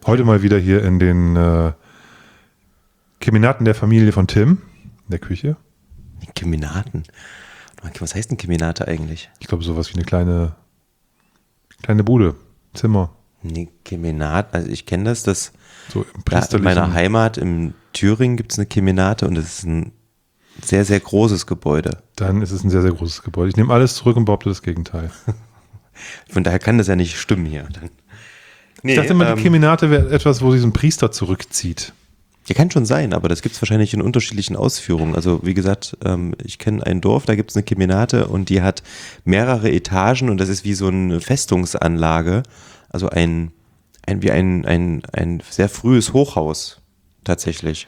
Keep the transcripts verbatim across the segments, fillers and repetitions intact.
Heute mal wieder hier in den äh, Keminaten der Familie von Tim, in der Küche. Keminaten? Was heißt denn Keminate eigentlich? Ich glaube, sowas wie eine kleine, kleine Bude, Zimmer. Nee, Keminat, also ich kenne das, das so im da in meiner Heimat in Thüringen gibt es eine Keminate und das ist ein sehr, sehr großes Gebäude. Dann ist es ein sehr, sehr großes Gebäude. Ich nehme alles zurück und behaupte das Gegenteil. Von daher kann das ja nicht stimmen hier. Dann. Nee, ich dachte immer, ähm, die Keminate wäre etwas, wo sich so ein Priester zurückzieht. Ja, kann schon sein, aber das gibt es wahrscheinlich in unterschiedlichen Ausführungen. Also wie gesagt, ähm, ich kenne ein Dorf, da gibt es eine Keminate und die hat mehrere Etagen und das ist wie so eine Festungsanlage. Also ein, ein wie ein, ein, ein sehr frühes Hochhaus tatsächlich.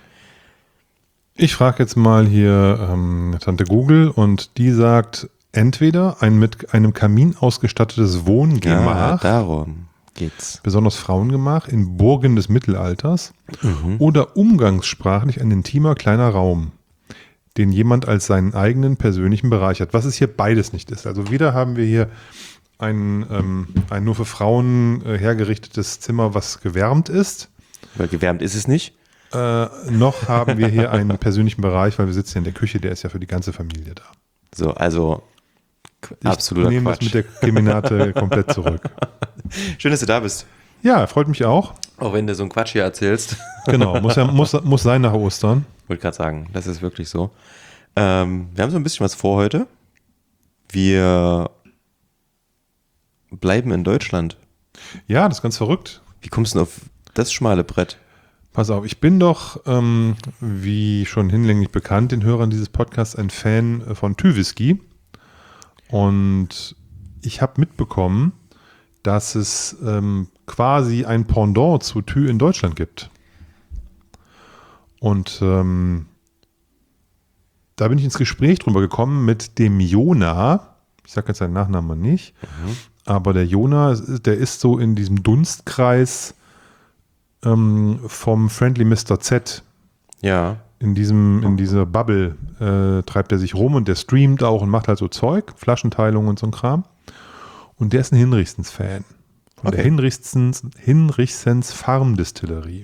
Ich frage jetzt mal hier ähm, Tante Google und die sagt, entweder ein mit einem Kamin ausgestattetes Wohngemach, ja, darum geht's. Besonders Frauengemach in Burgen des Mittelalters Mhm. oder umgangssprachlich ein intimer kleiner Raum, den jemand als seinen eigenen persönlichen Bereich hat. Was es hier beides nicht ist. Also weder haben wir hier ein, ähm, ein nur für Frauen äh, hergerichtetes Zimmer, was gewärmt ist. Weil gewärmt ist es nicht. Äh, noch haben wir hier einen persönlichen Bereich, weil wir sitzen in der Küche, der ist ja für die ganze Familie da. So, also ich absoluter nehme Quatsch. das mit der Keminate komplett zurück. Schön, dass du da bist. Ja, freut mich auch. Auch wenn du so einen Quatsch hier erzählst. Genau, muss, ja, muss, muss sein nach Ostern. Wollte gerade sagen, das ist wirklich so. Ähm, wir haben so ein bisschen was vor heute. Wir bleiben in Deutschland. Ja, das ist ganz verrückt. Wie kommst du denn auf das schmale Brett? Pass auf, ich bin doch, ähm, wie schon hinlänglich bekannt, den Hörern dieses Podcasts ein Fan von Thy-Whisky. Und ich habe mitbekommen, dass es ähm, quasi ein Pendant zu Thy in Deutschland gibt. Und ähm, da bin ich ins Gespräch drüber gekommen mit dem Jona. Ich sage jetzt seinen Nachnamen mal nicht. Mhm. Aber der Jona, der ist so in diesem Dunstkreis ähm, vom Friendly Mister Z. Ja. In diesem, in dieser Bubble äh, treibt er sich rum und der streamt auch und macht halt so Zeug, Flaschenteilung und so ein Kram. Und der ist ein Hinrichtens-Fan. Von Okay. der Hinrichtens, Hinrichtens Farmdistillerie.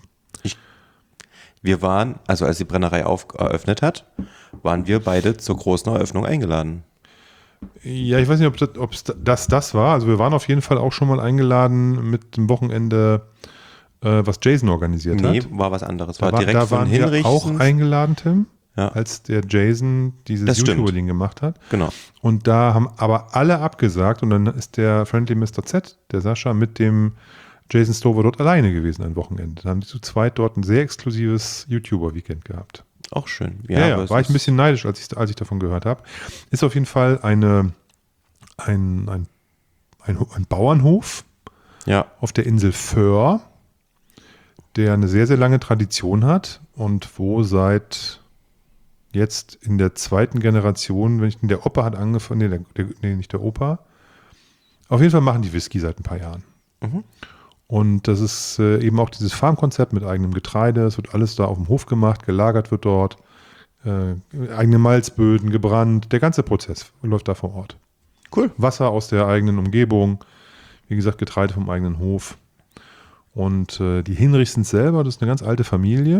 Wir waren, also als die Brennerei auf, eröffnet hat, waren wir beide zur großen Eröffnung eingeladen. Ja, ich weiß nicht, ob das, ob das das war. Also wir waren auf jeden Fall auch schon mal eingeladen mit dem Wochenende, äh, was Jason organisiert Nee, hat. war was anderes. Da, War war, direkt da von waren wir Hinrichtens. auch eingeladen, Tim, Ja. als der Jason dieses Das stimmt. YouTuber-Ding gemacht hat. Genau. Und da haben aber alle abgesagt und dann ist der Friendly Mister Z, der Sascha, mit dem Jason Stover dort alleine gewesen ein Wochenende. Dann haben die zu zweit dort ein sehr exklusives YouTuber-Weekend gehabt. Auch schön. Ja, aber ja, es war ich ein ist- bisschen neidisch, als ich, als ich davon gehört habe. Ist auf jeden Fall eine, ein, ein, ein, ein Bauernhof Ja. auf der Insel Föhr, der eine sehr, sehr lange Tradition hat und wo seit jetzt in der zweiten Generation, wenn ich, der Opa hat angefangen, nee, der, der, nee, nicht der Opa, auf jeden Fall machen die Whisky seit ein paar Jahren. Mhm. Und das ist äh, eben auch dieses Farmkonzept mit eigenem Getreide. Es wird alles da auf dem Hof gemacht, gelagert wird dort, äh, eigene Malzböden, gebrannt. Der ganze Prozess läuft da vor Ort. Cool. Wasser aus der eigenen Umgebung, wie gesagt, Getreide vom eigenen Hof. Und äh, die Hinrichtens selber, das ist eine ganz alte Familie.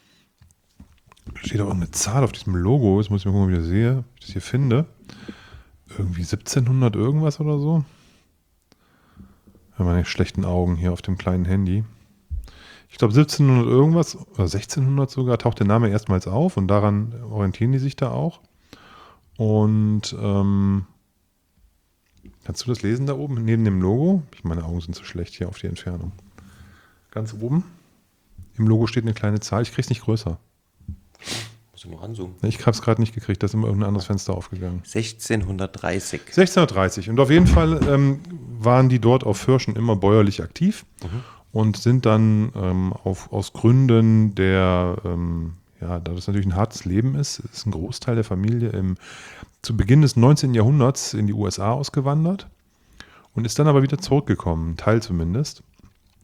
Da steht auch eine Zahl auf diesem Logo. Jetzt muss ich mal gucken, wie ich das sehe, ob ich das hier finde. Irgendwie siebzehnhundert irgendwas oder so. Meine schlechten Augen hier auf dem kleinen Handy. Ich glaube siebzehnhundert irgendwas, oder sechzehnhundert sogar, taucht der Name erstmals auf und daran orientieren die sich da auch. Und ähm, kannst du das lesen da oben neben dem Logo? Meine Augen sind so schlecht hier auf die Entfernung. Ganz oben im Logo steht eine kleine Zahl. Ich krieg's nicht größer. Muss ich mal ranzoomen. Ich habe es gerade nicht gekriegt, da ist immer irgendein anderes Fenster aufgegangen. sechzehnhundertdreißig. sechzehnhundertdreißig. Und auf jeden Fall ähm, waren die dort auf Föhr schon immer bäuerlich aktiv Mhm. und sind dann ähm, auf, aus Gründen der, ähm, ja, da das natürlich ein hartes Leben ist, ist ein Großteil der Familie im, zu Beginn des neunzehnten Jahrhunderts in die U S A ausgewandert und ist dann aber wieder zurückgekommen, ein Teil zumindest.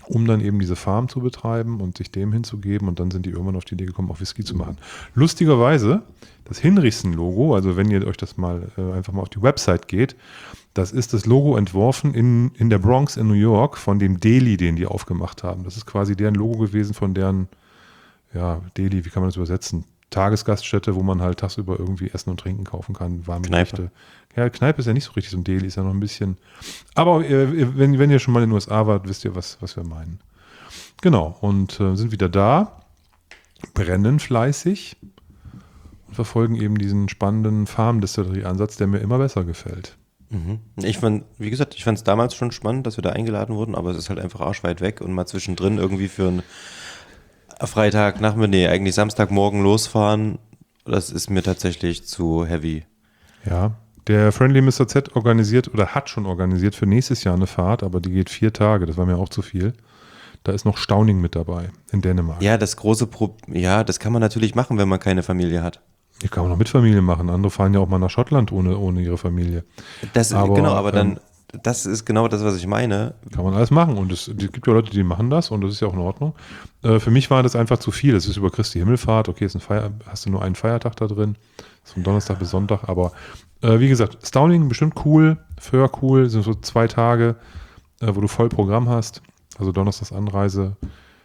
um dann eben diese Farm zu betreiben und sich dem hinzugeben. Und dann sind die irgendwann auf die Idee gekommen, auch Whisky zu machen. Lustigerweise, das Hinrichsen-Logo, also wenn ihr euch das mal äh, einfach mal auf die Website geht, das ist das Logo entworfen in, in der Bronx in New York von dem Deli, den die aufgemacht haben. Das ist quasi deren Logo gewesen von deren, ja, Deli, wie kann man das übersetzen? Tagesgaststätte, wo man halt tagsüber irgendwie Essen und Trinken kaufen kann, warme Gerichte. Ja, Kneipe ist ja nicht so richtig, so ein Deli ist ja noch ein bisschen. Aber äh, wenn, wenn ihr schon mal in den U S A wart, wisst ihr, was, was wir meinen. Genau, und äh, sind wieder da, brennen fleißig und verfolgen eben diesen spannenden Farm-Distillerie-Ansatz, der mir immer besser gefällt. Mhm. Ich fand, wie gesagt, ich fand es damals schon spannend, dass wir da eingeladen wurden, aber es ist halt einfach arschweit weg und mal zwischendrin irgendwie für einen Freitag, Nachmittag, nee, eigentlich Samstagmorgen losfahren, das ist mir tatsächlich zu heavy. Ja, der Friendly Mister Z organisiert oder hat schon organisiert für nächstes Jahr eine Fahrt, aber die geht vier Tage, das war mir auch zu viel. Da ist noch Stauning mit dabei, in Dänemark. Ja, das große Pro ja, das kann man natürlich machen, wenn man keine Familie hat. Die kann man noch mit Familie machen. Andere fahren ja auch mal nach Schottland ohne, ohne ihre Familie. Das, aber, genau, aber dann, ähm, das ist genau das, was ich meine. Kann man alles machen. Und es, es gibt ja Leute, die machen das und das ist ja auch in Ordnung. Äh, für mich war das einfach zu viel. Es ist über Christi Himmelfahrt. Okay, ist ein Feier, hast du nur einen Feiertag da drin. Ist von Donnerstag bis Sonntag. Aber äh, wie gesagt, Stauning bestimmt cool. Föhr cool. Sind so zwei Tage, äh, wo du voll Programm hast. Also Donnerstags Anreise.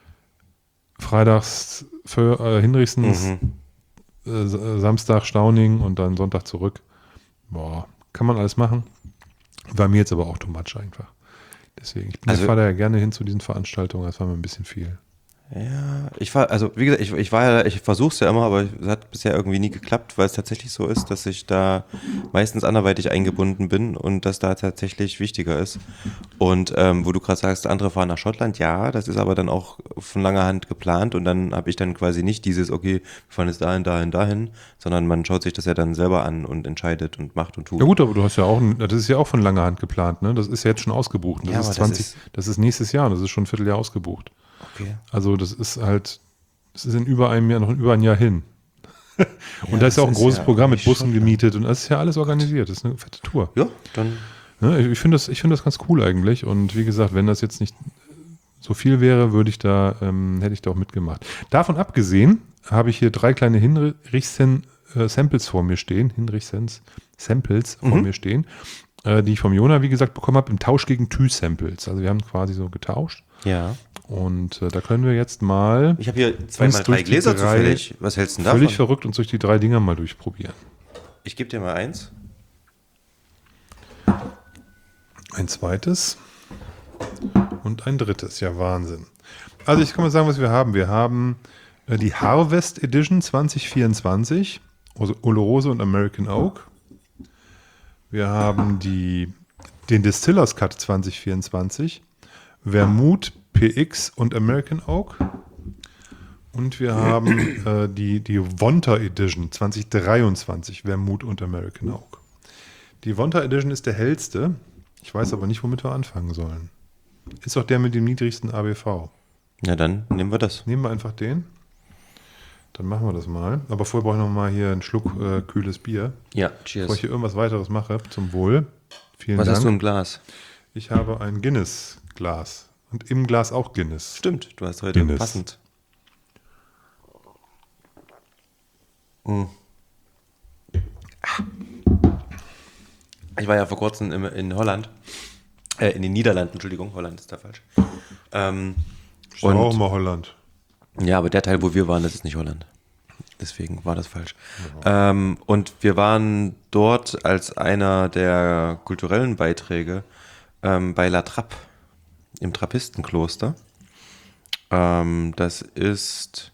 Freitags Föhr, äh, Hinrichsens. Mhm. Samstag Stauning und dann Sonntag zurück. Boah, kann man alles machen. War mir jetzt aber auch too much einfach. Deswegen, ich Also- fahre da ja gerne hin zu diesen Veranstaltungen, das war mir ein bisschen viel. Ja, ich war, also wie gesagt, ich, ich war ja, ich versuche es ja immer, aber es hat bisher irgendwie nie geklappt, weil es tatsächlich so ist, dass ich da meistens anderweitig eingebunden bin und das da tatsächlich wichtiger ist. Und ähm, wo du gerade sagst, andere fahren nach Schottland, ja, das ist aber dann auch von langer Hand geplant und dann habe ich dann quasi nicht dieses, okay, wir fahren jetzt dahin, dahin, dahin, sondern man schaut sich das ja dann selber an und entscheidet und macht und tut. Ja gut, aber du hast ja auch, ein- das ist ja auch von langer Hand geplant, ne? Das ist ja jetzt schon ausgebucht. Das Ja, ist aber das zwanzig, ist- das ist nächstes Jahr, das ist schon ein Vierteljahr ausgebucht. Okay. Also das ist halt, das ist in über einem Jahr, noch über ein Jahr hin. Und da ist ja auch ein das großes ja Programm mit nicht Bussen Schottland. gemietet und das ist ja alles organisiert. Das ist eine fette Tour. Ja, dann Ne, ich ich finde das, ich finde das ganz cool eigentlich. Und wie gesagt, wenn das jetzt nicht so viel wäre, würde ich da, ähm, hätte ich da auch mitgemacht. Davon abgesehen habe ich hier drei kleine Hinrichsen äh, Samples vor mir stehen. Hinrichsens Samples vor Mhm. mir stehen, äh, die ich vom Jona, wie gesagt, bekommen habe im Tausch gegen Tü-Samples. Also wir haben quasi so getauscht. ja. Und äh, da können wir jetzt mal Ich habe hier zweimal Uns durch drei die Gläser drei- zufällig. Was hältst du denn davon? völlig verrückt uns durch die drei Dinger mal durchprobieren. Ich gebe dir mal eins. Ein zweites und ein drittes. Ja, Wahnsinn. Also ich kann mal sagen, was wir haben. Wir haben äh, die Harvest Edition zwanzig vierundzwanzig, also Oloroso und American Oak. Wir haben die, den Distillers Cut zwanzig vierundzwanzig, Vermouth P X und American Oak. Und wir haben äh, die, die Wonta Edition zwanzig dreiundzwanzig, Vermouth und American Oak. Die Wonta Edition ist der hellste. Ich weiß aber nicht, womit wir anfangen sollen. Ist doch der mit dem niedrigsten A B V. Ja, dann nehmen wir das. Nehmen wir einfach den. Dann machen wir das mal. Aber vorher brauche ich noch mal hier einen Schluck äh, kühles Bier. Ja, Bevor ich cheers. hier irgendwas weiteres mache, zum Wohl. Vielen Was Dank. hast du im Glas? Ich habe ein Guinness-Glas. Und im Glas auch Guinness. Stimmt, du hast heute Guinness. passend. Mm. Ich war ja vor kurzem in, in Holland, äh, in den Niederlanden, Entschuldigung, Holland ist da falsch. Ähm, Ich sage auch und, mal Holland. ja, aber der Teil, wo wir waren, das ist nicht Holland. Deswegen war das falsch. Ähm, und wir waren dort als einer der kulturellen Beiträge ähm, bei La Trappe im Trappistenkloster. Ähm, das ist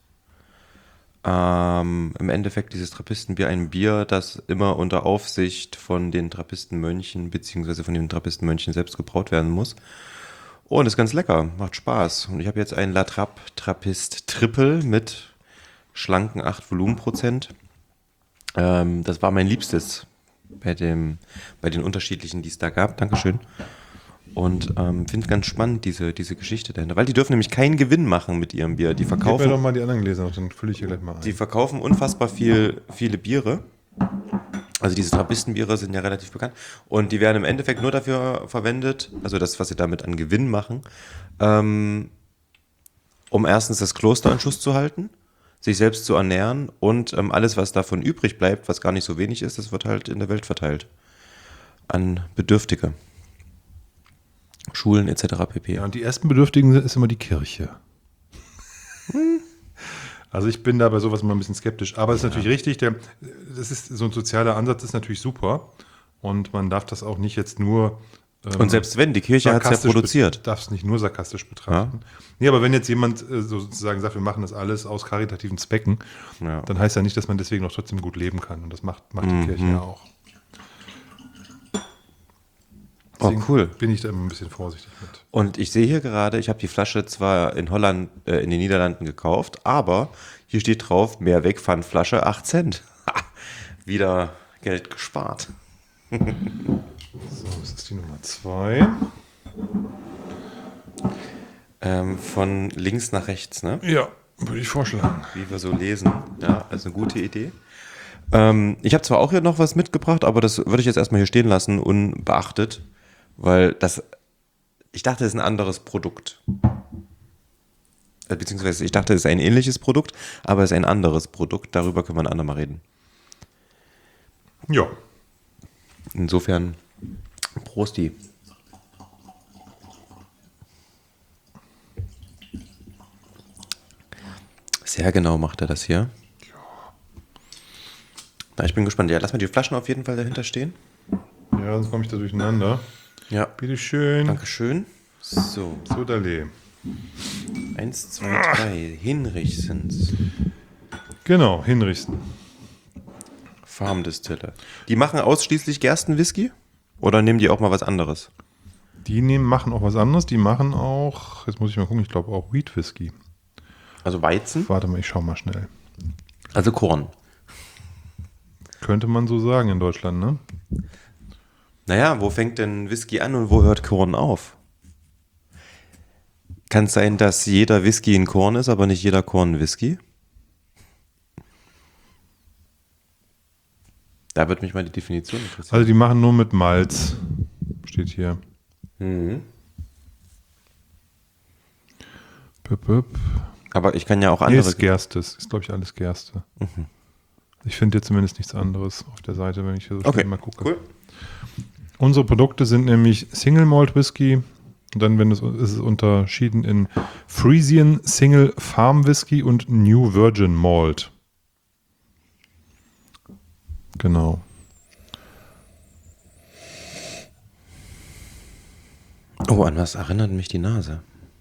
ähm, im Endeffekt dieses Trappistenbier ein Bier, das immer unter Aufsicht von den Trappistenmönchen beziehungsweise von den Trappistenmönchen selbst gebraut werden muss. Und ist ganz lecker, macht Spaß. Und ich habe jetzt einen La Trappe Trappist Triple mit schlanken acht Volumenprozent. Ähm, das war mein Liebstes bei, dem, bei den unterschiedlichen, die es da gab. Dankeschön. Und ähm, finde ganz spannend, diese, diese Geschichte dahinter. Weil die dürfen nämlich keinen Gewinn machen mit ihrem Bier. Die Gib mir verkaufen, doch mal die anderen Gläser noch, dann fülle ich hier gleich mal ein. die verkaufen unfassbar viel, viele Biere. Also diese Trappistenbiere sind ja relativ bekannt. Und die werden im Endeffekt nur dafür verwendet, also das, was sie damit an Gewinn machen, ähm, um erstens das Kloster in Schuss zu halten, sich selbst zu ernähren und ähm, alles, was davon übrig bleibt, was gar nicht so wenig ist, das wird halt in der Welt verteilt. An Bedürftige. Schulen et cetera pp. Ja, und die ersten Bedürftigen ist immer die Kirche. Hm. Also ich bin da bei sowas immer ein bisschen skeptisch. Aber es ist ja. natürlich richtig, der, das ist, so ein sozialer Ansatz ist natürlich super. Und man darf das auch nicht jetzt nur ähm, und selbst wenn, die Kirche hat es ja produziert. Darf es nicht nur sarkastisch betrachten. Ja. Nee, aber wenn jetzt jemand äh, sozusagen sagt, wir machen das alles aus karitativen Zwecken, ja. dann heißt ja nicht, dass man deswegen noch trotzdem gut leben kann. Und das macht, macht mhm. die Kirche ja auch. Deswegen oh, cool. Bin ich da immer ein bisschen vorsichtig mit. Und ich sehe hier gerade, ich habe die Flasche zwar in Holland, äh, in den Niederlanden gekauft, aber hier steht drauf, Mehrwegpfandflasche, acht Cent. Wieder Geld gespart. So, das ist die Nummer zwei. Ähm, von links nach rechts, ne? Ja, würde ich vorschlagen. Wie wir so lesen. Ja, also eine gute Idee. Ähm, ich habe zwar auch hier noch was mitgebracht, aber das würde ich jetzt erstmal hier stehen lassen, unbeachtet. Weil das, ich dachte, es ist ein anderes Produkt. Beziehungsweise ich dachte, es ist ein ähnliches Produkt, aber es ist ein anderes Produkt. Darüber können wir ein andermal reden. Ja. Insofern, Prosti. Sehr genau macht er das hier. Na, ich bin gespannt. Ja, lass mal die Flaschen auf jeden Fall dahinter stehen. Ja, sonst komme ich da durcheinander. Ja. Bitteschön. Dankeschön. So. Sodalé. Eins, zwei, drei. Hinrichsens. Genau, Hinrichsen. Farmdistille. Die machen ausschließlich Gerstenwhisky? Oder nehmen die auch mal was anderes? Die nehmen, machen auch was anderes. Die machen auch, jetzt muss ich mal gucken, ich glaube auch Wheat Whisky. Also Weizen? Warte mal, ich schau mal schnell. Also Korn. Könnte man so sagen in Deutschland, ne? Naja, wo fängt denn Whisky an und wo hört Korn auf? Kann es sein, dass jeder Whisky ein Korn ist, aber nicht jeder Korn ein Whisky? Da wird mich mal die Definition interessieren. Also die machen nur mit Malz, steht hier. Mhm. Böp, böp. Aber ich kann ja auch andere... Hier ist Gerste, ist glaube ich alles Gerste. Mhm. Ich finde jetzt zumindest nichts anderes auf der Seite, wenn ich hier so okay. mal gucke. Cool. Unsere Produkte sind nämlich Single Malt Whisky. Und dann wenn es, ist es unterschieden in Frisian Single Farm Whisky und New Virgin Malt. Genau. Oh, an was erinnert mich die Nase?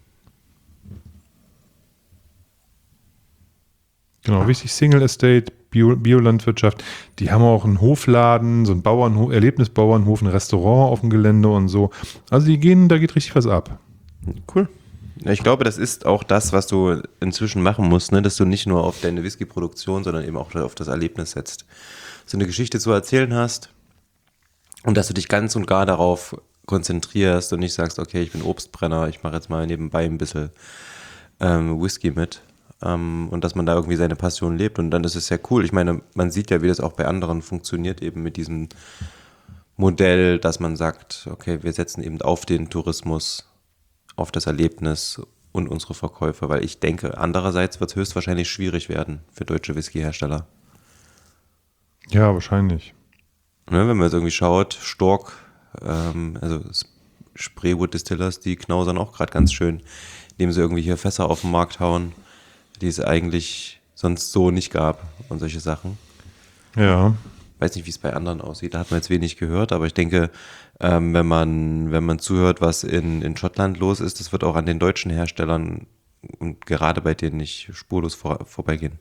Genau, wichtig, Single Estate, Bio, Biolandwirtschaft. Die haben auch einen Hofladen, so einen Bauernhof, Erlebnisbauernhof, ein Restaurant auf dem Gelände und so. Also die gehen, da geht richtig was ab. Cool. Ich glaube, das ist auch das, was du inzwischen machen musst, ne? Dass du nicht nur auf deine Whisky-Produktion, sondern eben auch auf das Erlebnis setzt. So eine Geschichte zu erzählen hast und dass du dich ganz und gar darauf konzentrierst und nicht sagst, okay, ich bin Obstbrenner, ich mache jetzt mal nebenbei ein bisschen ähm, Whisky mit. Um, und dass man da irgendwie seine Passion lebt und dann ist es ja cool. Ich meine, man sieht ja, wie das auch bei anderen funktioniert, eben mit diesem Modell, dass man sagt, okay, wir setzen eben auf den Tourismus, auf das Erlebnis und unsere Verkäufe, weil ich denke, andererseits wird es höchstwahrscheinlich schwierig werden für deutsche Whiskyhersteller. Ja, wahrscheinlich. Ne, wenn man jetzt irgendwie schaut, Stork, ähm, also Spreewood Distillers, die knausern auch gerade ganz schön, indem sie irgendwie hier Fässer auf den Markt hauen, die es eigentlich sonst so nicht gab und solche Sachen. Ja. Weiß nicht, wie es bei anderen aussieht, da hat man jetzt wenig gehört, aber ich denke, ähm, wenn man wenn man zuhört, was in, in Schottland los ist, das wird auch an den deutschen Herstellern und gerade bei denen nicht spurlos vor, vorbeigehen.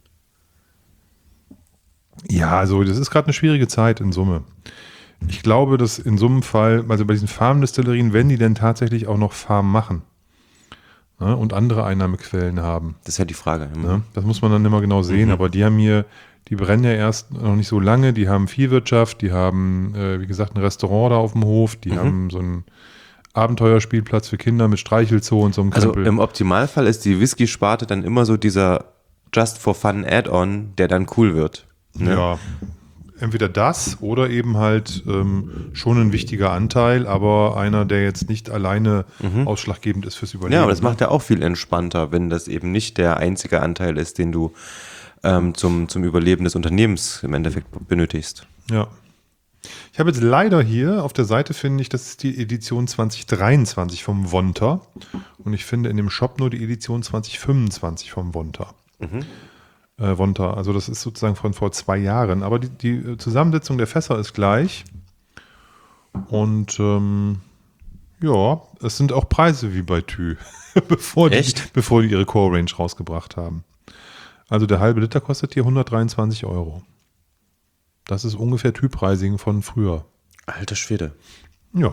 Ja, also das ist gerade eine schwierige Zeit in Summe. Ich glaube, dass in so einem Fall, also bei diesen Farmdistillerien, wenn die denn tatsächlich auch noch Farm machen, ne, und andere Einnahmequellen haben. Das ist ja die Frage. Ne, das muss man dann immer genau sehen, mhm. aber die haben hier, die brennen ja erst noch nicht so lange, die haben Viehwirtschaft, die haben, äh, wie gesagt, ein Restaurant da auf dem Hof, die mhm. haben so einen Abenteuerspielplatz für Kinder mit Streichelzoo und so einem Also Krempel. Im Optimalfall ist die Whisky-Sparte dann immer so dieser Just for Fun Add-on, der dann cool wird. Ne? Ja, entweder das oder eben halt ähm, schon ein wichtiger Anteil, aber einer, der jetzt nicht alleine Mhm. ausschlaggebend ist fürs Überleben. Ja, aber das ne? macht ja auch viel entspannter, wenn das eben nicht der einzige Anteil ist, den du ähm, zum, zum Überleben des Unternehmens im Endeffekt benötigst. Ja. Ich habe jetzt leider hier auf der Seite, finde ich, das ist die Edition zwanzig dreiundzwanzig vom Wonter. Und ich finde in dem Shop nur die Edition zwanzig fünfundzwanzig vom Wonter. Mhm. Äh, Wonter, also das ist sozusagen von vor zwei Jahren. Aber die, die Zusammensetzung der Fässer ist gleich. Und ähm, ja, es sind auch Preise wie bei Thü, bevor, die, Echt? bevor die ihre Core Range rausgebracht haben. Also der halbe Liter kostet hier hundertdreiundzwanzig Euro. Das ist ungefähr Thü-Pricing von früher. Alter Schwede. Ja.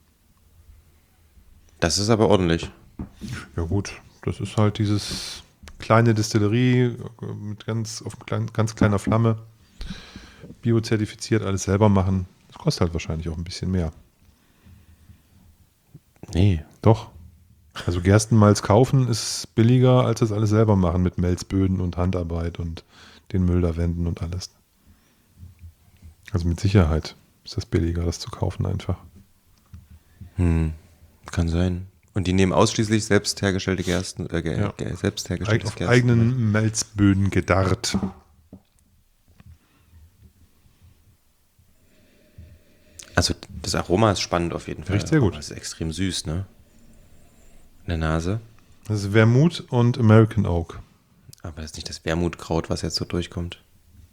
Das ist aber ordentlich. Ja gut, das ist halt dieses kleine Distillerie mit ganz, auf klein, ganz kleiner Flamme. Biozertifiziert, alles selber machen. Das kostet halt wahrscheinlich auch ein bisschen mehr. Nee. Doch. Also Gerstenmalz kaufen ist billiger, als das alles selber machen mit Melzböden und Handarbeit und den Müll da wenden und alles. Also mit Sicherheit ist das billiger, das zu kaufen einfach. Hm. Kann sein. Und die nehmen ausschließlich selbst hergestellte Gersten, äh, ge, Ja. ge, selbst Eig hergestelltes auf Gersten. eigenen Melzböden gedarrt. Also das Aroma ist spannend auf jeden Fall. Riecht sehr gut. Das ist extrem süß, ne? In der Nase. Das ist Vermut und American Oak. Aber das ist nicht das Wermutkraut, was jetzt so durchkommt.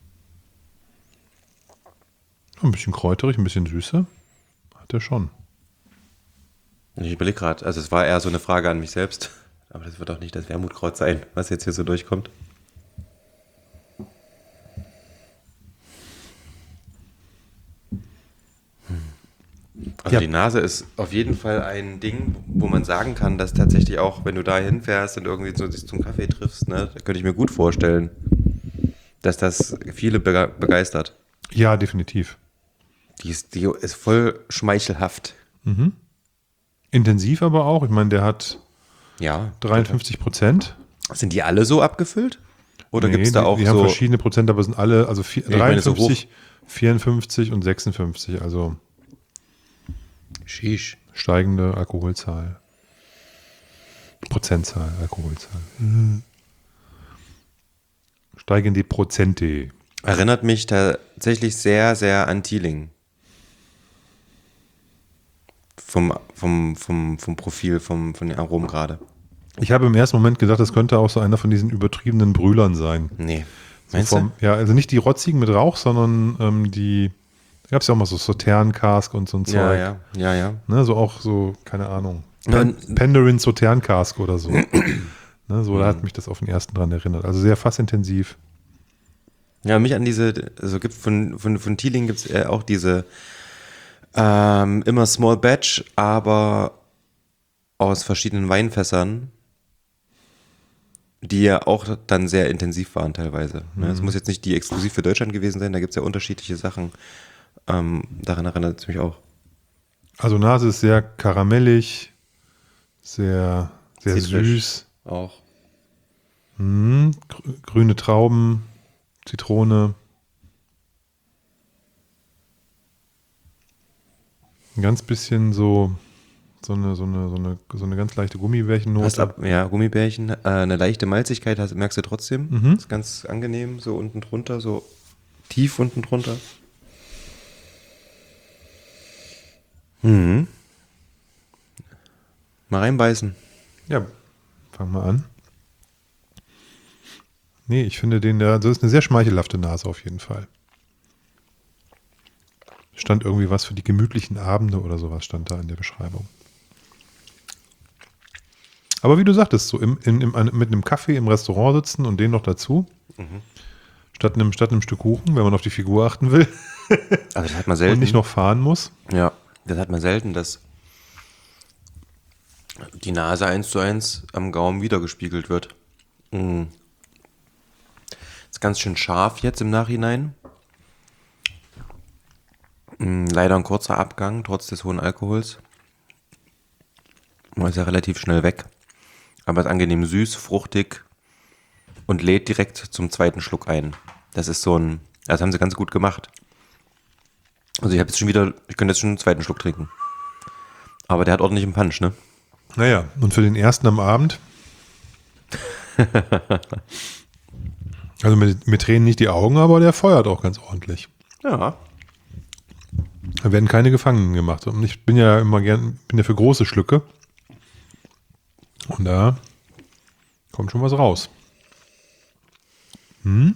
Ein bisschen kräuterig, ein bisschen Süße. Hat er schon. Ich überlege gerade, also es war eher so eine Frage an mich selbst. Aber das wird auch nicht das Wermutkraut sein, was jetzt hier so durchkommt. Also Ja. die Nase ist auf jeden Fall ein Ding, wo man sagen kann, dass tatsächlich auch, wenn du da hinfährst und irgendwie so dich zum Kaffee triffst, ne, da könnte ich mir gut vorstellen, dass das viele bege- begeistert. Ja, definitiv. Die ist, die ist voll schmeichelhaft. Mhm. Intensiv aber auch. Ich meine, der hat Ja. dreiundfünfzig Prozent. Sind die alle so abgefüllt? Oder Nee, gibt es da die, auch die so... haben verschiedene Prozent, aber sind alle, also vier, ich meine, so dreiundfünfzig, vierundfünfzig und sechsundfünfzig, also Sheesh. steigende Alkoholzahl. Prozentzahl, Alkoholzahl. Steigende Prozente. Erinnert mich tatsächlich sehr, sehr an Teeling. Vom, vom, vom, vom Profil, vom, von den Aromen gerade. Ich habe im ersten Moment gedacht, das könnte auch so einer von diesen übertriebenen Brühlern sein. Nee. So Meinst vom, ja, also nicht die rotzigen mit Rauch, sondern ähm, die, da gab es ja auch mal so Sautern-Cask und so ein du? Zeug. Ja, ja, ja, ja. Ne, so auch so, keine Ahnung. Ja, Pen und- Penderin Sautern-Cask oder so. Ne, so, da hat mich das auf den ersten dran erinnert. Also sehr fassintensiv. Ja, mich an diese, also gibt von, von, von Teeling gibt es auch diese ähm, immer Small Batch, aber aus verschiedenen Weinfässern, die ja auch dann sehr intensiv waren teilweise. Ne? Es muss jetzt nicht die exklusiv für Deutschland gewesen sein, da gibt es ja unterschiedliche Sachen. Ähm, daran erinnert es mich auch. Also Nase ist sehr karamellig, sehr, sehr Zitrisch. süß. Auch. Mhm. Gr- Grüne Trauben, Zitrone. Ein ganz bisschen so, so eine, so eine, so eine, so eine ganz leichte Hast Gummibärchennote. ab, ja, Gummibärchen, äh, eine leichte Malzigkeit hast, merkst du trotzdem. Mhm. Ist ganz angenehm, so unten drunter, so tief unten drunter. Mhm. Mal reinbeißen. Ja, fang mal an. Nee, ich finde den, der, das ist eine sehr schmeichelhafte Nase auf jeden Fall. Stand irgendwie was für die gemütlichen Abende oder sowas, stand da in der Beschreibung. Aber wie du sagtest, so im, in, im, mit einem Kaffee im Restaurant sitzen und den noch dazu, Mhm. statt, einem, statt einem Stück Kuchen, wenn man auf die Figur achten will Also das hat man selten. und nicht noch fahren muss. Ja, das hat man selten, dass die Nase eins zu eins am Gaumen wiedergespiegelt wird. Mhm. Ist ganz schön scharf jetzt im Nachhinein. Mhm, leider ein kurzer Abgang, trotz des hohen Alkohols. Man ist ja relativ schnell weg. Aber ist angenehm süß, fruchtig und lädt direkt zum zweiten Schluck ein. Das ist so ein, das haben sie ganz gut gemacht. Also ich habe jetzt schon wieder, ich könnte jetzt schon einen zweiten Schluck trinken. Aber der hat ordentlichen Punch, ne? Naja, und für den ersten am Abend. Also mit, mit Tränen nicht die Augen, aber der feuert auch ganz ordentlich. Ja. Da werden keine Gefangenen gemacht. Und ich bin ja immer gern, bin ja für große Schlücke. Und da kommt schon was raus. Hm?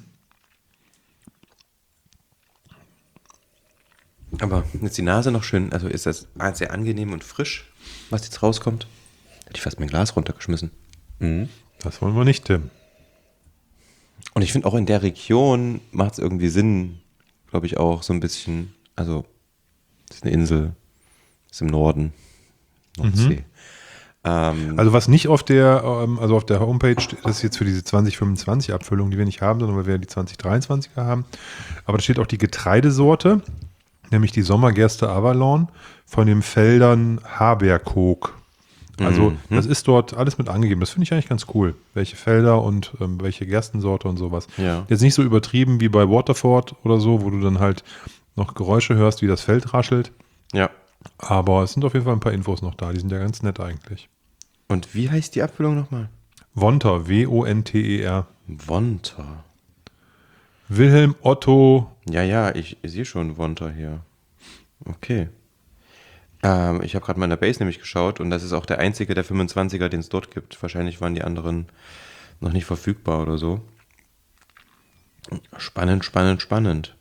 Aber jetzt die Nase noch schön, also ist das sehr angenehm und frisch, was jetzt rauskommt. Hätte ich fast mein Glas runtergeschmissen. Mhm. Das wollen wir nicht, Tim. Und ich finde auch in der Region macht es irgendwie Sinn, glaube ich auch so ein bisschen, also das ist eine Insel, ist im Norden, Nordsee. Mhm. Ähm, Also was nicht auf der, ähm, also auf der Homepage steht, das ist jetzt für diese zwanzig fünfundzwanzig Abfüllung, die wir nicht haben, sondern weil wir die zwanzig dreiundzwanziger haben. Aber da steht auch die Getreidesorte, nämlich die Sommergerste Avalon von den Feldern Haberkog. Also Mhm. das ist dort alles mit angegeben. Das finde ich eigentlich ganz cool. Welche Felder und ähm, welche Gerstensorte und sowas. Ja. Jetzt nicht so übertrieben wie bei Waterford oder so, wo du dann halt noch Geräusche hörst, wie das Feld raschelt. ja. Aber es sind auf jeden Fall ein paar Infos noch da. Die sind ja ganz nett eigentlich. Und wie heißt die Abfüllung nochmal? Wonter, W O N T E R. Wonter. Wilhelm Otto. Ja, ja, ich, ich sehe schon Wonter hier. Okay. Ähm, ich habe gerade mal in der Base nämlich geschaut und das ist auch der einzige der fünfundzwanziger, den es dort gibt. Wahrscheinlich waren die anderen noch nicht verfügbar oder so. Spannend, spannend, spannend.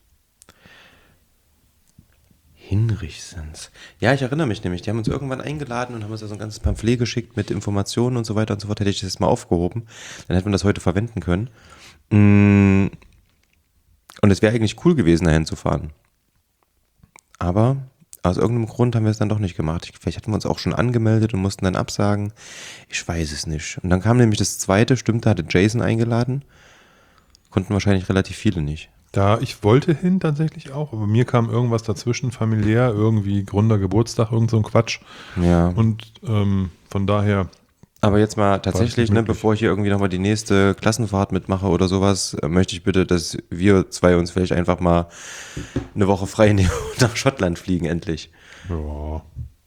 Hinrichsens. Ja, ich erinnere mich nämlich, die haben uns irgendwann eingeladen und haben uns da so ein ganzes Pamphlet geschickt mit Informationen und so weiter und so fort. Hätte ich das jetzt mal aufgehoben, dann hätten wir das heute verwenden können. Und es wäre eigentlich cool gewesen, dahin zu fahren. Aber aus irgendeinem Grund haben wir es dann doch nicht gemacht. Vielleicht hatten wir uns auch schon angemeldet und mussten dann absagen. Ich weiß es nicht. Und dann kam nämlich das zweite, stimmt, da hatte Jason eingeladen. Konnten wahrscheinlich relativ viele nicht. Da, ich wollte hin tatsächlich auch, aber mir kam irgendwas dazwischen, familiär, irgendwie Gründergeburtstag, irgend so ein Quatsch. Ja. Und ähm, von daher, Aber jetzt mal tatsächlich, ne, möglich. bevor ich hier irgendwie nochmal die nächste Klassenfahrt mitmache oder sowas, äh, möchte ich bitte, dass wir zwei uns vielleicht einfach mal eine Woche frei nehmen und nach Schottland fliegen, endlich. ja,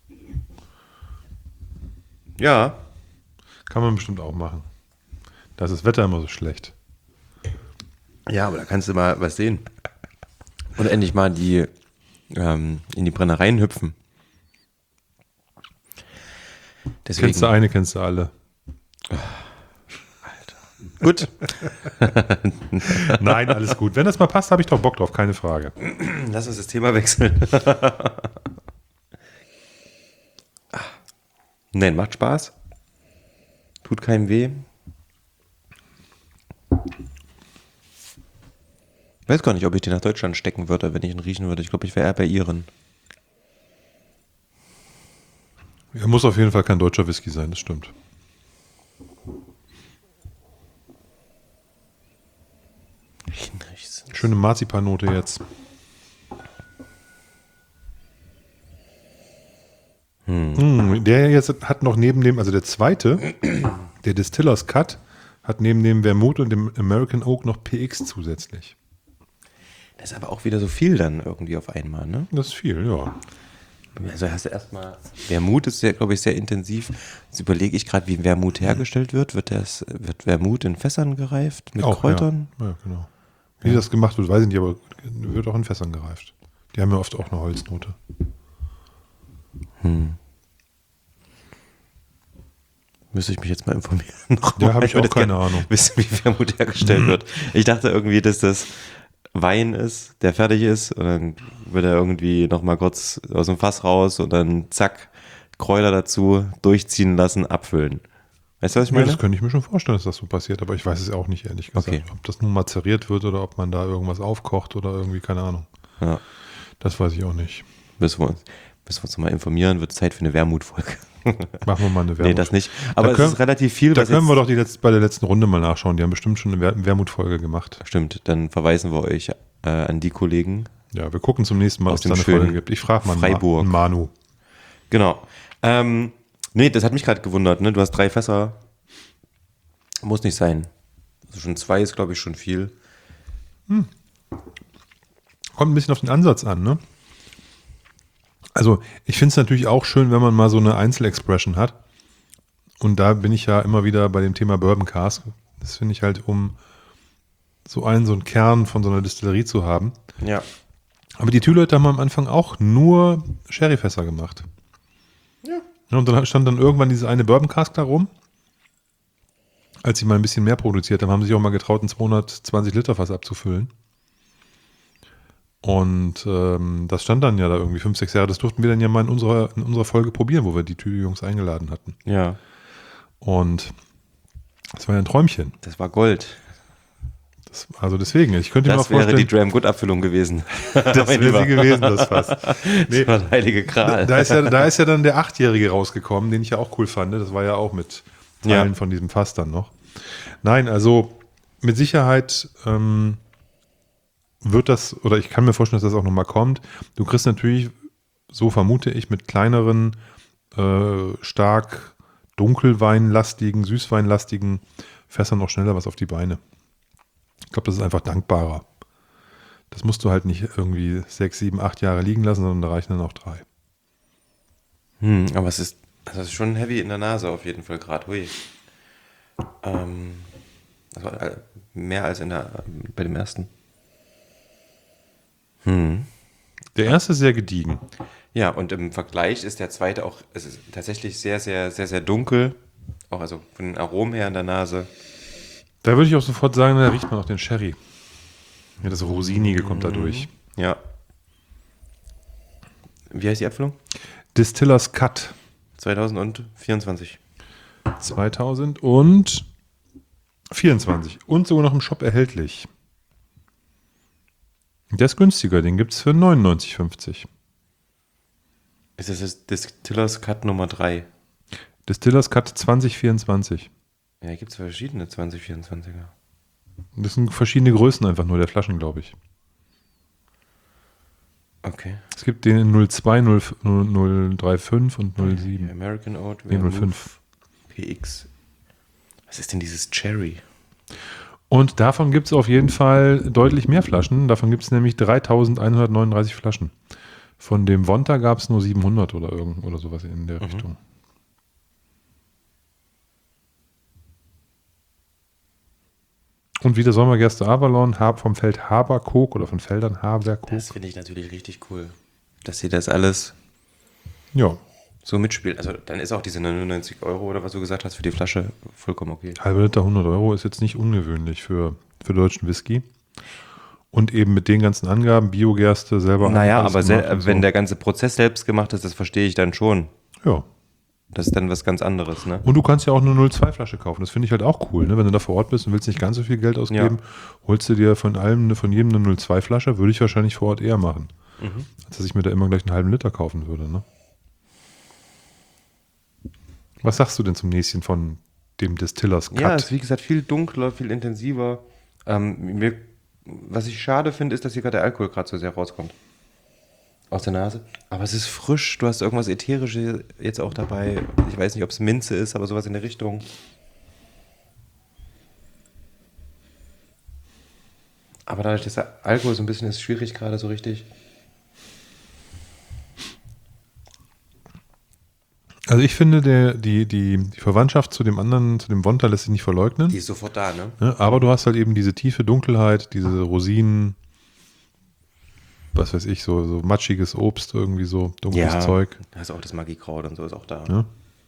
Ja. kann man bestimmt auch machen. Da ist das Wetter immer so schlecht. Ja, aber da kannst du mal was sehen. Und endlich mal die ähm, in die Brennereien hüpfen. Deswegen, Kennst du eine, kennst du alle. gut, Nein, alles gut. Wenn das mal passt, habe ich doch Bock drauf, keine Frage. lass uns das Thema wechseln. Nein, macht Spaß. Tut keinem weh. Ich weiß gar nicht, ob ich den nach Deutschland stecken würde, wenn ich ihn riechen würde. Ich glaube, ich wäre eher bei Iren. Er muss auf jeden Fall kein deutscher Whisky sein, das stimmt. Schöne Marzipannote jetzt. Hm. Der jetzt hat noch neben dem, also der zweite, der Distillers Cut, hat neben dem Vermouth und dem American Oak noch P X zusätzlich. Das ist aber auch wieder so viel dann irgendwie auf einmal, ne? Das ist viel, ja. Also hast du erstmal, Vermouth ist ja, glaube ich, sehr intensiv. Jetzt überlege ich gerade, wie Vermouth hergestellt wird. Wird das, wird Vermouth in Fässern gereift mit Auch, Kräutern? Ja, ja genau. Wie das gemacht wird, weiß ich nicht, aber wird auch in Fässern gereift. Die haben ja oft auch eine Holznote. Hm. Müsste ich mich jetzt mal informieren. Ja, habe ich Ich würde auch keine gerne Ahnung. wissen, wie Vermouth hergestellt wird. Ich dachte irgendwie, dass das Wein ist, der fertig ist und dann wird er irgendwie nochmal kurz aus dem Fass raus und dann zack, Kräuter dazu, durchziehen lassen, abfüllen. Weißt du, was ich Ja, meine? das könnte ich mir schon vorstellen, dass das so passiert, aber ich weiß es auch nicht, ehrlich gesagt. Okay. Ob das nun mazeriert wird oder ob man da irgendwas aufkocht oder irgendwie, keine Ahnung. Ja. Das weiß ich auch nicht. Müssen wir uns, müssen wir uns nochmal informieren, wird Zeit für eine Wermutfolge. Machen wir mal eine Wermut. Nee, das nicht. Aber Da es können- ist relativ viel. Da was können wir jetzt, doch die letzte, bei der letzten Runde mal nachschauen. Die haben bestimmt schon eine Wer- Wermutfolge gemacht. Stimmt, dann verweisen wir euch äh, an die Kollegen. Ja, wir gucken zum nächsten Mal, Aus ob es da dem eine Folge schönen gibt. Ich frage mal einen, Ma Freiburg. einen Manu. Genau. Ähm, nee, das hat mich gerade gewundert. Ne? Du hast drei Fässer. Muss nicht sein. Also schon zwei ist, glaube ich, schon viel. Kommt ein bisschen auf den Ansatz an, ne? Also ich finde es natürlich auch schön, wenn man mal so eine Einzelexpression hat. Und da bin ich ja immer wieder bei dem Thema Bourbon Cask. Das finde ich halt, um so einen, so einen Kern von so einer Distillerie zu haben. Ja. Aber die Thü-Leute haben am Anfang auch nur Sherryfässer gemacht. Ja. Ja, und dann stand dann irgendwann diese eine Bourbon Cask da rum. Als sie mal ein bisschen mehr produziert haben, haben sie sich auch mal getraut, ein zweihundertzwanzig Liter Fass abzufüllen. Und ähm, das stand dann ja da irgendwie fünf, sechs Jahre. Das durften wir dann ja mal in unserer, in unserer Folge probieren, wo wir die Thü-Jungs eingeladen hatten. Ja. Und das war ja ein Träumchen. Das war Gold. Das, also deswegen, ich könnte mir auch Das wäre vorstellen, die Dram Good Abfüllung gewesen. das wäre sie gewesen, das Fass. Nee, Das war der heilige da, Gral. da, ist ja, da ist ja dann der Achtjährige rausgekommen, den ich ja auch cool fand. Das war ja auch mit Teilen Ja. von diesem Fass dann noch. Nein, also mit Sicherheit ähm, wird das, oder ich kann mir vorstellen, dass das auch nochmal kommt. Du kriegst natürlich, so vermute ich, mit kleineren, äh, stark dunkelweinlastigen, süßweinlastigen Fässern noch schneller was auf die Beine. Ich glaube, das ist einfach dankbarer. Das musst du halt nicht irgendwie sechs, sieben, acht Jahre liegen lassen, sondern da reichen dann auch drei. Hm, aber es ist, das ist schon heavy in der Nase auf jeden Fall gerade. Hui. Ähm, das war äh, mehr als in der, bei dem ersten. Hm. Der erste ist sehr gediegen. Ja, und im Vergleich ist der zweite auch, es ist tatsächlich sehr, sehr, sehr, sehr dunkel. Auch also von den Aromen her in der Nase. Da würde ich auch sofort sagen, da riecht man auch den Sherry. Ja, das Rosinige kommt da durch. Ja. Wie heißt die Abfüllung? Distillers Cut zwanzig vierundzwanzig. zweitausendvierundzwanzig. Und sogar noch im Shop erhältlich. Der ist günstiger, den gibt es für neunundneunzig fünfzig. Ist das das Distillers Cut Nummer drei? Distillers Cut zwanzig vierundzwanzig. Ja, da gibt es verschiedene zwanzig vierundzwanziger. Das sind verschiedene Größen einfach nur der Flaschen, glaube ich. Okay. Es gibt den in null zwei, null fünf und null sieben. American Oat, Nee, null fünf. P X. Was ist denn dieses Cherry? Und davon gibt es auf jeden Fall deutlich mehr Flaschen. Davon gibt es nämlich dreitausendeinhundertneununddreißig Flaschen. Von dem Vonta gab es nur siebenhundert oder irgend oder sowas in der Mhm. Richtung. Und wieder Sommergerste Avalon, Hab vom Feld Haberkog oder von Feldern Haberkog. Das finde ich natürlich richtig cool, dass sie das alles Ja, so mitspielen. Also dann ist auch diese neunundneunzig Euro oder was du gesagt hast für die Flasche vollkommen okay. halbe Liter hundert Euro ist jetzt nicht ungewöhnlich für, für deutschen Whisky. Und eben mit den ganzen Angaben, Biogerste selber. Naja, alles aber gemacht sel- und wenn so. der ganze Prozess selbst gemacht ist, das verstehe ich dann schon. Ja. Das ist dann was ganz anderes, ne? Und du kannst ja auch eine null zwei Flasche kaufen. Das finde ich halt auch cool, ne? Wenn du da vor Ort bist und willst nicht ganz so viel Geld ausgeben, holst du dir von allem, eine- von jedem eine null zwei Flasche, würde ich wahrscheinlich vor Ort eher machen. Mhm. Als dass ich mir da immer gleich einen halben Liter kaufen würde, ne? Was sagst du denn zum Näschen von dem Distillers Cut? Ja, es ist wie gesagt viel dunkler, viel intensiver. Ähm, mir, was ich schade finde, ist, dass hier gerade der Alkohol gerade so sehr rauskommt. Aus der Nase. Aber es ist frisch, du hast irgendwas Ätherisches jetzt auch dabei. Ich weiß nicht, ob es Minze ist, aber sowas in der Richtung. Aber dadurch, dass der Alkohol so ein bisschen ist, schwierig gerade so richtig. Also ich finde, der, die, die, die Verwandtschaft zu dem anderen, zu dem Vonta lässt sich nicht verleugnen. Die ist sofort da, ne? Ne? Aber du hast halt eben diese tiefe Dunkelheit, diese Rosinen, was weiß ich, so, so matschiges Obst, irgendwie so dunkles Zeug. Da ist auch das Magikraut und so ist auch da. Ne?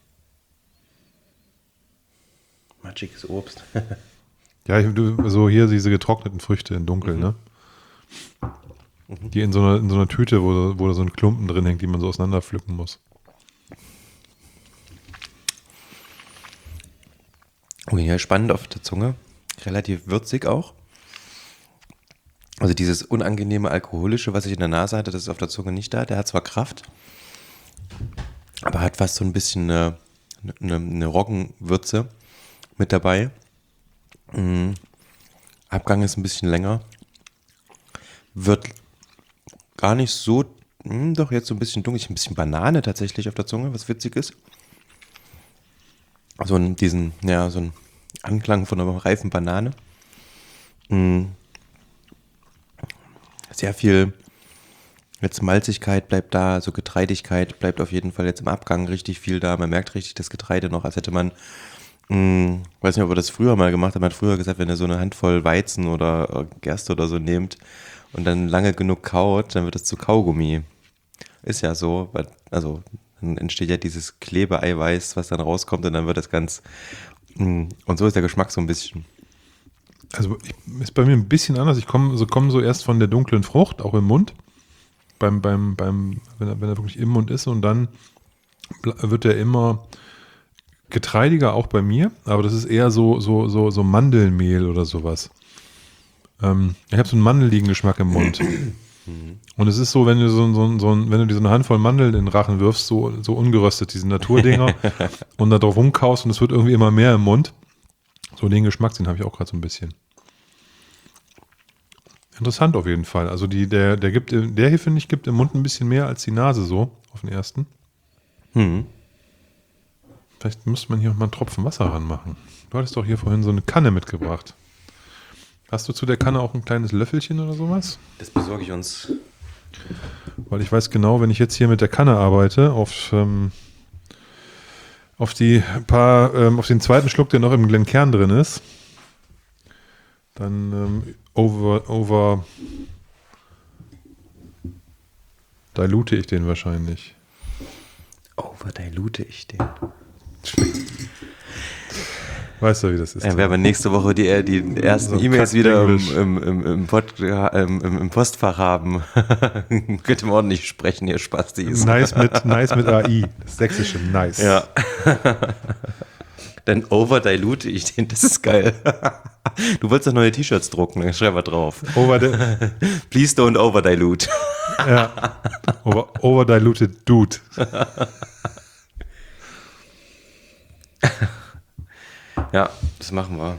Matschiges Obst. Ja, ich, du, so hier diese getrockneten Früchte in dunkel, Mhm. ne? Die in so einer, in so einer Tüte, wo, wo da so ein Klumpen drin hängt, die man so auseinander pflücken muss. Oh ja, spannend auf der Zunge. Relativ würzig auch. Also dieses unangenehme Alkoholische, was ich in der Nase hatte, das ist auf der Zunge nicht da. Der hat zwar Kraft, aber hat fast so ein bisschen eine, eine, eine Roggenwürze mit dabei. Mhm. Abgang ist ein bisschen länger. Wird gar nicht so, mh, doch jetzt so ein bisschen dunkel. Ein bisschen Banane tatsächlich auf der Zunge, was witzig ist. So ein, diesen, ja, so ein Anklang von einer reifen Banane. Mhm. Sehr viel Jetzt Malzigkeit bleibt da, so Getreidigkeit bleibt auf jeden Fall jetzt im Abgang richtig viel da. Man merkt richtig das Getreide noch, als hätte man, mh, weiß nicht, ob wir das früher mal gemacht haben, man hat früher gesagt, wenn ihr so eine Handvoll Weizen oder Gerste oder so nehmt und dann lange genug kaut, dann wird es zu Kaugummi. Ist ja so, weil, also dann entsteht ja dieses Klebeeiweiß, was dann rauskommt und dann wird das ganz, mh, und so ist der Geschmack so ein bisschen. Also ich, ist bei mir ein bisschen anders. Ich komme so, komm so erst von der dunklen Frucht, auch im Mund. Beim, beim, beim, wenn er, wenn er wirklich im Mund ist und dann wird er immer getreidiger, auch bei mir, aber das ist eher so, so, so, so Mandelmehl oder sowas. Ähm, ich habe so einen mandeligen Geschmack im Mund. Und es ist so, wenn du so, so, so, wenn du dir so eine Handvoll Mandeln in den Rachen wirfst, so, so ungeröstet, diese Naturdinger, und da drauf rumkaust und es wird irgendwie immer mehr im Mund. So den Geschmack, den habe ich auch gerade so ein bisschen. Interessant auf jeden Fall. Also die, der, der gibt, der hier finde ich, gibt im Mund ein bisschen mehr als die Nase so, auf den ersten. Hm. Vielleicht müsste man hier noch mal einen Tropfen Wasser ranmachen. Du hattest doch hier vorhin so eine Kanne mitgebracht. Hast du zu der Kanne auch ein kleines Löffelchen oder sowas? Das besorge ich uns. Weil ich weiß genau, wenn ich jetzt hier mit der Kanne arbeite, auf, ähm, auf die paar, ähm, auf den zweiten Schluck, der noch im Glenkern drin ist, dann ähm, over, over dilute ich den wahrscheinlich. Over dilute ich den. Weißt du, wie das ist? Ja, wir haben nächste Woche die, die ersten So E-Mails wieder im, Kack-Englisch. im, im, im, Pod, im, im Postfach haben. Könnt ihr ordentlich sprechen, ihr Spastis. Nice mit, nice mit A I. Das Sächsische, nice. Ja. Dann overdilute ich den, das ist geil. Du wolltest doch neue T-Shirts drucken, dann schreib mal drauf. Over the, Please don't overdilute. ja. Over, over diluted dude. Ja, das machen wir.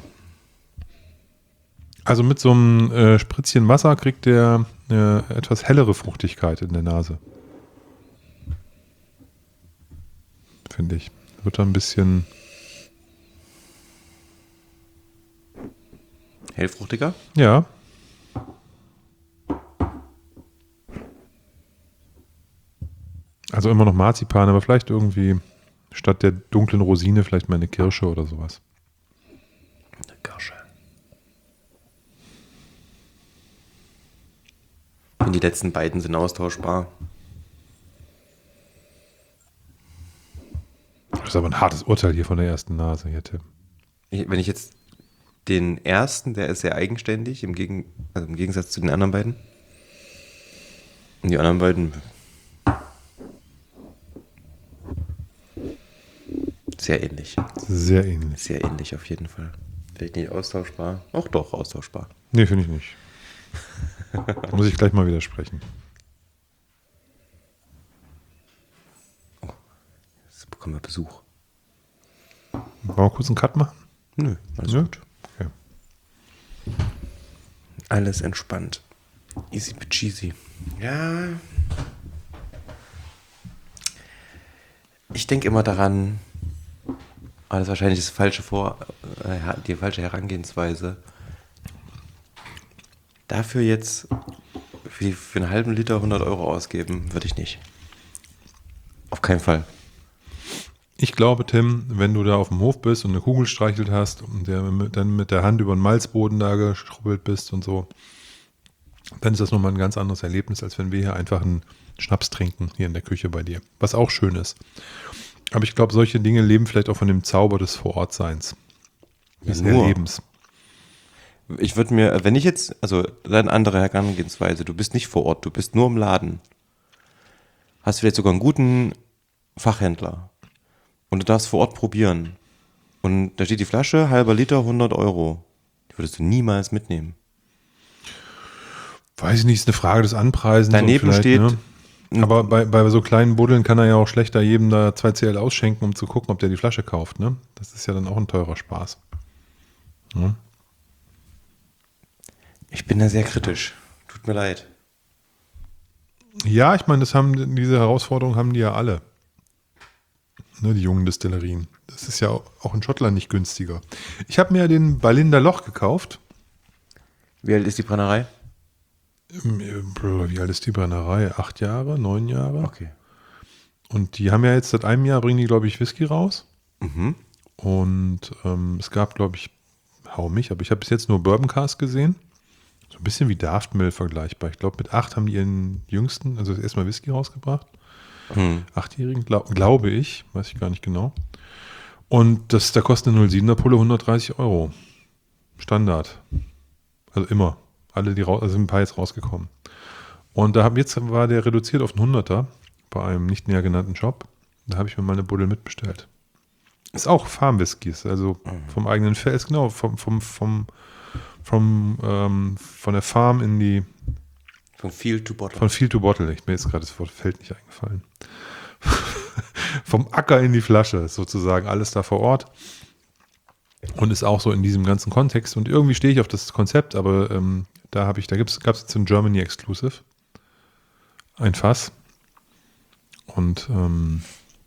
Also mit so einem äh, Spritzchen Wasser kriegt der äh, etwas hellere Fruchtigkeit in der Nase. Finde ich. Wird da ein bisschen... Hellfruchtiger? Ja. Also immer noch Marzipan, aber vielleicht irgendwie statt der dunklen Rosine vielleicht mal eine Kirsche oder sowas. Eine Kirsche. Und die letzten beiden sind austauschbar. Das ist aber ein hartes Urteil hier von der ersten Nase hier, Tim. Ich, wenn ich jetzt den ersten, der ist sehr eigenständig, im, Gegen, also im Gegensatz zu den anderen beiden. Und die anderen beiden sehr ähnlich. Sehr ähnlich. Sehr ähnlich auf jeden Fall. Vielleicht nicht austauschbar. Auch doch, austauschbar. Nee, finde ich nicht. Da muss ich gleich mal widersprechen. Oh, jetzt bekommen wir Besuch. Wollen wir kurz einen Cut machen? Nö, alles Nö? gut. Okay. Alles entspannt. Easy peasy. Ja. Ich denke immer daran, aber das ist wahrscheinlich das falsche Vor, äh, die falsche Herangehensweise. Dafür jetzt für, für einen halben Liter hundert Euro ausgeben, würde ich nicht. Auf keinen Fall. Ich glaube, Tim, wenn du da auf dem Hof bist und eine Kugel streichelt hast und der, dann mit der Hand über den Malzboden da geschrubbelt bist und so, dann ist das nochmal ein ganz anderes Erlebnis, als wenn wir hier einfach einen Schnaps trinken, hier in der Küche bei dir. Was auch schön ist. Aber ich glaube, solche Dinge leben vielleicht auch von dem Zauber des Vorortseins. Des Ja, nur. Erlebens. Ich würde mir, wenn ich jetzt, also eine andere Herangehensweise, du bist nicht vor Ort, du bist nur im Laden, hast vielleicht sogar einen guten Fachhändler und du darfst vor Ort probieren und da steht die Flasche, halber Liter, hundert Euro. Die würdest du niemals mitnehmen. Weiß ich nicht, ist eine Frage des Anpreisens. Daneben vielleicht, steht, ne? Aber bei, bei so kleinen Buddeln kann er ja auch schlechter jedem da zwei C L ausschenken, um zu gucken, ob der die Flasche kauft. Ne? Das ist ja dann auch ein teurer Spaß. Ja. ich bin da sehr kritisch. Tut mir leid. Ja, ich meine, das haben diese Herausforderungen haben die ja alle. Ne, die jungen Destillerien. Das ist ja auch in Schottland nicht günstiger. Ich habe mir den Ballinder Loch gekauft. Wie alt ist die Brennerei? Wie alt ist die Brennerei? Acht Jahre, neun Jahre? Okay. Und die haben ja jetzt seit einem Jahr, bringen die, glaube ich, Whisky raus. Mhm. Und ähm, es gab, glaube ich, hau mich, aber ich habe bis jetzt nur Bourbon Cask gesehen. So ein bisschen wie Daft Mill vergleichbar. Ich glaube, mit acht haben die ihren jüngsten, also erstmal Whisky rausgebracht. Hm. Achtjährigen, glaub, glaube ich, weiß ich gar nicht genau. Und das, da kostet eine null siebener Pulle hundertdreißig Euro. Standard. Also immer. Alle, die raus, also sind ein paar jetzt rausgekommen. Und da hab, jetzt war der reduziert auf einen hunderter bei einem nicht näher genannten Shop. Da habe ich mir mal eine Buddel mitbestellt. Ist auch Farm-Whiskys, also vom eigenen Feld, ist genau, vom, vom, vom, vom, ähm, von der Farm in die, Von Field to Bottle. von Field to Bottle, ich, mir ist gerade das Wort Feld nicht eingefallen. Vom Acker in die Flasche, sozusagen, alles da vor Ort. Und ist auch so in diesem ganzen Kontext. Und irgendwie stehe ich auf das Konzept, aber ähm, da habe ich, da gab es jetzt ein Germany Exclusive. Ein Fass. Und ähm,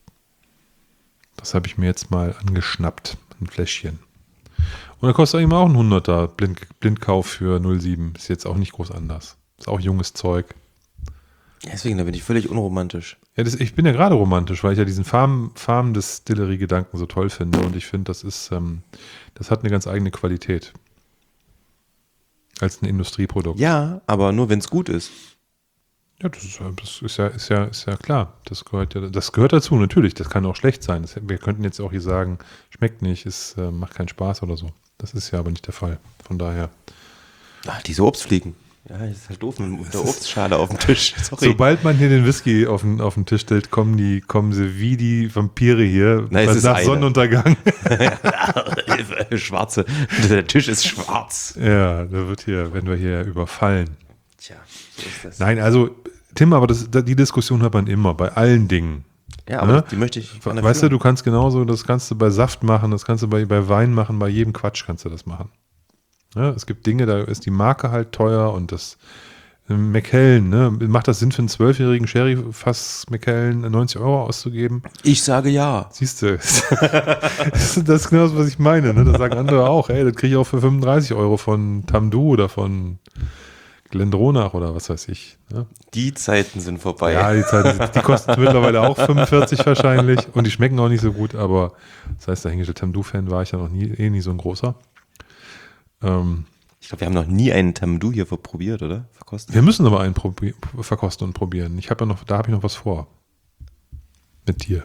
das habe ich mir jetzt mal angeschnappt, ein Fläschchen. Und da kostet eben auch ein hunderter Blind, Blindkauf für null sieben. Ist jetzt auch nicht groß anders. Ist auch junges Zeug. Deswegen, da bin ich völlig unromantisch. Ja, das, ich bin ja gerade romantisch, weil ich ja diesen Farm, Farm Distillery-Gedanken so toll finde. Und ich finde, das ist, ähm, das hat eine ganz eigene Qualität. Als ein Industrieprodukt. Ja, aber nur wenn es gut ist. Ja, das ist, das ist ja, ist ja, ist ja klar. Das gehört ja, das gehört dazu, natürlich. Das kann auch schlecht sein. Das, wir könnten jetzt auch hier sagen, schmeckt nicht, es äh, macht keinen Spaß oder so. Das ist ja aber nicht der Fall. Von daher. Ach, diese Obstfliegen. Ja, das ist halt doof mit der Obstschale auf dem Tisch. Sorry. Sobald man hier den Whisky auf den, auf den Tisch stellt, kommen die, kommen sie wie die Vampire hier Nein, es ist nach eine. Sonnenuntergang. Schwarze. Der Tisch ist schwarz. Ja, da wird hier, werden wir hier überfallen. Tja, so ist das. Nein, also Tim, aber das, die Diskussion hat man immer, bei allen Dingen. Ja, aber Ne? die möchte ich gerne Weißt du, führen. du kannst genauso, das kannst du bei Saft machen, das kannst du bei, bei Wein machen, bei jedem Quatsch kannst du das machen. Ja, es gibt Dinge, da ist die Marke halt teuer und das äh, Macallan, ne? Macht das Sinn für einen zwölfjährigen Sherry-Fass Macallan neunzig Euro auszugeben? Ich sage ja. Siehst du, das ist genau das, was ich meine. Ne? Da sagen andere auch, ey, das kriege ich auch für fünfunddreißig Euro von Tamdu oder von Glendronach oder was weiß ich. Ne? Die Zeiten sind vorbei. Ja, die, Zeit, die kosten mittlerweile auch fünfundvierzig wahrscheinlich und die schmecken auch nicht so gut, aber das heißt, dahingestellt, Tamdu-Fan war ich ja noch nie, eh nie so ein großer. Ähm, Ich glaube, wir haben noch nie einen Tamdu hier probiert, oder? Verkostet. wir müssen aber einen probi- verkosten und probieren. Ich habe ja noch, da habe ich noch was vor. Mit dir.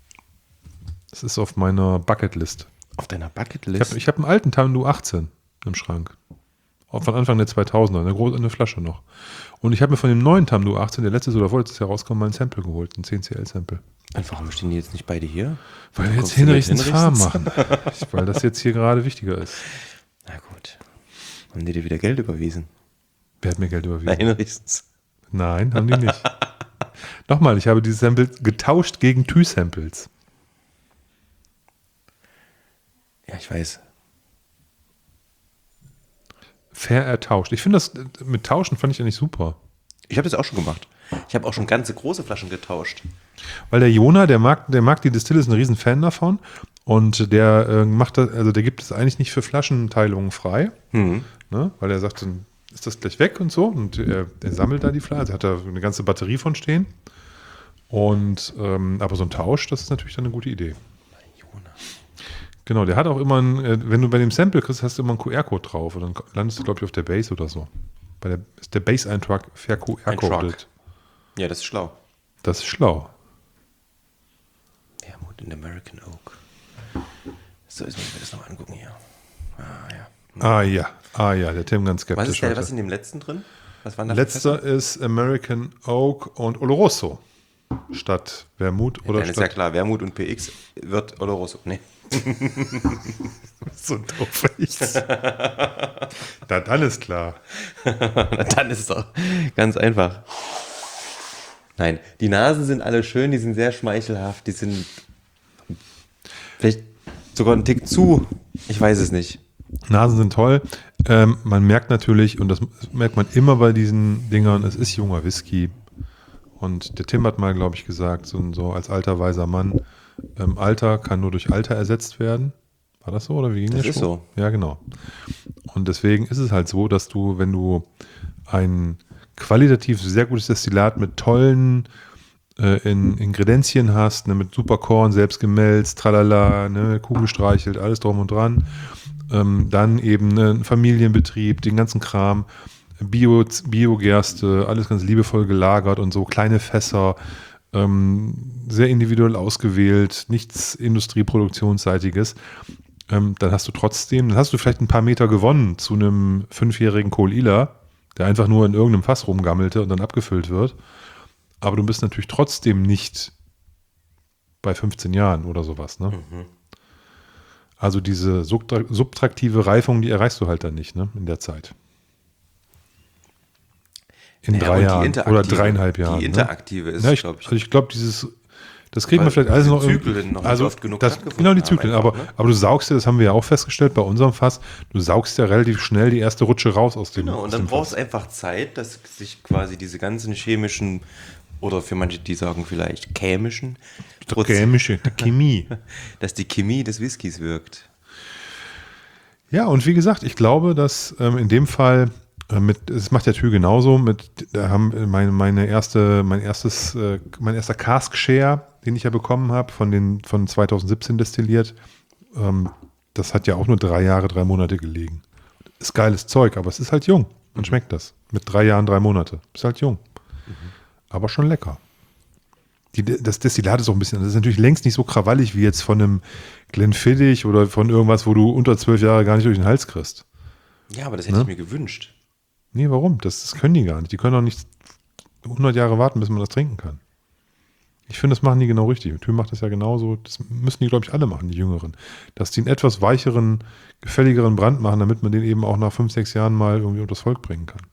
Das ist auf meiner Bucketlist. Auf deiner Ich Bucketlist? habe ich hab einen alten Tamdu achtzehn im Schrank. Von Anfang der zweitausender, eine große eine Flasche noch. Und ich habe mir von dem neuen Tamdu achtzehn, der letztes oder vorletztes Jahr rauskam, mal ein Sample geholt, ein zehn C L-Sample. Und warum stehen die jetzt nicht beide hier? Weil wir jetzt Kommst du mit Hinrichtens Farm Hinrichtens? machen. Weil das jetzt hier gerade wichtiger ist. Na gut. Haben die dir wieder Geld überwiesen? Wer hat mir Geld überwiesen? Nein, Hinrichtens. Nein, haben die nicht. Nochmal, ich habe diese Samples getauscht gegen Tü-Samples. Ja, ich weiß. Fair ertauscht. Ich finde das mit Tauschen fand ich eigentlich super. Ich habe das auch schon gemacht. Ich habe auch schon ganze große Flaschen getauscht. Weil der Jona, der mag, der mag die Distille, ist ein riesen Fan davon. Und der äh, macht das, also der gibt es eigentlich nicht für Flaschenteilungen frei. Hm. Ne? Weil er sagt, dann ist das gleich weg und so. Und er, er sammelt da die Flaschen. Also hat da eine ganze Batterie von stehen. Und ähm, aber so ein Tausch, das ist natürlich dann eine gute Idee. Jona. Genau, der hat auch immer, ein, äh, wenn du bei dem Sample kriegst, hast du immer einen Q R-Code drauf. Und dann landest du, glaube ich, auf der Base oder so. Bei der, ist der Base-Eintrag fair Q R-Coded. Ja, das ist schlau. Das ist schlau. Wermut in American Oak. So, jetzt muss ich mir das nochmal angucken hier. Ah, ja. Ah ja, ah ja, der Tim ganz skeptisch. Was ist, der, heute. was ist in dem letzten drin? Was waren da für Letzter ist American Oak und Oloroso statt Wermut Fässer? oder Dann ist ja statt. klar, Wermut und P X wird Oloroso. Nee. So doof ich. Na, dann ist klar. Dann ist es doch ganz einfach. Nein, die Nasen sind alle schön, die sind sehr schmeichelhaft, die sind vielleicht sogar einen Tick zu. Ich weiß es nicht. Nasen sind toll. Ähm, man merkt natürlich, und das merkt man immer bei diesen Dingern, es ist junger Whisky. Und der Tim hat mal, glaube ich, gesagt, so, so als alter, weiser Mann, ähm, Alter kann nur durch Alter ersetzt werden. War das so oder wie ging Das der ist Spruch? so. Ja, genau. Und deswegen ist es halt so, dass du, wenn du einen qualitativ sehr gutes Destillat mit tollen äh, in, Ingredienzien hast, ne, mit Superkorn, selbst gemälzt, tralala, ne, Kuh gestreichelt, alles drum und dran. Ähm, dann eben ne, ein Familienbetrieb, den ganzen Kram, Bio, Biogerste, alles ganz liebevoll gelagert und so, kleine Fässer, ähm, sehr individuell ausgewählt, nichts Industrieproduktionsseitiges. Ähm, dann hast du trotzdem, dann hast du vielleicht ein paar Meter gewonnen zu einem fünfjährigen Kohl-Ila, der einfach nur in irgendeinem Fass rumgammelte und dann abgefüllt wird. Aber du bist natürlich trotzdem nicht bei fünfzehn Jahren oder sowas, ne? Mhm. Also diese subtra- subtraktive Reifung, die erreichst du halt dann nicht, ne, in der Zeit. In naja, drei Jahren oder dreieinhalb Jahren. Die interaktive ne? ist, ja, ich, glaube ich. Also ich glaube, dieses, das kriegt man vielleicht alles noch irgendwie. noch also nicht oft genug das, genau die Zyklen, einfach, aber, ne? aber du saugst ja, das haben wir ja auch festgestellt bei unserem Fass, du saugst ja relativ schnell die erste Rutsche raus aus dem Genau, und aus dann dem brauchst du Fass. einfach Zeit, dass sich quasi diese ganzen chemischen oder für manche, die sagen vielleicht chemischen Die chemische, die Chemie. dass die Chemie des Whiskys wirkt. Ja, und wie gesagt, ich glaube, dass ähm, in dem Fall äh, mit, es macht der Tür genauso, mit, da haben meine, meine erste, mein erstes, äh, mein erster Cask Share, den ich ja bekommen habe, von den, von zwanzig siebzehn destilliert, ähm, das hat ja auch nur drei Jahre, drei Monate gelegen. Ist geiles Zeug, aber es ist halt jung. Man mhm. schmeckt das. Mit drei Jahren, drei Monate. Ist halt jung. Mhm. Aber schon lecker. Die, das Destillat ist auch ein bisschen, das ist natürlich längst nicht so krawallig wie jetzt von einem Glenfiddich oder von irgendwas, wo du unter zwölf Jahre gar nicht durch den Hals kriegst. Ja, aber das hätte ne? ich mir gewünscht. Nee, warum? Das, das können die gar nicht. Die können auch nicht hundert Jahre warten, bis man das trinken kann. Ich finde, das machen die genau richtig. Thüm macht das ja genauso. Das müssen die, glaube ich, alle machen, die Jüngeren. Dass die einen etwas weicheren, gefälligeren Brand machen, damit man den eben auch nach fünf, sechs Jahren mal irgendwie unters Volk bringen kann.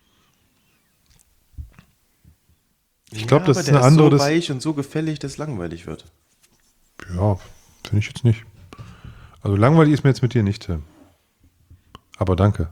Ich glaube, ja, das ist eine andere. Ist so das, weich und so gefällig, dass es langweilig wird. Ja, finde ich jetzt nicht. Also langweilig ist mir jetzt mit dir nicht, Tim. Aber danke.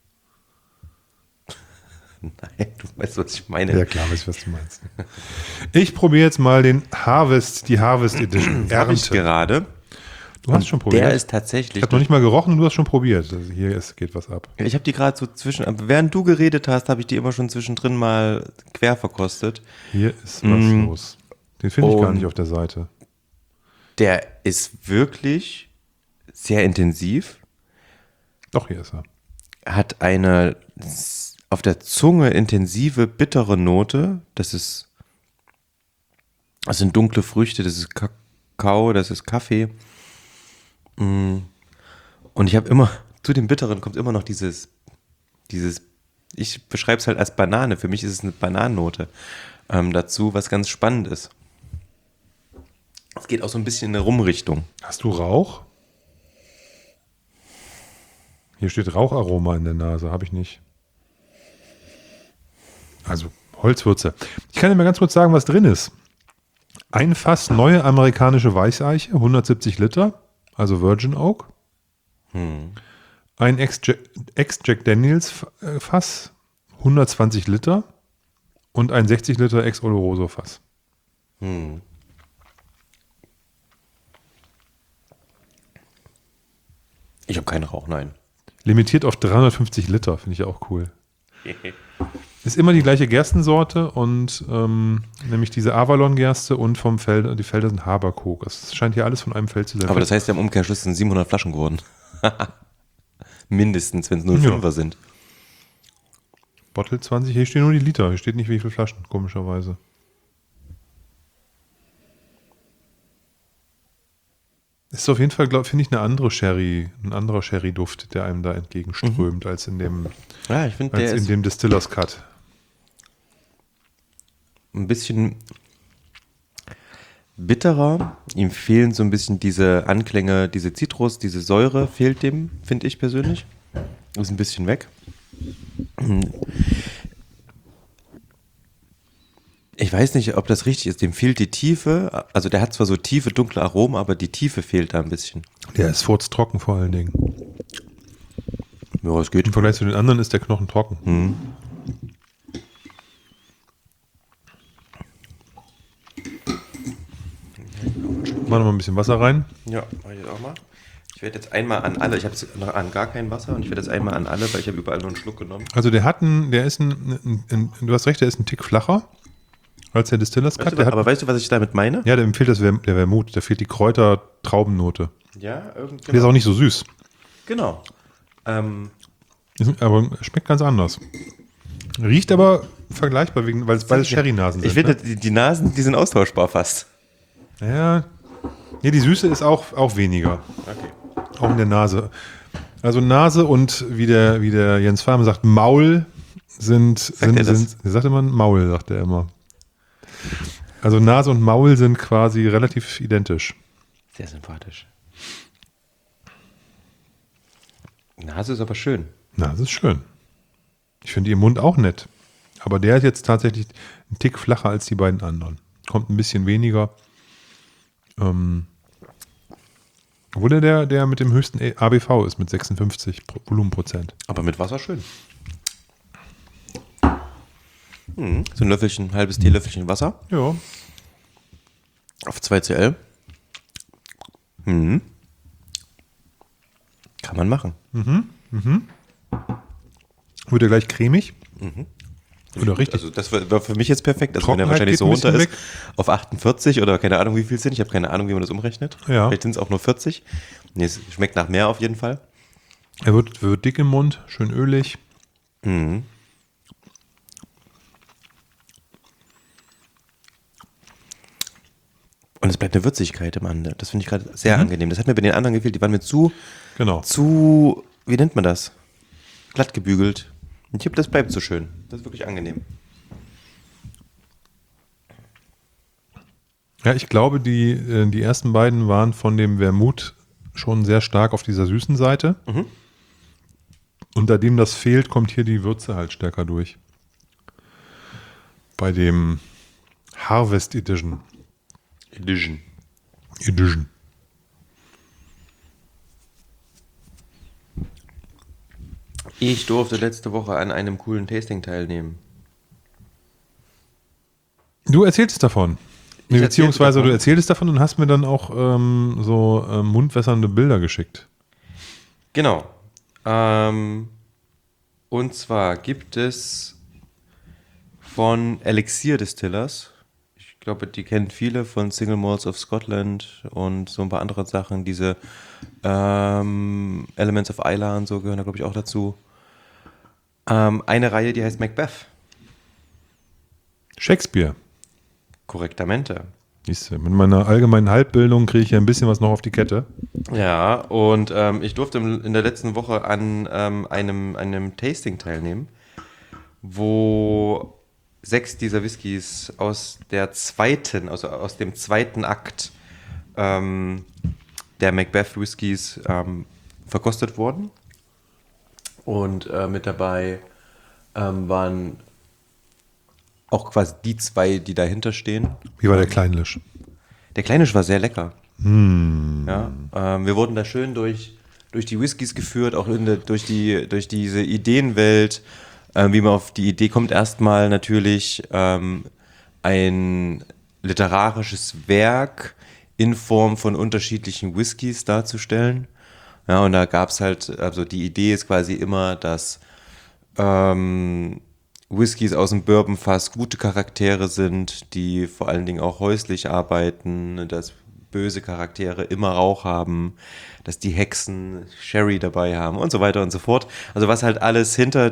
Nein, du weißt, was ich meine. Ja, klar, weiß ich, was du meinst. Ich probiere jetzt mal den Harvest, die Harvest Edition. Habe ich gerade. Du hast schon probiert. Der ist tatsächlich. Ich habe noch nicht mal gerochen und du hast schon probiert. Also hier ist, geht was ab. Ich habe die gerade so zwischen. Während du geredet hast, habe ich die immer schon zwischendrin mal quer verkostet. Hier ist was mm. los. Den finde ich gar nicht auf der Seite. Der ist wirklich sehr intensiv. Doch, hier ist er. Hat eine auf der Zunge intensive, bittere Note. Das ist. Das sind dunkle Früchte, das ist Kakao, das ist Kaffee. Und ich habe immer, zu dem Bitteren kommt immer noch dieses, dieses, ich beschreibe es halt als Banane, für mich ist es eine Bananennote ähm, dazu, was ganz spannend ist. Es geht auch so ein bisschen in eine Rumrichtung. Hast du Rauch? Hier steht Raucharoma in der Nase, habe ich nicht. Also Holzwürze. Ich kann dir mal ganz kurz sagen, was drin ist. Ein Fass neue amerikanische Weißeiche, hundertsiebzig Liter. Also Virgin Oak. Hm. Ein Ex-Jack Daniels Fass, hundertzwanzig Liter. Und ein sechzig Liter Ex-Oloroso Fass. Hm. Ich habe keinen Rauch, nein. Limitiert auf dreihundertfünfzig Liter, finde ich auch cool. Ist immer die gleiche Gerstensorte und ähm, nämlich diese Avalon-Gerste und vom Feld, die Felder sind Haberkok. Es scheint hier alles von einem Feld zu sein. Aber das heißt ja im Umkehrschluss sind siebenhundert Flaschen geworden. Mindestens, wenn es null Komma fünfer ja. sind. Bottle zwanzig, hier stehen nur die Liter, hier steht nicht wie viele Flaschen, komischerweise. Ist auf jeden Fall, finde ich, eine andere Sherry, ein anderer Sherry-Duft, der einem da entgegenströmt, mhm. als in dem, ja, ich find, als der in ist dem Distillers Cut. Ein bisschen bitterer. Ihm fehlen so ein bisschen diese Anklänge, diese Zitrus, diese Säure fehlt dem, finde ich persönlich. Ist ein bisschen weg. Ich weiß nicht, ob das richtig ist. Dem fehlt die Tiefe. Also der hat zwar so tiefe, dunkle Aromen, aber die Tiefe fehlt da ein bisschen. Der ist furztrocken vor allen Dingen. Ja, es geht. Im Vergleich zu den anderen ist der Knochen trocken. Hm. Mach noch mal ein bisschen Wasser rein. Ja, mach ich jetzt auch mal. Ich werde jetzt einmal an alle, ich habe jetzt noch an gar kein Wasser und ich werde jetzt einmal an alle, weil ich habe überall nur einen Schluck genommen. Also der hat einen, der ist ein, ein, ein, du hast recht, der ist ein Tick flacher als der Distillers Cut. Weißt du, der hat, aber weißt du, was ich damit meine? ja, dem fehlt das, der Wermut, da fehlt die Kräuter-Traubennote. Ja, irgendwie. Der ist auch nicht so süß. Genau. Ähm, Ist, aber schmeckt ganz anders. Riecht aber vergleichbar, wegen, weil es beide Sherry-Nasen sind. ich finde, ne? die, die Nasen, die sind austauschbar fast. Ja, nee, die Süße ist auch, auch weniger. Okay. Auch in der Nase. Also Nase und, wie der, wie der Jens Farmer sagt, Maul sind, sind, er das? sind, sagt immer Maul, sagt er immer. Also Nase und Maul sind quasi relativ identisch. Sehr sympathisch. Nase ist aber schön. Nase ist schön. Ich finde ihr Mund auch nett. Aber der ist jetzt tatsächlich ein Tick flacher als die beiden anderen. Kommt ein bisschen weniger. Ähm, obwohl er der, der mit dem höchsten A B V ist, mit sechsundfünfzig Volumenprozent. Aber mit Wasser schön. Hm, so ein Löffelchen, ein halbes Teelöffelchen Wasser Ja. auf zwei Zentiliter. Hm. Kann man machen. Wird er gleich cremig? Oder richtig? Also das war war für mich jetzt perfekt. Also wenn er Trockenheit wahrscheinlich geht so ein runter bisschen ist auf achtundvierzig oder keine Ahnung wie viel es sind. Ich habe keine Ahnung, wie man das umrechnet. Ja. Vielleicht sind es auch nur vierzig. Nee, es schmeckt nach mehr auf jeden Fall. Er wird, wird dick im Mund, schön ölig. Mhm. Und es bleibt eine Würzigkeit im Ende. Das finde ich gerade sehr Mhm. angenehm. Das hat mir bei den anderen gefehlt. Die waren mir zu, Genau. zu, wie nennt man das? Glatt gebügelt. Ich glaube, das bleibt so schön. Das ist wirklich angenehm. Ja, ich glaube, die, äh, die ersten beiden waren von dem Wermut schon sehr stark auf dieser süßen Seite. Mhm. Und da dem das fehlt, kommt hier die Würze halt stärker durch. Bei dem Harvest Edition. Edition. Edition. Ich durfte letzte Woche an einem coolen Tasting teilnehmen. Du erzählst davon. Ich erzählte Beziehungsweise davon. du erzählst davon und hast mir dann auch ähm, so ähm, mundwässernde Bilder geschickt. Genau. Ähm, und zwar gibt es von Elixir Distillers, ich glaube, die kennen viele von Single Malts of Scotland und so ein paar andere Sachen, diese ähm, Elements of Islay und so gehören da, glaube ich, auch dazu. Ähm, eine Reihe, die heißt Macbeth. Shakespeare. Korrektamente. Siehst du, mit meiner allgemeinen Halbbildung kriege ich ja ein bisschen was noch auf die Kette. Ja, und ähm, ich durfte in der letzten Woche an ähm, einem, einem Tasting teilnehmen, wo sechs dieser Whiskys aus der zweiten, also aus dem zweiten Akt ähm, der Macbeth Whiskys ähm, verkostet wurden. Und äh, mit dabei ähm, waren auch quasi die zwei, die dahinter stehen. Wie war der Kleinlisch? Der Kleinisch war sehr lecker. Hm. Ja, ähm, wir wurden da schön durch, durch die Whiskys geführt, auch in der, durch, die, durch diese Ideenwelt, ähm, wie man auf die Idee kommt, erstmal natürlich ähm, ein literarisches Werk in Form von unterschiedlichen Whiskys darzustellen. Ja, und da gab es halt, also die Idee ist quasi immer, dass ähm, Whiskys aus dem Bourbonfass gute Charaktere sind, die vor allen Dingen auch häuslich arbeiten, dass böse Charaktere immer Rauch haben, dass die Hexen Sherry dabei haben und so weiter und so fort. Also was halt alles hinter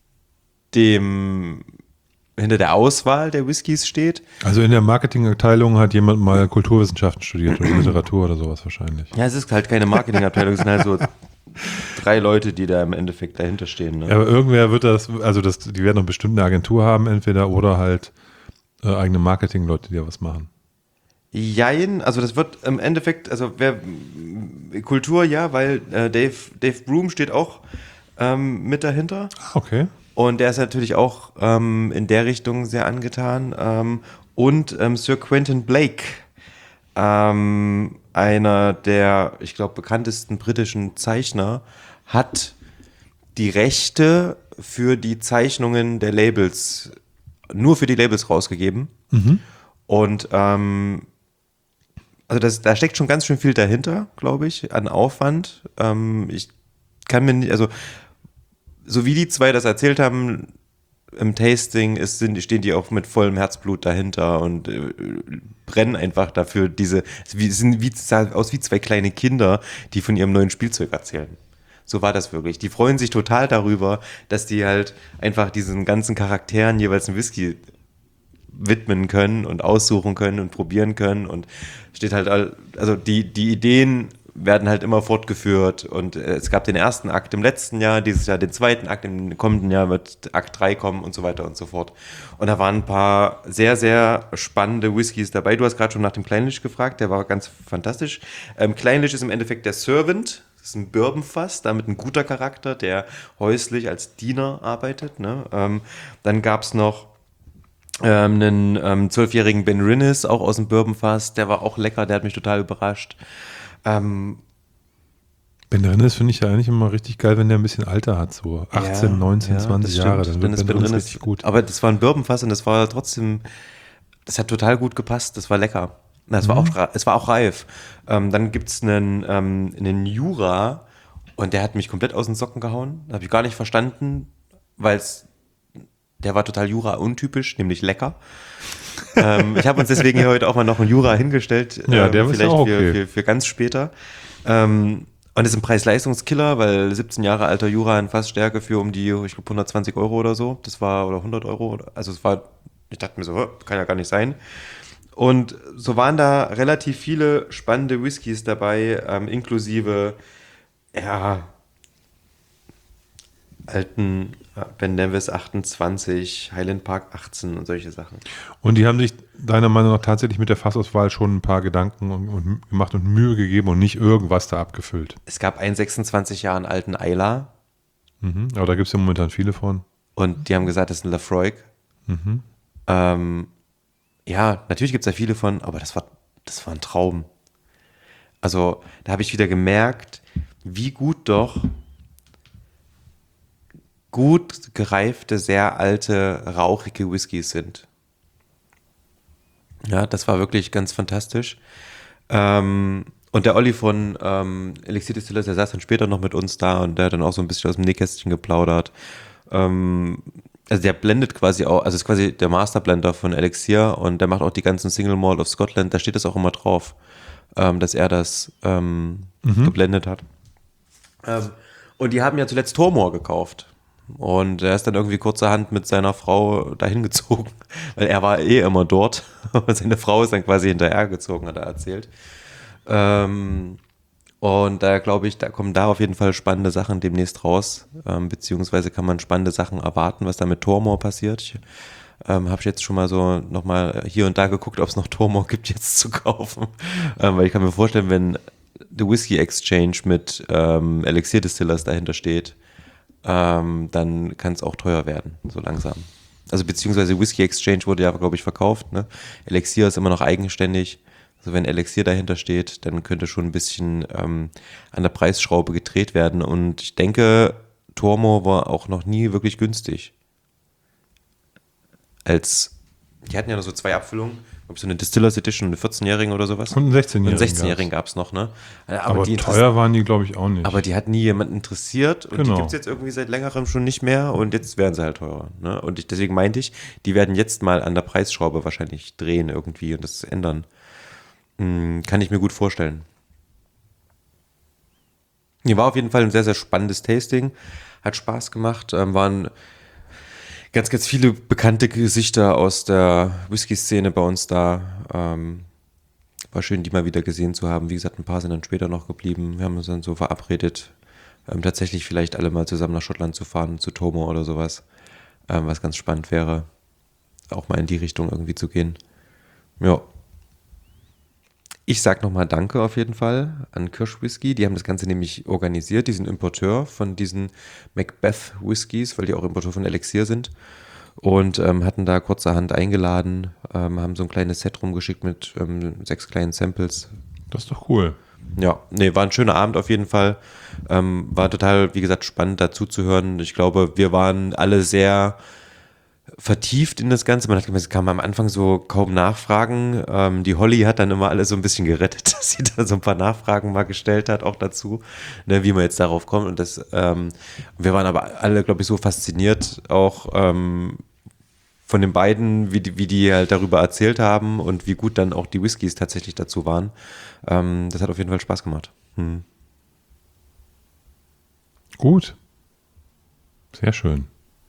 dem, hinter der Auswahl der Whiskys steht. Also in der Marketingabteilung hat jemand mal Kulturwissenschaften studiert oder Literatur oder sowas wahrscheinlich. Ja, es ist halt keine Marketingabteilung, es sind halt so drei Leute, die da im Endeffekt dahinter stehen. Ne? Ja, aber irgendwer wird das, also das, die werden doch bestimmt eine Agentur haben, entweder oder halt äh, eigene Marketingleute, die da was machen. Jein, also das wird im Endeffekt, also wer Kultur, ja, weil äh, Dave, Dave Broom steht auch ähm, mit dahinter. Ah, okay. Und der ist natürlich auch ähm, in der Richtung sehr angetan. Ähm, und ähm, Sir Quentin Blake, ähm, einer der, ich glaube, bekanntesten britischen Zeichner, hat die Rechte für die Zeichnungen der Labels, nur für die Labels rausgegeben. Mhm. Und ähm, Also das, da steckt schon ganz schön viel dahinter, glaube ich, an Aufwand. Ähm, ich kann mir nicht, also so wie die zwei das erzählt haben, im Tasting ist, sind, stehen die auch mit vollem Herzblut dahinter und äh, brennen einfach dafür. Diese, wie, sind wie, sah aus wie zwei kleine Kinder, die von ihrem neuen Spielzeug erzählen. So war das wirklich. Die freuen sich total darüber, dass die halt einfach diesen ganzen Charakteren jeweils einen Whisky widmen können und aussuchen können und probieren können und steht halt, all, also die, die Ideen werden halt immer fortgeführt und es gab den ersten Akt im letzten Jahr, dieses Jahr den zweiten Akt, im kommenden Jahr wird Akt drei kommen und so weiter und so fort. Und da waren ein paar sehr, sehr spannende Whiskys dabei. Du hast gerade schon nach dem Kleinlich gefragt, der war ganz fantastisch. Ähm, Kleinlich ist im Endeffekt der Servant, das ist ein Bourbonfass, damit ein guter Charakter, der häuslich als Diener arbeitet. Ne? Ähm, dann gab es noch Ähm, einen ähm, zwölfjährigen Ben Rinnes, auch aus dem Bourbonfass, der war auch lecker, der hat mich total überrascht. Ähm, Ben Rinnes finde ich ja eigentlich immer richtig geil, wenn der ein bisschen Alter hat, so achtzehn, ja, neunzehn, ja, zwanzig das Jahre, stimmt. dann Dann wird ist Ben Ben Rinnes Rinnes, richtig gut. aber das war ein Bourbonfass und das war trotzdem, das hat total gut gepasst, das war lecker. Na, es, Mhm. war auch, ra- es war auch reif. Ähm, dann gibt es einen, ähm, einen Jura und der hat mich komplett aus den Socken gehauen. Habe ich gar nicht verstanden, weil es der war total Jura-untypisch, nämlich lecker. ähm, ich habe uns deswegen hier heute auch mal noch einen Jura hingestellt. Ja, ähm, der ist vielleicht auch für, okay. für, für ganz später. Ähm, und ist ein Preis-Leistungskiller, weil siebzehn Jahre alter Jura in Fassstärke für um die, ich glaube, hundertzwanzig Euro oder so. Das war, oder hundert Euro. Also es war, ich dachte mir so, hä, kann ja gar nicht sein. Und so waren da relativ viele spannende Whiskys dabei, ähm, inklusive, ja, alten äh, Ben Nevis achtundzwanzig, Highland Park achtzehn und solche Sachen. Und die haben sich deiner Meinung nach tatsächlich mit der Fassauswahl schon ein paar Gedanken und, und gemacht und Mühe gegeben und nicht irgendwas da abgefüllt. Es gab einen sechsundzwanzig Jahre alten Islay Mhm. Aber da gibt es ja momentan viele von. und die haben gesagt, das ist ein Lafroig. Mhm. Ähm, ja, natürlich gibt es da viele von, aber das war, das war ein Traum. Also da habe ich wieder gemerkt, wie gut doch gut gereifte, sehr alte, rauchige Whiskys sind. Ja, das war wirklich ganz fantastisch. Ähm, und der Olli von ähm, Elixir Distillers, der saß dann später noch mit uns da und der hat dann auch so ein bisschen aus dem Nähkästchen geplaudert. Ähm, also der blendet quasi auch, also ist quasi der Masterblender von Elixir und der macht auch die ganzen Single Malt of Scotland, da steht das auch immer drauf, ähm, dass er das ähm, Mhm. geblendet hat. Ähm, und die haben ja zuletzt Tormor gekauft. Und er ist dann irgendwie kurzerhand mit seiner Frau dahin gezogen, weil er war eh immer dort. Und seine Frau ist dann quasi hinterhergezogen, hat er erzählt. Ähm, und da glaube ich, da kommen da auf jeden Fall spannende Sachen demnächst raus. Ähm, beziehungsweise kann man spannende Sachen erwarten, was da mit Tormor passiert. Ich ähm, habe jetzt schon mal so nochmal hier und da geguckt, ob es noch Tormor gibt jetzt zu kaufen. Ähm, weil ich kann mir vorstellen, wenn The Whiskey Exchange mit ähm, Elixir Distillers dahinter steht, ähm, dann kann es auch teuer werden, so langsam. Also beziehungsweise Whiskey Exchange wurde ja, glaube ich, verkauft. Ne? Elixir ist immer noch eigenständig. Also wenn Elixir dahinter steht, dann könnte schon ein bisschen ähm, an der Preisschraube gedreht werden. Und ich denke, Tormor war auch noch nie wirklich günstig. Als, die hatten ja noch so zwei Abfüllungen, ob so eine Distillers Edition, eine vierzehnjährige oder sowas. Und einen sechzehnjährigen. Und einen sechzehnjährigen gab es noch, ne? Aber, Aber die teuer waren die, glaube ich, auch nicht. aber die hat nie jemand interessiert und Genau. die gibt es jetzt irgendwie seit längerem schon nicht mehr und jetzt werden sie halt teurer. Ne? Und ich, deswegen meinte ich, die werden jetzt mal an der Preisschraube wahrscheinlich drehen irgendwie und das ändern. Hm, kann ich mir gut vorstellen. Hier war auf jeden Fall ein sehr, sehr spannendes Tasting. Hat Spaß gemacht. Ähm, waren ganz, ganz viele bekannte Gesichter aus der Whisky-Szene bei uns da. Ähm, war schön, die mal wieder gesehen zu haben. Wie gesagt, ein paar sind dann später noch geblieben. Wir haben uns dann so verabredet, ähm, tatsächlich vielleicht alle mal zusammen nach Schottland zu fahren, zu Tomo oder sowas. Ähm, was ganz spannend wäre, auch mal in die Richtung irgendwie zu gehen. Ja. Ich sag nochmal Danke auf jeden Fall an Kirsch Whisky. Die haben das Ganze nämlich organisiert. Die sind Importeur von diesen Macbeth Whiskys, weil die auch Importeur von Elixir sind. Und ähm, hatten da kurzerhand eingeladen, ähm, haben so ein kleines Set rumgeschickt mit ähm, sechs kleinen Samples. Das ist doch cool. Ja, nee, war ein schöner Abend auf jeden Fall. Ähm, war total, wie gesagt, spannend dazu zu hören. Ich glaube, wir waren alle sehr vertieft in das Ganze. Man hat gemerkt, es kam am Anfang so kaum Nachfragen. Ähm, die Holly hat dann immer alles so ein bisschen gerettet, dass sie da so ein paar Nachfragen mal gestellt hat, auch dazu, ne, wie man jetzt darauf kommt. Und das, ähm, wir waren aber alle, glaube ich, so fasziniert, auch ähm, von den beiden, wie die, wie die halt darüber erzählt haben und wie gut dann auch die Whiskys tatsächlich dazu waren. Ähm, das hat auf jeden Fall Spaß gemacht. Hm. Gut. Sehr schön.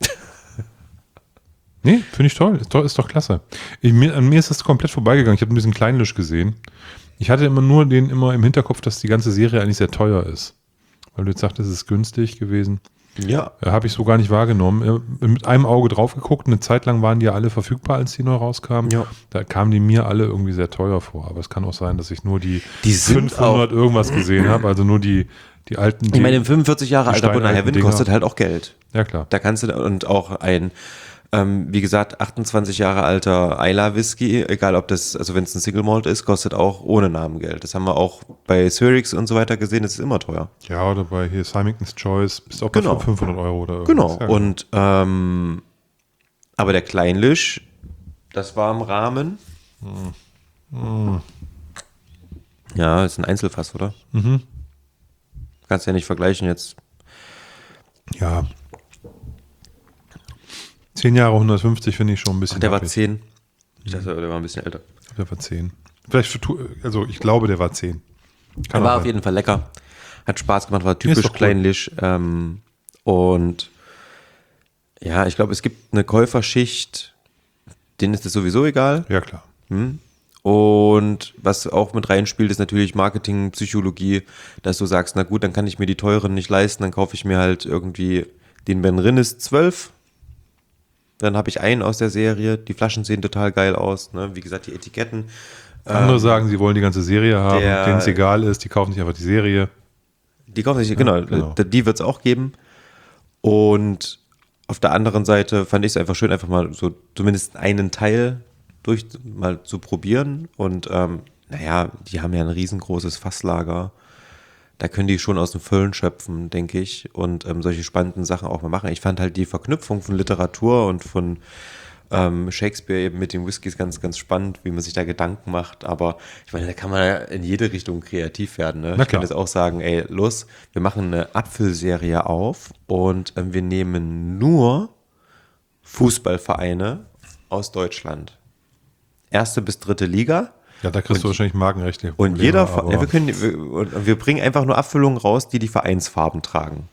Nee, finde ich toll. Ist doch, ist doch klasse. Ich, mir, an mir ist das komplett vorbeigegangen. Ich habe nur diesen Kleinlisch gesehen. Ich hatte immer nur den immer im Hinterkopf, dass die ganze Serie eigentlich sehr teuer ist. Weil du jetzt sagtest, es ist günstig gewesen. Ja. Äh, habe ich so gar nicht wahrgenommen. Äh, mit einem Auge drauf geguckt. Eine Zeit lang waren die ja alle verfügbar, als die neu rauskamen. Ja. Da kamen die mir alle irgendwie sehr teuer vor. Aber es kann auch sein, dass ich nur die, Die sind fünfhundert auch, irgendwas gesehen habe. Also nur die, die alten. ich die, meine, fünfundvierzig Jahre die alter Bonner steinalten Heaven Dinger. kostet halt auch Geld. Ja, klar. Da kannst du, und auch ein, ähm, wie gesagt, achtundzwanzig Jahre alter Islay Whisky, egal ob das, also wenn es ein Single Malt ist, kostet auch ohne Namen Geld. Das haben wir auch bei Syrix und so weiter gesehen, das ist immer teuer. Ja, oder bei hier Symington's Choice bist auch bei Genau. fünfhundert Euro oder irgendwas. Genau. Ja, Und, ähm, aber der Kleinlisch, das war im Rahmen. Ja, ist ein Einzelfass, oder? Mhm. Kannst ja nicht vergleichen jetzt. Ja. Zehn Jahre hundertfünfzig finde ich schon ein bisschen. Ach, der war happig. zehn. Ich dachte, der war ein bisschen älter. Ich glaube, der war zehn. Vielleicht, für tu- also ich glaube, der war zehn. Kann Er war auch auf sein. jeden Fall lecker. Hat Spaß gemacht, war ist typisch doch cool. Kleinlisch. Ähm, und ja, ich glaube, es gibt eine Käuferschicht, denen ist das sowieso egal. Ja, klar. Hm? Und was auch mit reinspielt, ist natürlich Marketing, Psychologie, dass du sagst, na gut, dann kann ich mir die teuren nicht leisten, dann kaufe ich mir halt irgendwie den Ben Rinnes zwölf. Dann habe ich einen aus der Serie. Die Flaschen sehen total geil aus. Ne? Wie gesagt, die Etiketten. Andere Ähm, sagen, sie wollen die ganze Serie haben, der- denen es egal ist, die kaufen sich einfach die Serie. Die kaufen sich, genau, genau. äh, die wird es auch geben. Und auf der anderen Seite fand ich es einfach schön, einfach mal so zumindest einen Teil durch mal zu probieren. Und ähm, naja, die haben ja ein riesengroßes Fasslager. Da können die schon aus dem Vollen schöpfen, denke ich. Und ähm, solche spannenden Sachen auch mal machen. Ich fand halt die Verknüpfung von Literatur und von ähm, Shakespeare eben mit den Whiskys ganz, ganz spannend, wie man sich da Gedanken macht. Aber ich meine, da kann man ja in jede Richtung kreativ werden. Ne? Na Ich kann klar. jetzt auch sagen, ey, los, wir machen eine Apfelserie auf und ähm, wir nehmen nur Fußballvereine aus Deutschland. Erste bis dritte Liga. Ja, da kriegst du wahrscheinlich markenrechtliche Und Probleme, jeder, aber ja, wir können, wir, und wir bringen einfach nur Abfüllungen raus, die die Vereinsfarben tragen.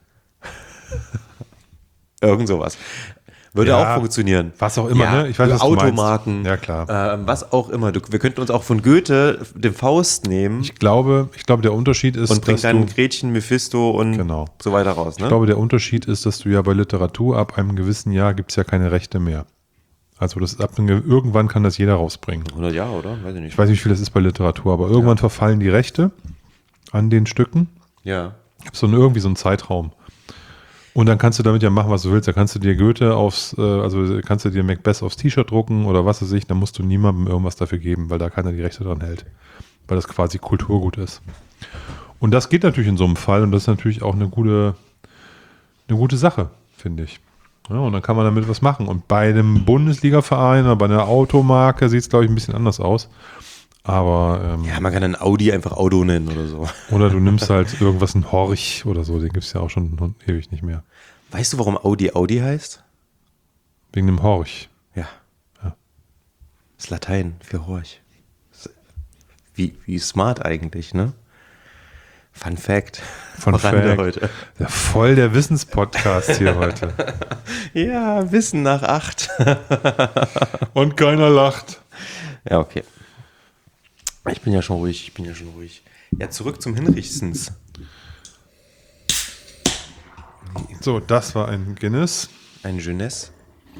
Irgend sowas. Würde Ja, auch funktionieren. was auch immer, Ja, ne? Ich weiß, was du Automarken. meinst. Ja, klar. Ähm, was auch immer. Du, wir könnten uns auch von Goethe den Faust nehmen Ich glaube, ich glaube, der Unterschied ist, und bringen dass dann du, Gretchen, Mephisto und Genau. so weiter raus. Ne? ich glaube, der Unterschied ist, dass du ja bei Literatur ab einem gewissen Jahr gibt es ja keine Rechte mehr. Also das ab einem, irgendwann kann das jeder rausbringen. hundert Jahre, oder? Weiß ich nicht. Ich weiß nicht, wie viel das ist bei Literatur, aber irgendwann verfallen die Rechte an den Stücken. Ja. Gibt so einen, irgendwie so einen Zeitraum. Und dann kannst du damit ja machen, was du willst. Da kannst du dir Goethe aufs, äh, also kannst du dir Macbeth aufs T-Shirt drucken oder was weiß ich, dann musst du niemandem irgendwas dafür geben, weil da keiner die Rechte dran hält. Weil das quasi Kulturgut ist. Und das geht natürlich in so einem Fall und das ist natürlich auch eine gute, eine gute Sache, finde ich. Ja, und dann kann man damit was machen. Und bei einem Bundesliga-Verein oder bei einer Automarke sieht es, glaube ich, ein bisschen anders aus. Aber, ähm, Ja, man kann ein Audi einfach Auto nennen oder so. oder du nimmst halt irgendwas, ein Horch oder so, den gibt es ja auch schon ewig nicht mehr. Weißt du, warum Audi Audi heißt? Wegen dem Horch. Ja. Ja. Das ist Latein für Horch. Wie, wie smart eigentlich, ne? Fun Fact. Fun Am Rande Fact. heute. Ja, voll der Wissenspodcast hier heute. Ja, Wissen nach acht. Und keiner lacht. Ja, okay. Ich bin ja schon ruhig, ich bin ja schon ruhig. Ja, zurück zum Hinrichtens. So, das war ein Guinness. Ein Jeunesse.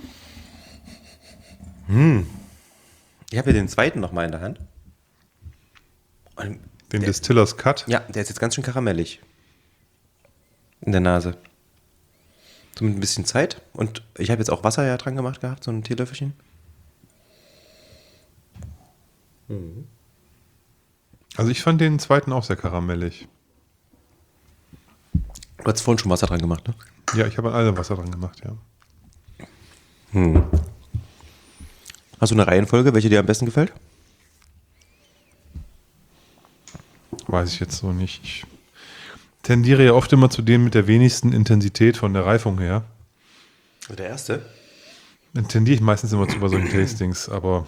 Hm. Ich habe ja den zweiten noch mal in der Hand. Und Den der, Distillers Cut. ja, der ist jetzt ganz schön karamellig. In der Nase. So mit ein bisschen Zeit. Und ich habe jetzt auch Wasser ja dran gemacht gehabt, so ein Teelöffelchen. Also ich fand den zweiten auch sehr karamellig. Du hast vorhin schon Wasser dran gemacht, ne? Ja, ich habe an allem Wasser dran gemacht, ja. Hm. Hast du eine Reihenfolge, welche dir am besten gefällt? Weiß ich jetzt so nicht. Ich tendiere ja oft immer zu dem mit der wenigsten Intensität von der Reifung her. Der erste? Dann tendiere ich meistens immer zu bei solchen Tastings, aber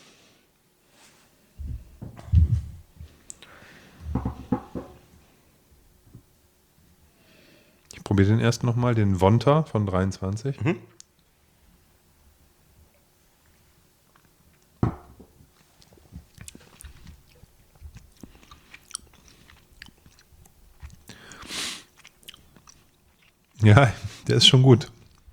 ich probiere den ersten nochmal, den Wonta von dreiundzwanzig. Mhm. Ja, der ist schon gut.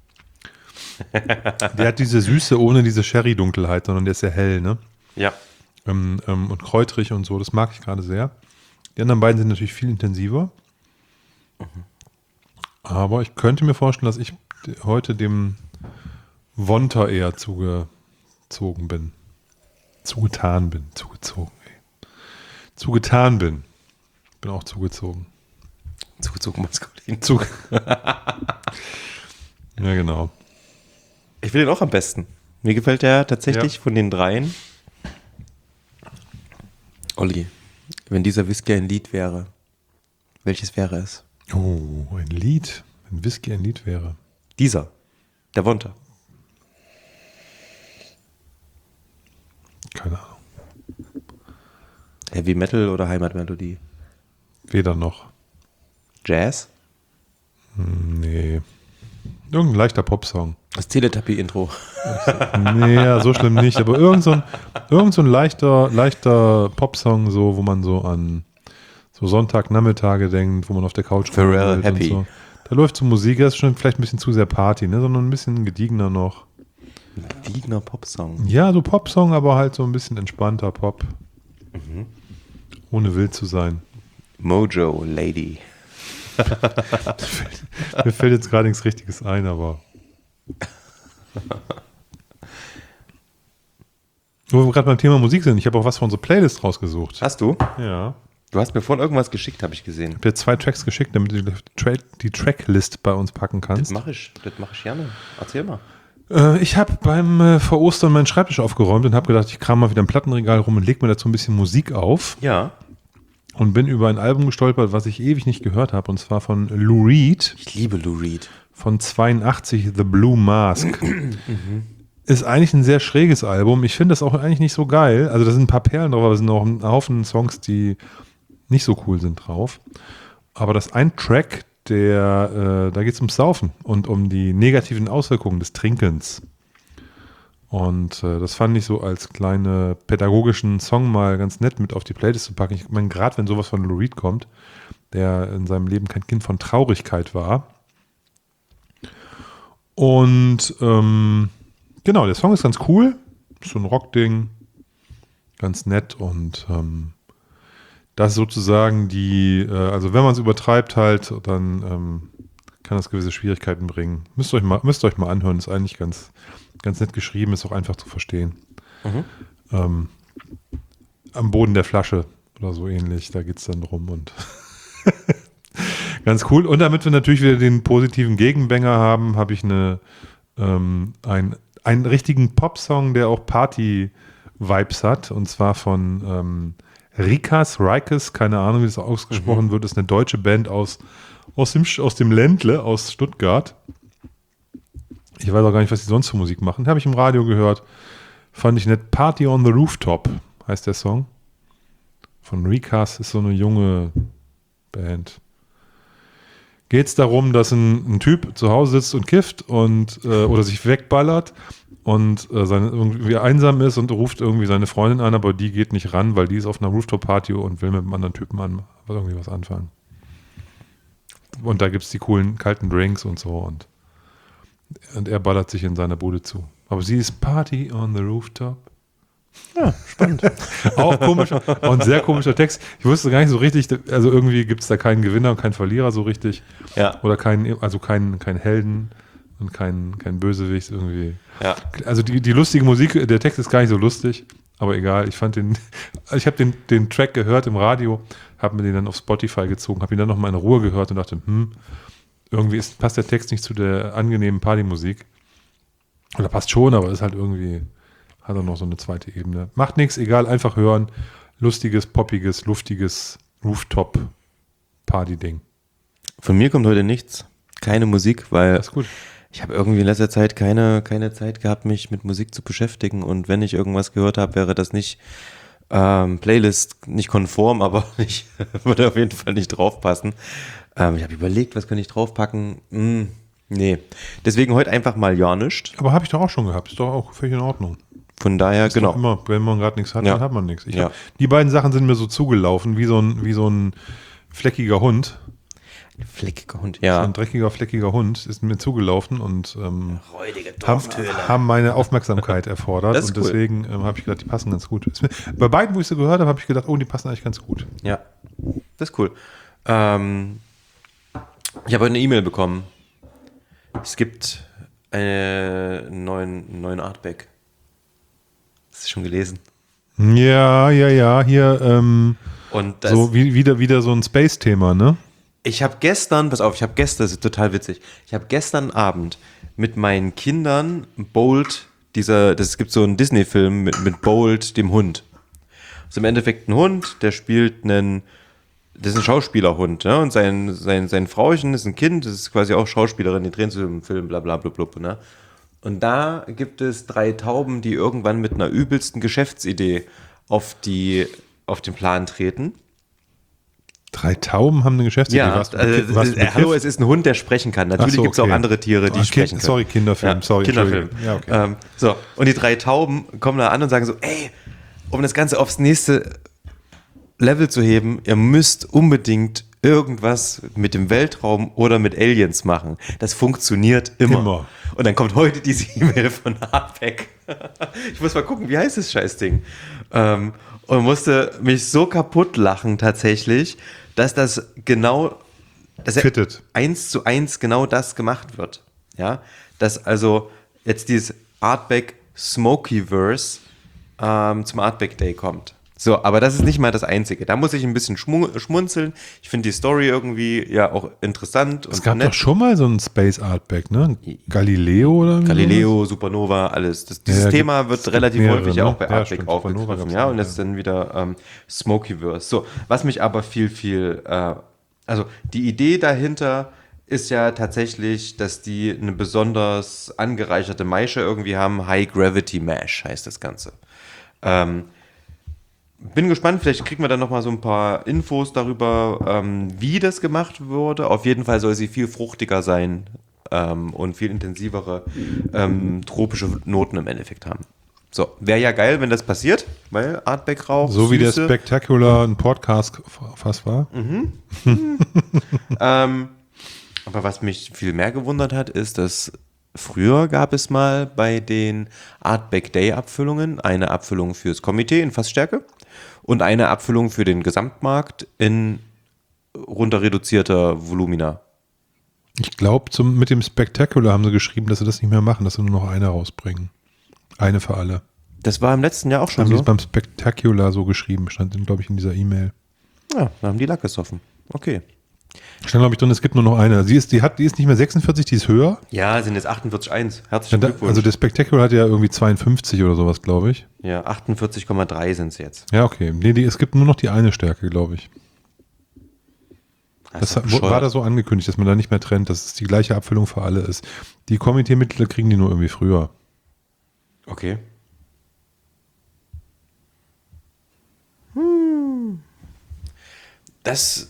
Der hat diese Süße ohne diese Sherry-Dunkelheit, sondern der ist sehr hell, ne? Ja. Ähm, ähm, und kräutrig und so, das mag ich gerade sehr. Die anderen beiden sind natürlich viel intensiver. Mhm. Aber ich könnte mir vorstellen, dass ich heute dem Wonta eher zugezogen bin. Zugetan bin. Zugezogen, ey. Zugetan bin. Bin auch zugezogen. Zugezogen maskulin. Zug. Ja, genau. Ich will den auch am besten. Mir gefällt der tatsächlich Ja. von den dreien. Olli, wenn dieser Whisky ein Lied wäre, welches wäre es? Oh, ein Lied. Wenn Whisky ein Lied wäre. Dieser. Der Wonta. Keine Ahnung. Heavy Metal oder Heimatmelodie? Weder noch. Jazz? Nee. Irgendein leichter Popsong. Das Teletubby-Intro. Nee, ja, so schlimm nicht. Aber irgend so ein, irgend so ein leichter, leichter Popsong, so, wo man so an so Sonntagnachmittage denkt, wo man auf der Couch Pharrell rumhält Happy. und so. Da läuft so Musik, das ist schon vielleicht ein bisschen zu sehr Party, ne? Sondern ein bisschen gediegener noch. Ein gediegener Popsong. Ja, so Popsong, aber halt so ein bisschen entspannter Pop. Mhm. Ohne wild zu sein. Mojo Lady. Mir fällt jetzt gerade nichts Richtiges ein, aber. Wo wir gerade beim Thema Musik sind, ich habe auch was für unsere Playlist rausgesucht. Hast du? Ja. Du hast mir vorhin irgendwas geschickt, habe ich gesehen. Ich habe dir zwei Tracks geschickt, damit du die, Tra- die Tracklist bei uns packen Das kannst. mache ich. Das mache ich gerne. Erzähl mal. Äh, ich habe beim äh, vor Ostern meinen Schreibtisch aufgeräumt und habe gedacht, ich kram mal wieder im Plattenregal rum und leg mir dazu ein bisschen Musik auf. Ja. Und bin über ein Album gestolpert, was ich ewig nicht gehört habe, und zwar von Lou Reed. Ich liebe Lou Reed. Von zweiundachtzig, The Blue Mask. Ist eigentlich ein sehr schräges Album. Ich finde das auch eigentlich nicht so geil. Also da sind ein paar Perlen drauf, aber es sind auch ein Haufen Songs, die nicht so cool sind drauf. Aber das ein Track, der, äh, da geht es ums Saufen und um die negativen Auswirkungen des Trinkens. Und äh, das fand ich so als kleine pädagogischen Song mal ganz nett mit auf die Playlist zu packen. Ich meine, gerade wenn sowas von Lou Reed kommt, der in seinem Leben kein Kind von Traurigkeit war. Und ähm, genau, der Song ist ganz cool. Ist so ein Rockding. Ganz nett. Und ähm, das ist sozusagen die, äh, also wenn man es übertreibt halt, dann ähm, kann das gewisse Schwierigkeiten bringen. Müsst ihr euch mal, müsst ihr euch mal anhören. Ist eigentlich ganz, ganz nett geschrieben. Ist auch einfach zu verstehen. Mhm. Ähm, am Boden der Flasche oder so ähnlich. Da geht es dann drum und ganz cool. Und damit wir natürlich wieder den positiven Gegenbanger haben, habe ich eine, ähm, ein, einen richtigen Popsong, der auch Party-Vibes hat. Und zwar von ähm, Rikas, Rikes, keine Ahnung, wie das ausgesprochen mhm. wird. Das ist eine deutsche Band aus, aus, dem, aus dem Ländle, aus Stuttgart. Ich weiß auch gar nicht, was die sonst für Musik machen. Habe ich im Radio gehört. Fand ich nett. Party on the Rooftop heißt der Song. Von Rikas, ist so eine junge Band. Geht es darum, dass ein, ein Typ zu Hause sitzt und kifft und äh, oder sich wegballert und äh, seine, irgendwie einsam ist und ruft irgendwie seine Freundin an, aber die geht nicht ran, weil die ist auf einer Rooftop-Party und will mit einem anderen Typen an, irgendwie was anfangen. Und da gibt es die coolen kalten Drinks und so und, und er ballert sich in seiner Bude zu. Aber sie ist Party on the Rooftop. Ja, spannend. Auch komischer, auch ein sehr komischer Text. Ich wusste gar nicht so richtig, also irgendwie gibt es da keinen Gewinner und keinen Verlierer so richtig. Ja. Oder keinen, also keinen kein Helden und keinen kein Bösewicht irgendwie. Ja. Also die, die lustige Musik, der Text ist gar nicht so lustig, aber egal. Ich fand den, ich habe den, den Track gehört im Radio, habe mir den dann auf Spotify gezogen, habe ihn dann nochmal in Ruhe gehört und dachte, hm, irgendwie ist, passt der Text nicht zu der angenehmen Partymusik. Oder passt schon, aber ist halt irgendwie, hat er noch so eine zweite Ebene. Macht nichts, egal, einfach hören. Lustiges, poppiges, luftiges Rooftop-Party-Ding. Von mir kommt heute nichts. Keine Musik, weil Das ist gut. ich habe irgendwie in letzter Zeit keine, keine Zeit gehabt, mich mit Musik zu beschäftigen. Und wenn ich irgendwas gehört habe, wäre das nicht ähm, Playlist, nicht konform, aber ich würde auf jeden Fall nicht draufpassen. Ähm, ich habe überlegt, was könnte ich draufpacken? Hm, nee. Deswegen heute einfach mal ja nichts. Aber habe ich doch auch schon gehabt. Ist doch auch völlig in Ordnung. Von daher, Ist genau. doch immer, wenn man gerade nichts hat, Ja. dann hat man nichts. Ich Ja. hab, die beiden Sachen sind mir so zugelaufen, wie so ein, wie so ein fleckiger Hund. Fleckiger Hund, So ja. ein dreckiger, fleckiger Hund ist mir zugelaufen und ähm, Räudige haben, haben meine Aufmerksamkeit erfordert. Das ist und cool. deswegen ähm, habe ich gedacht, die passen ganz gut. Ist mir, bei beiden, wo ich sie gehört habe, habe ich gedacht, oh, die passen eigentlich ganz gut. Ja, das ist cool. Ähm, ich habe heute eine E-Mail bekommen. Es gibt einen neuen, neuen Artback. Hast du schon gelesen? Ja, ja, ja, hier ähm, Und das, so wie, wieder, wieder so ein Space-Thema, ne? ich habe gestern, pass auf, ich habe gestern, das ist total witzig, ich habe gestern Abend mit meinen Kindern Bolt, dieser, das gibt so einen Disney-Film mit, mit Bolt, dem Hund. Das ist im Endeffekt ein Hund, der spielt einen, das ist ein Schauspielerhund, ne? Und sein, sein, sein Frauchen ist ein Kind, das ist quasi auch Schauspielerin, die drehen zu dem Film, bla bla bla bla, ne? Und da gibt es drei Tauben, die irgendwann mit einer übelsten Geschäftsidee auf, die, auf den Plan treten. Drei Tauben haben eine Geschäftsidee. Ja, Was, also, was, äh, hallo, es ist ein Hund, der sprechen kann. Natürlich Ach so, gibt es auch okay. andere Tiere, die Ah, sprechen Kind, können. sorry, Kinderfilm, Ja, sorry, Kinderfilm. Entschuldigung. Ja, okay. ähm, so, und die drei Tauben kommen da an und sagen so, ey, um das Ganze aufs nächste Level zu heben, ihr müsst unbedingt irgendwas mit dem Weltraum oder mit Aliens machen. Das funktioniert immer. Immer. Und dann kommt heute diese E-Mail von Hardback. Ich muss mal gucken, wie heißt das Scheißding? Ähm, und musste mich so kaputt lachen tatsächlich, dass das genau, dass er Fittet. eins zu eins genau das gemacht wird. Ja, dass also jetzt dieses Artback Smokyverse ähm, zum Artback Day kommt. So, aber das ist nicht mal das Einzige. Da muss ich ein bisschen schmu- schmunzeln. Ich finde die Story irgendwie ja auch interessant. Es und gab nett. doch schon mal so ein Space Artback, ne? Galileo oder irgendwie Galileo, Supernova, alles. Das, dieses Ja, Thema gibt's- wird es relativ gibt mehrere, häufig ne? auch bei Ja, Artback stimmt. Supernova aufgegriffen. gab's Ja, auch, und jetzt ja. ist dann wieder ähm, Smokyverse. So, was mich aber viel, viel, äh, also die Idee dahinter ist ja tatsächlich, dass die eine besonders angereicherte Maische irgendwie haben. High Gravity Mash heißt das Ganze. Ähm, bin gespannt, vielleicht kriegen wir dann nochmal so ein paar Infos darüber, ähm, wie das gemacht wurde. Auf jeden Fall soll sie viel fruchtiger sein ähm, und viel intensivere ähm, tropische Noten im Endeffekt haben. So, wäre ja geil, wenn das passiert, weil Artback Rauch, So wie der Süße, Spectacular ein Podcast fast war. Ähm, aber was mich viel mehr gewundert hat, ist, dass früher gab es mal bei den Artback Day Abfüllungen eine Abfüllung fürs Komitee in Fassstärke und eine Abfüllung für den Gesamtmarkt in runter reduzierter Volumina. Ich glaube, mit dem Spectacular haben sie geschrieben, dass sie das nicht mehr machen, dass sie nur noch eine rausbringen. Eine für alle. Das war im letzten Jahr auch schon Haben sie so. es beim Spectacular so geschrieben, stand, glaube ich, in dieser E-Mail. Ja, da haben die Lack gesoffen. Okay. Stand, glaube ich, drin, es gibt nur noch eine. Sie ist, die, hat, die ist nicht mehr sechsundvierzig, die ist höher. Ja, sind jetzt achtundvierzig Komma eins. Herzlichen Ja, da, Glückwunsch. also der Spectacular hat ja irgendwie zweiundfünfzig oder sowas, glaube ich. ja, achtundvierzig Komma drei sind es jetzt. Ja, okay. Nee, die, es gibt nur noch die eine Stärke, glaube ich. Das ist hat, doch war da so angekündigt, dass man da nicht mehr trennt, dass es die gleiche Abfüllung für alle ist. Die Komiteemitglieder kriegen die nur irgendwie früher. Okay. Hm. Das.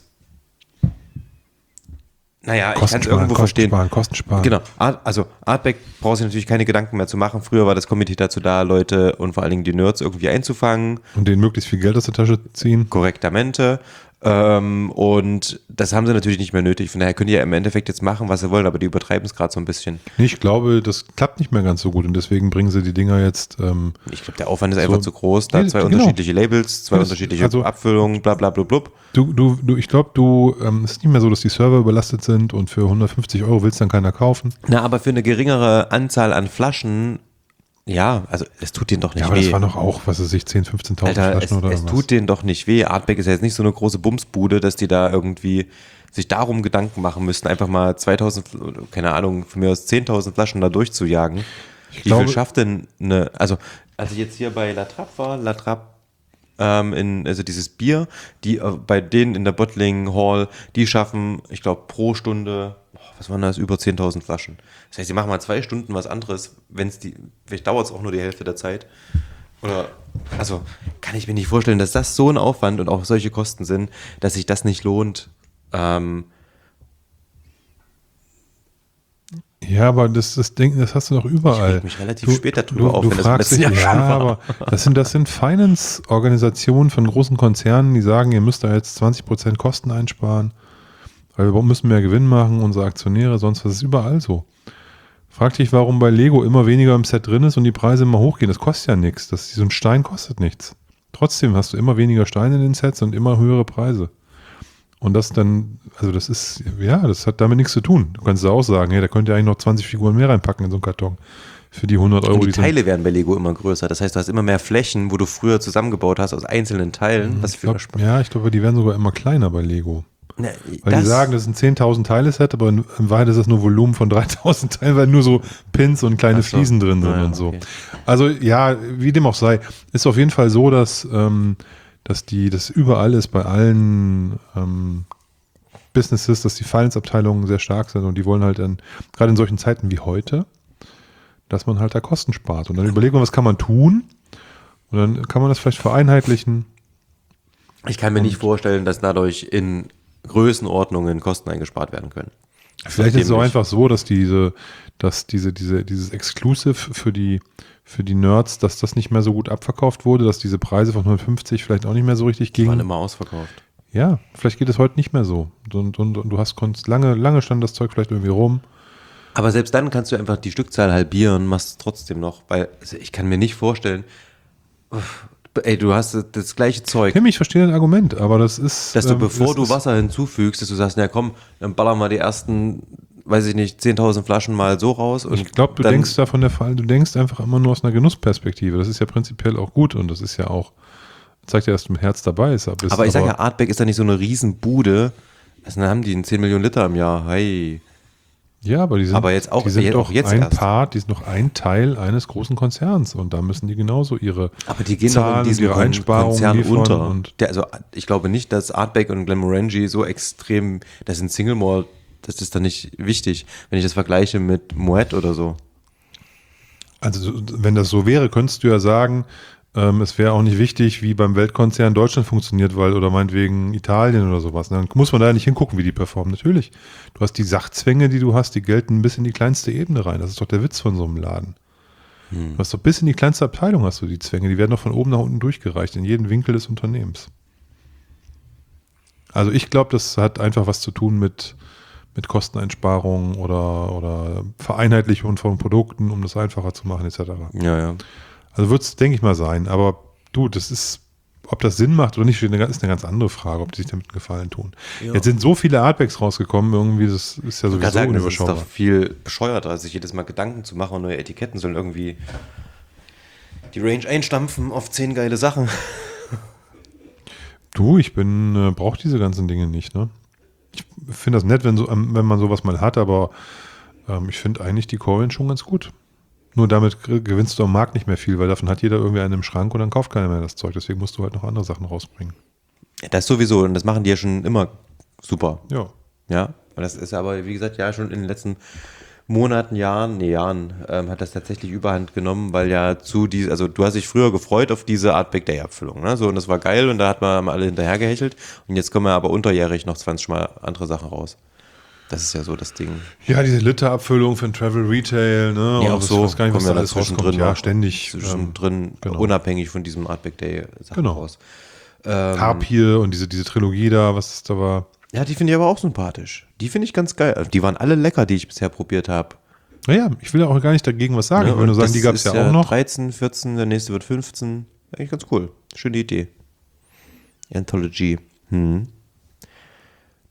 Naja, ich kann es irgendwo verstehen. Kosten sparen, Kosten sparen. Genau. Art, also Artback braucht sich natürlich keine Gedanken mehr zu machen. Früher war das Komitee dazu da, Leute und vor allen Dingen die Nerds irgendwie einzufangen. Und denen möglichst viel Geld aus der Tasche ziehen. Korrektamente. Ähm, und das haben sie natürlich nicht mehr nötig. Von daher können die ja im Endeffekt jetzt machen, was sie wollen, aber die übertreiben es gerade so ein bisschen. Ich glaube, das klappt nicht mehr ganz so gut und deswegen bringen sie die Dinger jetzt. Ähm, Ich glaube, der Aufwand ist einfach So. zu groß. Da Nee, zwei genau. unterschiedliche Labels, zwei Das- unterschiedliche also- Abfüllungen, bla bla bla blub. du, du, du, ich glaube, du, ähm, es ist nicht mehr so, dass die Server überlastet sind und für hundertfünfzig Euro willst dann keiner kaufen. Na, aber für eine geringere Anzahl an Flaschen, ja, also es tut denen doch nicht Ja, aber weh. das waren doch auch, was weiß ich, zehntausend, fünfzehntausend Alter, Flaschen es, oder es was. tut denen doch nicht weh. Artback ist ja jetzt nicht so eine große Bumsbude, dass die da irgendwie sich darum Gedanken machen müssten, einfach mal zweitausend, keine Ahnung, von mir aus zehntausend Flaschen da durchzujagen. Wie glaube- viel schafft denn eine, also als ich jetzt hier bei La Trappe war, La Trappe, ähm, in, also dieses Bier, die äh, bei denen in der Bottling Hall, die schaffen, ich glaube, pro Stunde, oh, was waren das, über zehntausend Flaschen. Das heißt, sie machen mal zwei Stunden was anderes, wenn es die, vielleicht dauert es auch nur die Hälfte der Zeit. Oder, also kann ich mir nicht vorstellen, dass das so ein Aufwand und auch solche Kosten sind, dass sich das nicht lohnt. Ähm, Ja, aber das, das Ding, das hast du doch überall. Ich reg mich relativ spät darüber du, auf, du wenn das im fragst letzten dich, Jahr ja, schon war. aber das sind, das sind Finance-Organisationen von großen Konzernen, die sagen, ihr müsst da jetzt zwanzig Prozent Kosten einsparen, weil wir müssen mehr Gewinn machen, unsere Aktionäre, sonst was ist überall so. Frag dich, warum bei Lego immer weniger im Set drin ist und die Preise immer hochgehen. Das kostet ja nichts. Das, so ein Stein kostet nichts. Trotzdem hast du immer weniger Steine in den Sets und immer höhere Preise. Und das dann, also das ist, ja, das hat damit nichts zu tun. Du kannst ja auch sagen, hey, da könnt ihr eigentlich noch zwanzig Figuren mehr reinpacken in so einen Karton. Für die hundert Euro. Und die sind- Teile werden bei Lego immer größer. Das heißt, du hast immer mehr Flächen, wo du früher zusammengebaut hast aus einzelnen Teilen. Was ich für glaub, ja, ich glaube, die werden sogar immer kleiner bei Lego. Na, Weil die sagen, das ist ein zehntausend Teile-Set, aber in, in Wahrheit ist das nur Volumen von dreitausend Teilen, weil nur so Pins und kleine Ach so. Fliesen drin sind Ah ja, und so. okay. Also ja, wie dem auch sei, ist auf jeden Fall so, dass, ähm, dass die, das überall ist bei allen ähm, Businesses, dass die Finance-Abteilungen sehr stark sind und die wollen halt in, gerade in solchen Zeiten wie heute, dass man halt da Kosten spart. Und dann überlegt man, was kann man tun? Und dann kann man das vielleicht vereinheitlichen. Ich kann mir nicht vorstellen, dass dadurch in Größenordnungen Kosten eingespart werden können. Vielleicht ist es auch Dämlich. einfach so, dass diese, dass diese, diese, dieses Exclusive für die, für die Nerds, dass das nicht mehr so gut abverkauft wurde, dass diese Preise von hundertfünfzig vielleicht auch nicht mehr so richtig Die waren gingen. immer ausverkauft. Ja, vielleicht geht es heute nicht mehr so. Und, und, und du hast konntest lange, lange stand das Zeug vielleicht irgendwie rum. Aber selbst dann kannst du einfach die Stückzahl halbieren, machst es trotzdem noch, weil also ich kann mir nicht vorstellen, uff, ey, du hast das gleiche Zeug, Tim, ich verstehe dein Argument, aber das ist. dass du, ähm, bevor das du ist, Wasser hinzufügst, dass du sagst, na komm, dann ballern wir die ersten, weiß ich nicht, zehntausend Flaschen mal so raus. Und Ich glaube, du dann, denkst da von der Fall, du denkst einfach immer nur aus einer Genussperspektive. Das ist ja prinzipiell auch gut und das ist ja auch, zeigt ja, dass du im Herz dabei ist. Aber, Aber ich sage ja, Artback ist da nicht so eine Riesenbude. Also dann haben die zehn Millionen Liter im Jahr. Hey. Ja, aber die sind, Aber jetzt auch- die sind jetzt- doch auch jetzt ein erst. Part, die sind doch ein Teil eines großen Konzerns und da müssen die genauso ihre Aber die gehen doch Zahlen in und diesem ihre Kon- Einsparungen Konzern liefern unter. und Der, also ich glaube nicht, dass Artback und Glenmorangie so extrem, das sind Single Malt, das ist dann nicht wichtig, wenn ich das vergleiche mit Moet oder so. also wenn das so wäre, könntest du ja sagen, ähm, es wäre auch nicht wichtig, wie beim Weltkonzern Deutschland funktioniert, weil oder meinetwegen Italien oder sowas. Dann muss man da ja nicht hingucken, wie die performen. Natürlich, du hast die Sachzwänge, die du hast, die gelten bis in die kleinste Ebene rein. Das ist doch der Witz von so einem Laden. Hm. Du hast doch bis in die kleinste Abteilung hast du die Zwänge. Die werden doch von oben nach unten durchgereicht, in jeden Winkel des Unternehmens. Also ich glaube, das hat einfach was zu tun mit, mit Kosteneinsparungen oder, oder Vereinheitlichung von Produkten, um das einfacher zu machen, et cetera. Ja, ja. Also wird es, denke ich mal, sein. Aber du, das ist, ob das Sinn macht oder nicht, ist eine ganz andere Frage, ob die sich damit einen Gefallen tun. Ja. Jetzt sind so viele Artbacks rausgekommen, irgendwie, das ist ja Ich kann sowieso sagen, das ist unüberschaubar. doch viel bescheuerter, sich jedes Mal Gedanken zu machen und neue Etiketten sollen irgendwie die Range einstampfen auf zehn geile Sachen. Du, ich bin, äh, brauche diese ganzen Dinge nicht, ne? Ich finde das nett, wenn, so, ähm, wenn man sowas mal hat, aber ähm, ich finde eigentlich die Core Range schon ganz gut. Nur damit ge- gewinnst du am Markt nicht mehr viel, weil davon hat jeder irgendwie einen im Schrank und dann kauft keiner mehr das Zeug. Deswegen musst du halt noch andere Sachen rausbringen. Ja, das sowieso, und das machen die ja schon immer super. Ja. Ja, und das ist aber, wie gesagt, ja schon in den letzten Monaten, Jahren, nee, Jahren, ähm, hat das tatsächlich Überhand genommen, weil ja zu die, also du hast dich früher gefreut auf diese Artback Day Abfüllung, ne? So, und das war geil und da hat man alle hinterher gehechelt und jetzt kommen ja aber unterjährig noch zwanzig Mal andere Sachen raus. Das ist ja so das Ding. Ja, diese Literabfüllung für den Travel Retail, ne? Ja, Und auch das- so, weiß gar nicht, was kommen da ja alles dazwischen rauskommt. drin Ja, noch. ständig. Zwischendrin, ähm, genau. unabhängig von diesem Artback Day Sachen Genau. raus. Ähm, Tapir und diese, diese Trilogie da, was es da war. ja, die finde ich aber auch sympathisch. Die finde ich ganz geil. Also die waren alle lecker, die ich bisher probiert habe. Naja, ich will ja auch gar nicht dagegen was sagen. Ne? Ich will nur Und sagen, das die gab es ist ja auch noch. dreizehn, vierzehn, der nächste wird fünfzehn. Eigentlich ganz cool. Schöne Idee. Anthology. Hm.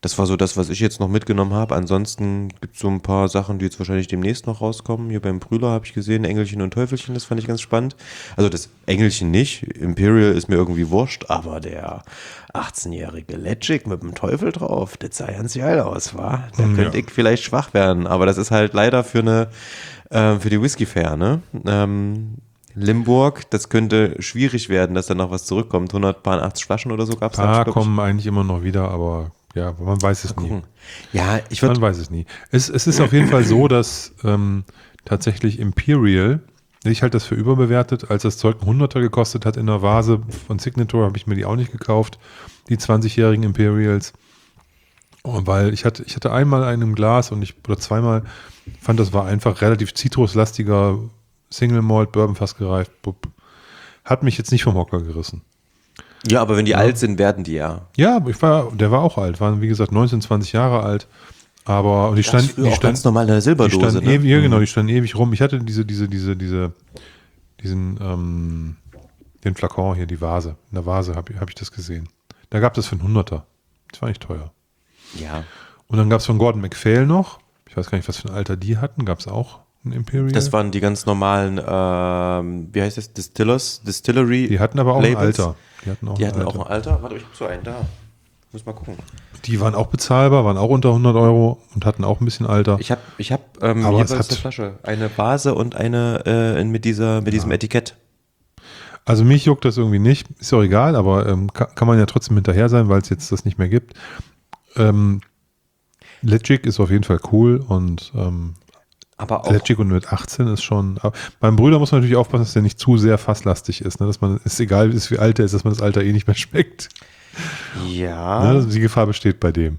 Das war so das, was ich jetzt noch mitgenommen habe. Ansonsten gibt es so ein paar Sachen, die jetzt wahrscheinlich demnächst noch rauskommen. Hier beim Brüller habe ich gesehen, Engelchen und Teufelchen, das fand ich ganz spannend. Also das Engelchen nicht, Imperial ist mir irgendwie wurscht, aber der achtzehnjährige Legic mit dem Teufel drauf, das sah ganz geil aus, wa? Da Ja. könnte ich vielleicht schwach werden, aber das ist halt leider für eine, äh, für die Whisky Fair, ne? Ähm, Limburg, das könnte schwierig werden, dass da noch was zurückkommt. hundertachtzig Flaschen oder so gab es. Ein paar kommen eigentlich immer noch wieder, aber ja, man weiß es nie. Ja, ich würde. Man weiß es nie. Es, es ist auf jeden Fall so, dass ähm, tatsächlich Imperial, ich halte das für überbewertet, als das Zeug ein Hunderter gekostet hat in der Vase von Signature, habe ich mir die auch nicht gekauft, die zwanzigjährigen Imperials. Und weil ich hatte, ich hatte einmal einen im Glas und ich, oder zweimal, fand das war einfach relativ zitruslastiger Single Malt, Bourbon fast gereift. Bup. Hat mich jetzt nicht vom Hocker gerissen. Ja, aber wenn die ja. alt sind, werden die ja. Ja, ich war, der war auch alt, waren wie gesagt neunzehn, zwanzig Jahre alt. Aber und die standen die stand, ganz normal in der Silberdose. Die standen ne? ewig, ja, genau, die standen ewig rum. Ich hatte diese, diese, diese, diese, diesen, ähm, den Flakon hier, die Vase. In der Vase habe hab ich das gesehen. Da gab es für einen Hunderter. Das war nicht teuer. Ja. Und dann gab es von Gordon MacPhail noch. Ich weiß gar nicht, was für ein Alter die hatten. Gab es auch ein Imperial? Das waren die ganz normalen, ähm, wie heißt das, Distillers, Distillery. Die hatten aber auch Labels. ein Alter. Die hatten auch, die ein, hatten Alter. auch ein Alter. Warte, ich hab so einen da. Muss mal gucken. Die waren auch bezahlbar, waren auch unter hundert Euro und hatten auch ein bisschen Alter. Ich habe, ich hab, ähm, Aber hier es war hat- eine Flasche. Eine Vase und eine äh, mit, dieser, mit diesem Etikett. Also mich juckt das irgendwie nicht. Ist ja auch egal, aber ähm, kann, kann man ja trotzdem hinterher sein, weil es jetzt das nicht mehr gibt. Ähm, Legic ist auf jeden Fall cool und ähm, Aber auch, Legic und mit achtzehn ist schon. Aber beim Brüder muss man natürlich aufpassen, dass der nicht zu sehr fasslastig ist. Ne? Dass man, ist egal, ist, wie alt er ist, dass man das Alter eh nicht mehr schmeckt. ja. Ne? Die Gefahr besteht bei dem.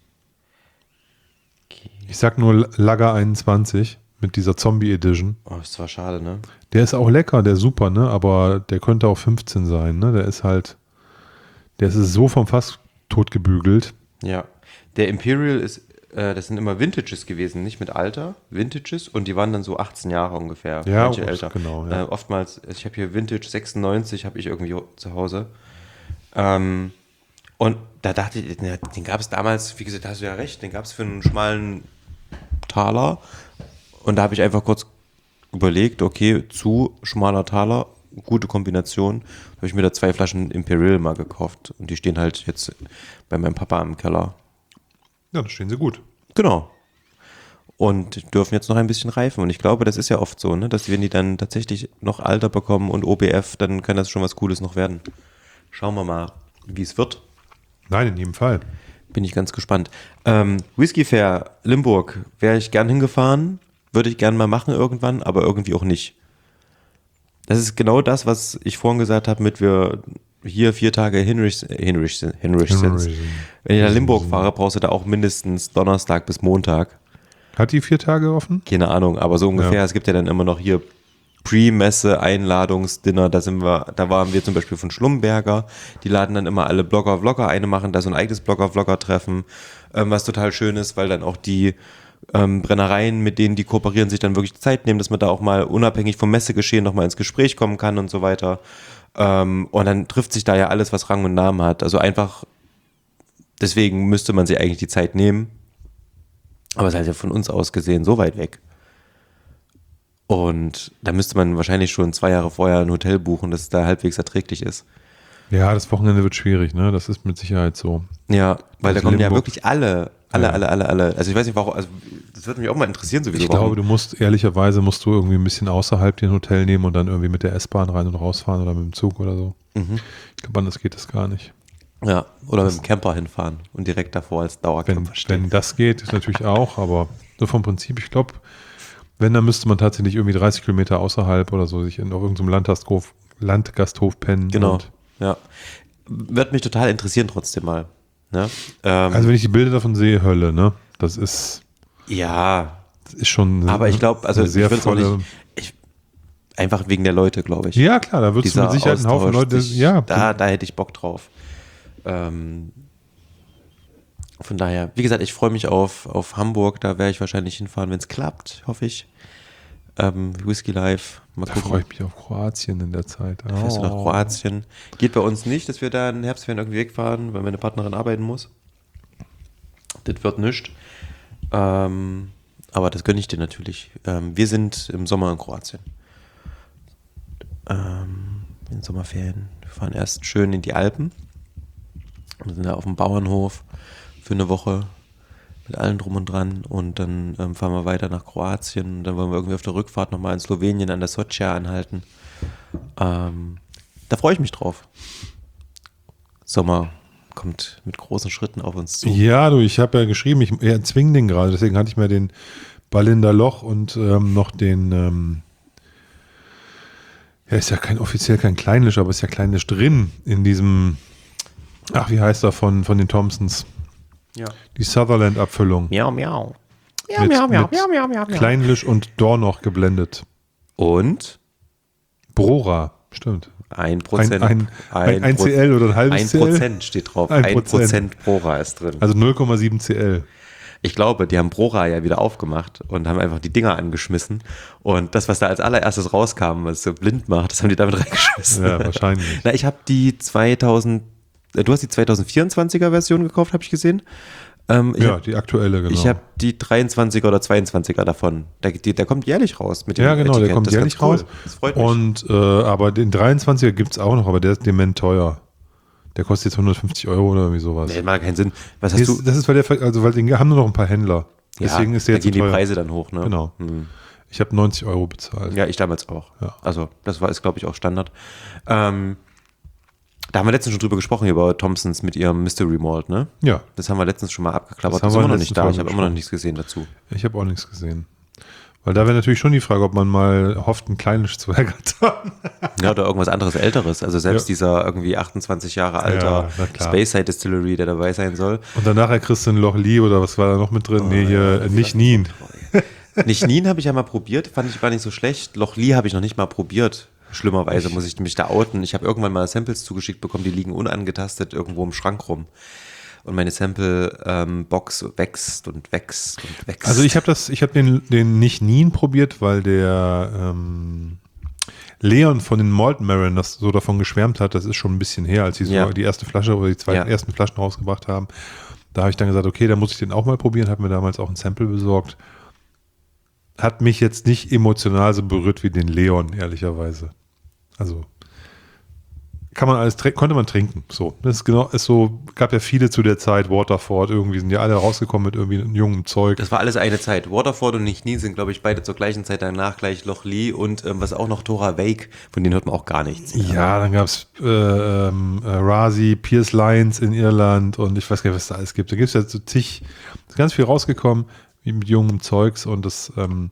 Ich sag nur Lager einundzwanzig mit dieser Zombie Edition. Oh, ist zwar schade, ne? Der ist auch lecker, der ist super, ne? Aber der könnte auch fünfzehn sein, ne? Der ist halt, der ist so vom Fass totgebügelt. Ja. Der Imperial ist, äh, das sind immer Vintages gewesen, nicht mit Alter, Vintages, und die waren dann so achtzehn Jahre ungefähr, Ja, manche oft, älter. genau, ja. Äh, oftmals, ich habe hier Vintage sechsundneunzig, habe ich irgendwie zu Hause. Ähm, und da dachte ich, na, den gab es damals, wie gesagt, da hast du ja recht, den gab es für einen schmalen Taler. Und da habe ich einfach kurz überlegt, okay, zu schmaler Taler, gute Kombination, habe ich mir da zwei Flaschen Imperial mal gekauft. Und die stehen halt jetzt bei meinem Papa im Keller. Ja, da stehen sie gut. Genau. Und dürfen jetzt noch ein bisschen reifen. Und ich glaube, das ist ja oft so, ne, dass wenn die dann tatsächlich noch Alter bekommen und O B F, dann kann das schon was Cooles noch werden. Schauen wir mal, wie es wird. Nein, in jedem Fall. Bin ich ganz gespannt. Ähm, Whisky Fair Limburg, wäre ich gern hingefahren, würde ich gern mal machen irgendwann, aber irgendwie auch nicht. Das ist genau das, was ich vorhin gesagt habe, mit wir hier vier Tage Hinrich, Hinrich, Hinrich sind. Wenn ich nach Limburg fahre, brauchst du da auch mindestens Donnerstag bis Montag. Hat die vier Tage offen? Keine Ahnung, aber so ungefähr. Ja. Es gibt ja dann immer noch hier Pre-Messe, Einladungsdinner, da sind wir, da waren wir zum Beispiel von Schlumberger, die laden dann immer alle Blogger, Vlogger ein, machen da so ein eigenes Blogger-Vlogger-Treffen, ähm, was total schön ist, weil dann auch die ähm, Brennereien, mit denen die kooperieren, sich dann wirklich Zeit nehmen, dass man da auch mal unabhängig vom Messegeschehen nochmal ins Gespräch kommen kann und so weiter. Ähm, und dann trifft sich da ja alles, was Rang und Namen hat. Also einfach, deswegen müsste man sich eigentlich die Zeit nehmen. Aber es ist halt ja von uns aus gesehen so weit weg. Und da müsste man wahrscheinlich schon zwei Jahre vorher ein Hotel buchen, dass es da halbwegs erträglich ist. Ja, das Wochenende wird schwierig, ne? Das ist mit Sicherheit so. Ja, weil da Also kommen ja Limburg- wirklich alle, alle, Ja. alle, alle, alle. Also ich weiß nicht, warum, also das würde mich auch mal interessieren, sowieso. Ich warum. glaube, du musst, ehrlicherweise musst du irgendwie ein bisschen außerhalb dir ein Hotel nehmen und dann irgendwie mit der S-Bahn rein und rausfahren oder mit dem Zug oder so. Mhm. Ich glaube, anders geht das gar nicht. Ja, oder mit dem Camper hinfahren und direkt davor als Wenn, Dauercamper stehen. wenn das geht, ist natürlich auch, aber so vom Prinzip, ich glaube, wenn, dann müsste man tatsächlich irgendwie dreißig Kilometer außerhalb oder so sich in auf irgendeinem Landgasthof, Landgasthof pennen. Genau, Und, ja. Wird mich total interessieren trotzdem mal. Ne? Ähm, also wenn ich die Bilder davon sehe, Hölle, ne? Das ist, ja, das ist schon eine, aber ich glaube, also eine ich sehr würde es auch volle. nicht, ich, einfach wegen der Leute, glaube ich. Ja, klar, da würdest du Dieser mit Sicherheit einen Haufen Austausch, Leute. sich- Ja, da, da hätte ich Bock drauf. Ähm, von daher, wie gesagt, ich freue mich auf, auf Hamburg, da werde ich wahrscheinlich hinfahren, wenn es klappt, hoffe ich. Ähm, Whisky Live, mal da gucken. freue ich mich auf Kroatien in der Zeit. Da fährst du nach Oh. Kroatien. Geht bei uns nicht, dass wir da in Herbstferien irgendwie wegfahren, weil meine Partnerin arbeiten muss. Das wird nichts. Ähm, aber das gönne ich dir natürlich. Ähm, wir sind im Sommer in Kroatien. Ähm, in Sommerferien. Wir fahren erst schön in die Alpen. Wir sind da auf dem Bauernhof für eine Woche mit allem drum und dran. Und dann ähm, fahren wir weiter nach Kroatien. Und dann wollen wir irgendwie auf der Rückfahrt nochmal in Slowenien an der Soccia anhalten. Ähm, da freue ich mich drauf. Sommer kommt mit großen Schritten auf uns zu. Ja, du, ich habe ja geschrieben, ich erzwinge den gerade, deswegen hatte ich mir den Ballinder Loch und ähm, noch den, ähm, ja, ist ja kein offiziell kein Kleinlisch, aber ist ja Kleinlisch drin in diesem, ach, wie heißt er von, von den Thompsons? Ja. Die Sutherland-Abfüllung. Miau, miau. Miau, mit, miau, miau, miau, miau, miau, miau. Kleinlisch und Dornoch geblendet. Und? Brora, stimmt. Ein Prozent. Ein, ein, ein, ein C L oder ein halbes ein C L? Ein Prozent steht drauf. Ein Ein Prozent. Prozent Brora ist drin. Also null Komma sieben C L. Ich glaube, die haben Brora ja wieder aufgemacht und haben einfach die Dinger angeschmissen. Und das, was da als allererstes rauskam, was so blind macht, das haben die damit reingeschmissen. Ja, wahrscheinlich. Na, ich habe die zweitausend, du hast die zweitausendvierundzwanziger Version gekauft, habe ich gesehen. Ähm, ich ja, hab, die aktuelle, genau. Ich habe die dreiundzwanziger oder zweiundzwanziger davon. Der, die, der kommt jährlich raus mit dem Ja, genau, Etikett. der kommt das jährlich cool. raus. Das freut mich. Und, äh, aber den dreiundzwanziger gibt es auch noch, aber der ist dement teuer. Der kostet jetzt hundertfünfzig Euro oder irgendwie sowas. Nee, macht keinen Sinn. Was hast das, du? das ist, weil der, also weil den haben nur noch ein paar Händler. Deswegen ja, ist der da jetzt gehen so teuer. die Preise dann hoch, ne? Genau. Hm. Ich habe neunzig Euro bezahlt. Ja, ich damals auch. Ja. Also, das war, ist, glaube ich, auch Standard. Ähm, da haben wir letztens schon drüber gesprochen, über Thompsons mit ihrem Mystery Malt, ne? Ja. Das haben wir letztens schon mal abgeklappert. Das Das, haben ist wir immer noch in nicht der da. letzten Ich habe Folge immer noch besprochen. nichts gesehen dazu. Ich habe auch nichts gesehen. Weil da wäre natürlich schon die Frage, ob man mal hofft, ein Kleinlisch zu ergattern. Ja, oder irgendwas anderes Älteres. Also selbst Ja. dieser irgendwie achtundzwanzig Jahre alter Ja, na klar. Speyside Distillery, der dabei sein soll. Und danach kriegst du ein Loch Lee oder was war da noch mit drin? Oh, nee, hier, ja, äh, nicht Nien. Nicht-Nien habe ich ja mal probiert, fand ich gar nicht so schlecht. Loch Lee habe ich noch nicht mal probiert. Schlimmerweise muss ich mich da outen. Ich habe irgendwann mal Samples zugeschickt bekommen, die liegen unangetastet irgendwo im Schrank rum. Und meine Sample-Box ähm, wächst und wächst und wächst. Also ich habe das, ich habe den, den nicht Nien probiert, weil der ähm, Leon von den Malt Mariners so davon geschwärmt hat. Das ist schon ein bisschen her, als sie so Ja. die erste Flasche oder die zwei Ja. ersten Flaschen rausgebracht haben. Da habe ich dann gesagt, okay, da muss ich den auch mal probieren. Habe mir damals auch ein Sample besorgt. Hat mich jetzt nicht emotional so berührt wie den Leon, ehrlicherweise. Also kann man alles, konnte man trinken. So, das ist genau, ist so, gab ja viele zu der Zeit, Waterford, irgendwie sind ja alle rausgekommen mit irgendwie einem jungen Zeug. Das war alles eine Zeit. Waterford und Nicht-Nien sind, glaube ich, beide zur gleichen Zeit danach gleich Loch Lee und ähm, was auch noch, Tora Wake, von denen hört man auch gar nichts. Ja, dann gab es äh, ähm, äh, Razi, Pierce Lyons in Irland und ich weiß gar nicht, was da alles gibt. Da gibt es ja so zig, ist ganz viel rausgekommen, wie mit jungem Zeugs und das ähm,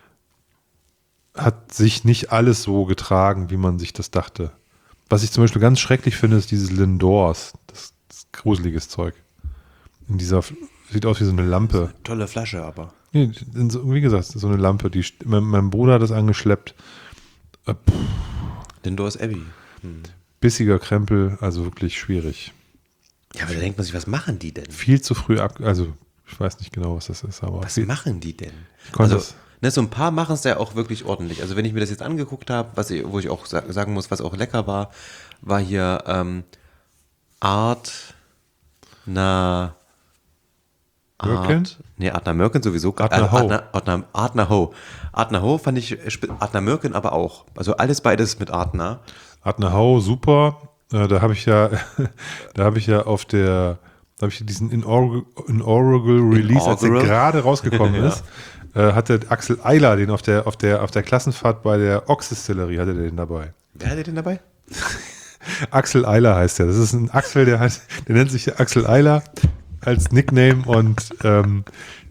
hat sich nicht alles so getragen, wie man sich das dachte. Was ich zum Beispiel ganz schrecklich finde, ist dieses Lindors. Das, das ist gruseliges Zeug. In dieser, sieht aus wie so eine Lampe. Tolle Flasche, aber. Nee, so, wie gesagt, so eine Lampe. Die, mein, mein Bruder hat das angeschleppt. Äh, Lindors Abbey. Hm. Bissiger Krempel, also wirklich schwierig. Ja, aber da denkt man sich, was machen die denn? Viel zu früh ab, also ich weiß nicht genau, was das ist, aber Was viel, machen die denn? ich konnte Also, das, ne, so ein paar machen es ja auch wirklich ordentlich. Also wenn ich mir das jetzt angeguckt habe, was ich, wo ich auch sa- sagen muss, was auch lecker war, war hier ähm, Art na Mörken? Art, nee, Artner Mörken sowieso. Artner Ho. Artner, Artner, Artner Ho. Artner Ho fand ich, spe- Artner Mörken aber auch. Also alles beides mit Artner. Adner Hau, super. Äh, da habe ich ja, da habe ich ja auf der, da habe ich diesen Inaugural, Inaugural Release, als der Inaugural? gerade rausgekommen Ja. ist, äh, hatte Axel Eiler den auf der, auf der, auf der Klassenfahrt bei der Ox-Distillerie, hatte der den dabei. Wer hatte den dabei? Axel Eiler heißt der. Das ist ein Axel, der heißt, der nennt sich Axel Eiler als Nickname und ähm,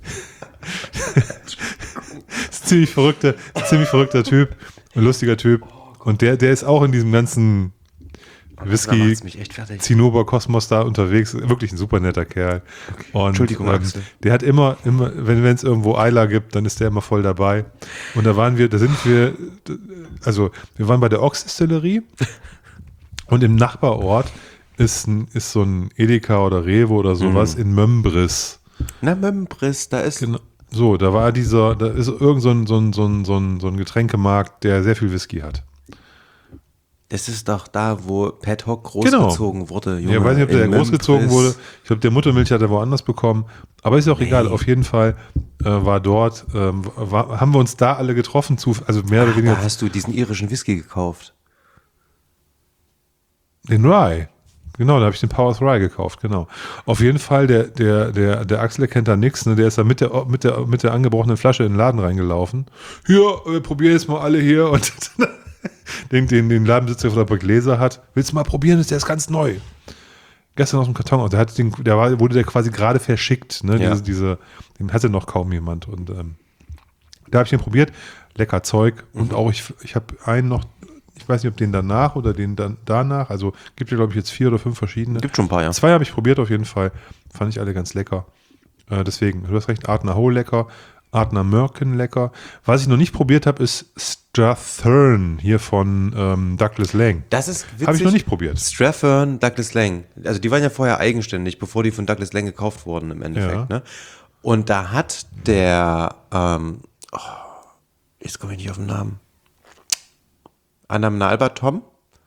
ist ein ziemlich verrückter, ein ziemlich verrückter Typ, ein lustiger Typ. Und der, der ist auch in diesem ganzen Da Whisky macht's mich echt fertig. Zinnober Kosmos da unterwegs. Wirklich ein super netter Kerl. Und, Entschuldigung, ähm, Axel. der hat immer, immer, wenn es irgendwo Eiler gibt, dann ist der immer voll dabei. Und da waren wir, da sind wir, also wir waren bei der Ox-Distillerie und im Nachbarort ist, ein, ist so ein Edeka oder Rewe oder sowas in Mömbris. Na, Membris, da ist. Genau. So, da war dieser, da ist irgend so ein, so ein, so ein, so ein, so ein Getränkemarkt, der sehr viel Whisky hat. Das ist doch da, wo Pat Hock großgezogen genau. wurde. Junge, ja, weiß nicht, ob der in großgezogen Memphis. wurde. Ich glaube, der Muttermilch hat er woanders bekommen. Aber ist auch Nee. egal. Auf jeden Fall äh, war dort, ähm, war, haben wir uns da alle getroffen, zu, also mehr oder Ah, weniger da hast du diesen irischen Whisky gekauft. den Rye. Genau, da habe ich den Powers Rye gekauft, genau. Auf jeden Fall, der, der, der, der Axel der kennt da nichts, ne? Der ist da mit der, mit der, mit der angebrochenen Flasche in den Laden reingelaufen. Hier, wir probieren jetzt mal alle hier und den, den, den Ladenbesitzer von der Burg Gläser hat. Willst du mal probieren? Der ist ganz neu. Gestern aus dem Karton. Und der hat den, der war, wurde der quasi gerade verschickt, ne? Ja. Diese, diese, den hatte noch kaum jemand. Und ähm, da habe ich den probiert. Lecker Zeug. Und auch ich, ich habe einen noch, ich weiß nicht, ob den danach oder den dann danach, also gibt ja, glaube ich, jetzt vier oder fünf verschiedene. Gibt schon ein paar, ja. Zwei habe ich probiert auf jeden Fall. Fand ich alle ganz lecker. Äh, deswegen, du hast recht, Ardner Hoe lecker, Ardner Merkin lecker. Was ich noch nicht probiert habe, ist Strathern hier von ähm, Douglas Lang. Das ist witzig. Habe ich noch nicht probiert. Strathern, Douglas Lang. Also die waren ja vorher eigenständig, bevor die von Douglas Lang gekauft wurden im Endeffekt. Ja. Ne? Und da hat der, ähm, oh, jetzt komme ich nicht auf den Namen, Annam Albert Tom,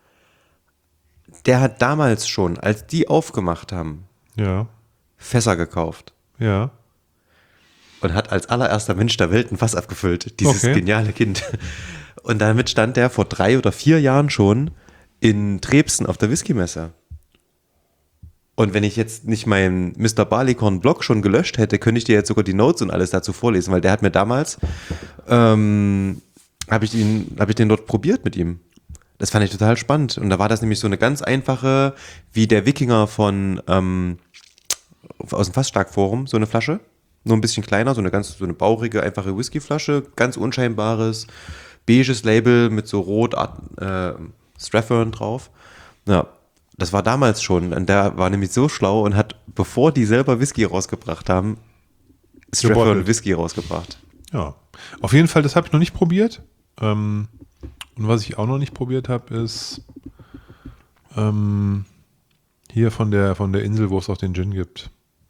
der hat damals schon, als die aufgemacht haben, Ja, Fässer gekauft ja. und hat als allererster Mensch der Welt ein Fass abgefüllt. Dieses Okay. geniale Kind. Und damit stand der vor drei oder vier Jahren schon in Trebsen auf der Whisky-Messe. Und wenn ich jetzt nicht meinen Mister Barleycorn-Blog schon gelöscht hätte, könnte ich dir jetzt sogar die Notes und alles dazu vorlesen, weil der hat mir damals, ähm, habe ich ihn, habe ich den dort probiert mit ihm. Das fand ich total spannend. Und da war das nämlich so eine ganz einfache, wie der Wikinger von, ähm, aus dem Fassschlagforum, so eine Flasche. Nur ein bisschen kleiner, so eine ganz, so eine bauchige, einfache Whiskyflasche, ganz unscheinbares, beiges Label mit so rot äh, Strathern drauf. Ja, das war damals schon. Und der war nämlich so schlau und hat, bevor die selber Whisky rausgebracht haben, Strathern Gebottelt. Whisky rausgebracht. Ja. Auf jeden Fall, das habe ich noch nicht probiert. Ähm, und was ich auch noch nicht probiert habe, ist ähm, hier von der, von der Insel, wo es auch den Gin gibt.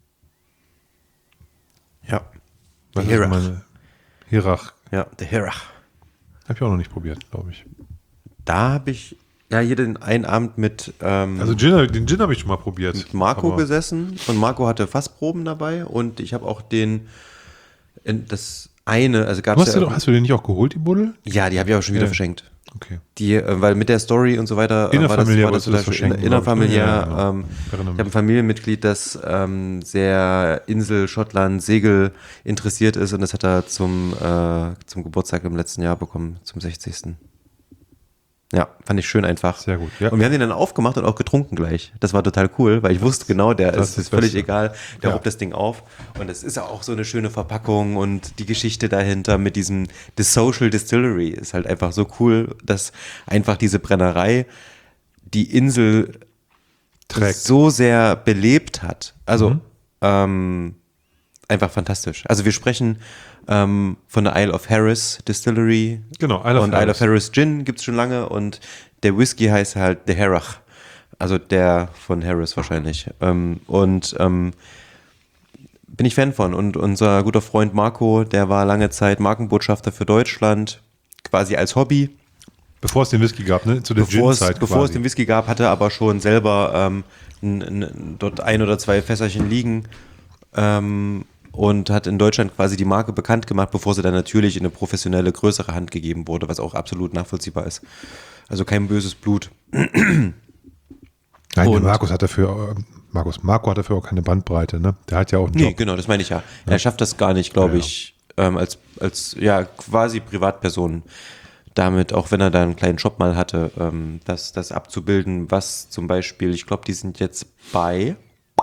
Ja. Was Der ist Hirach. meine Hirach. Ja, der Hirach. Habe ich auch noch nicht probiert, glaube ich. Da habe ich ja hier den einen Abend mit, ähm, Also Gin, den Gin habe ich schon mal probiert. mit Marco aber- gesessen und Marco hatte Fassproben dabei und ich habe auch den, in- das eine, also gab Du es hast, ja, du, doch- hast du den nicht auch geholt, die Buddel? ja, die habe ich aber schon wieder Ja. verschenkt. Okay. Die, äh, weil mit der Story und so weiter äh, Innerfamiliär war das, war das wolltest du total das schön. verschenken, glaub ich, ne? Innerfamiliär. Ja, genau. Ähm, Erinnere ich habe ein mich. Familienmitglied, das ähm, sehr Insel, Schottland, Segel interessiert ist und das hat er zum, äh, zum Geburtstag im letzten Jahr bekommen, zum sechzigsten Ja, fand ich schön einfach. Sehr gut, ja. Und wir haben den dann aufgemacht und auch getrunken gleich. Das war total cool, weil ich wusste genau, der das ist, ist ist völlig Beste. egal, der Ja. hobt das Ding auf. Und es ist ja auch so eine schöne Verpackung und die Geschichte dahinter mit diesem The Social Distillery ist halt einfach so cool, dass einfach diese Brennerei die Insel Trägt. so sehr belebt hat. Also Mhm. ähm, einfach fantastisch. Also wir sprechen ähm, von der Isle of Harris Distillery. Genau, Isle of und Isle Harris. of Harris Gin gibt es schon lange und der Whisky heißt halt The Hirach. Also der von Harris wahrscheinlich. Ähm, und ähm, bin ich Fan von. Und unser guter Freund Marco, der war lange Zeit Markenbotschafter für Deutschland, quasi als Hobby. Bevor es den Whisky gab, ne? Zu der Bevor, es, Gin-Zeit bevor es quasi. den Whisky gab, hatte er aber schon selber ähm, n, n, dort ein oder zwei Fässerchen liegen ähm, und hat in Deutschland quasi die Marke bekannt gemacht, bevor sie dann natürlich in eine professionelle, größere Hand gegeben wurde, was auch absolut nachvollziehbar ist. Also kein böses Blut. Nein, der Und- Markus hat dafür, äh, Markus, Marco hat dafür auch keine Bandbreite, ne? Der hat ja auch einen Nee, Job. genau, das meine ich ja. Er schafft das gar nicht, glaube Ja, ja. ich, ähm, als, als ja quasi Privatperson damit, auch wenn er da einen kleinen Job mal hatte, ähm, das, das abzubilden, was zum Beispiel, ich glaube, die sind jetzt bei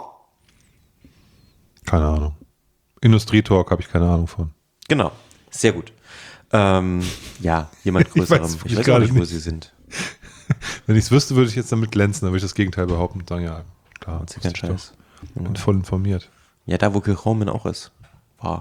Keine Ahnung. Industrietalk habe ich keine Ahnung von. Genau, sehr gut. Ähm, ja, jemand Ich größerem. weiß Ich wirklich weiß, gerade auch nicht, wo nicht. sie sind. Wenn ich es wüsste, würde ich jetzt damit glänzen, dann würde ich das Gegenteil behaupten und sagen, ja, klar. Das ist ja kein wusste ich Scheiß. doch. Bin voll informiert. Ja, da wo Kilchoman auch ist. War.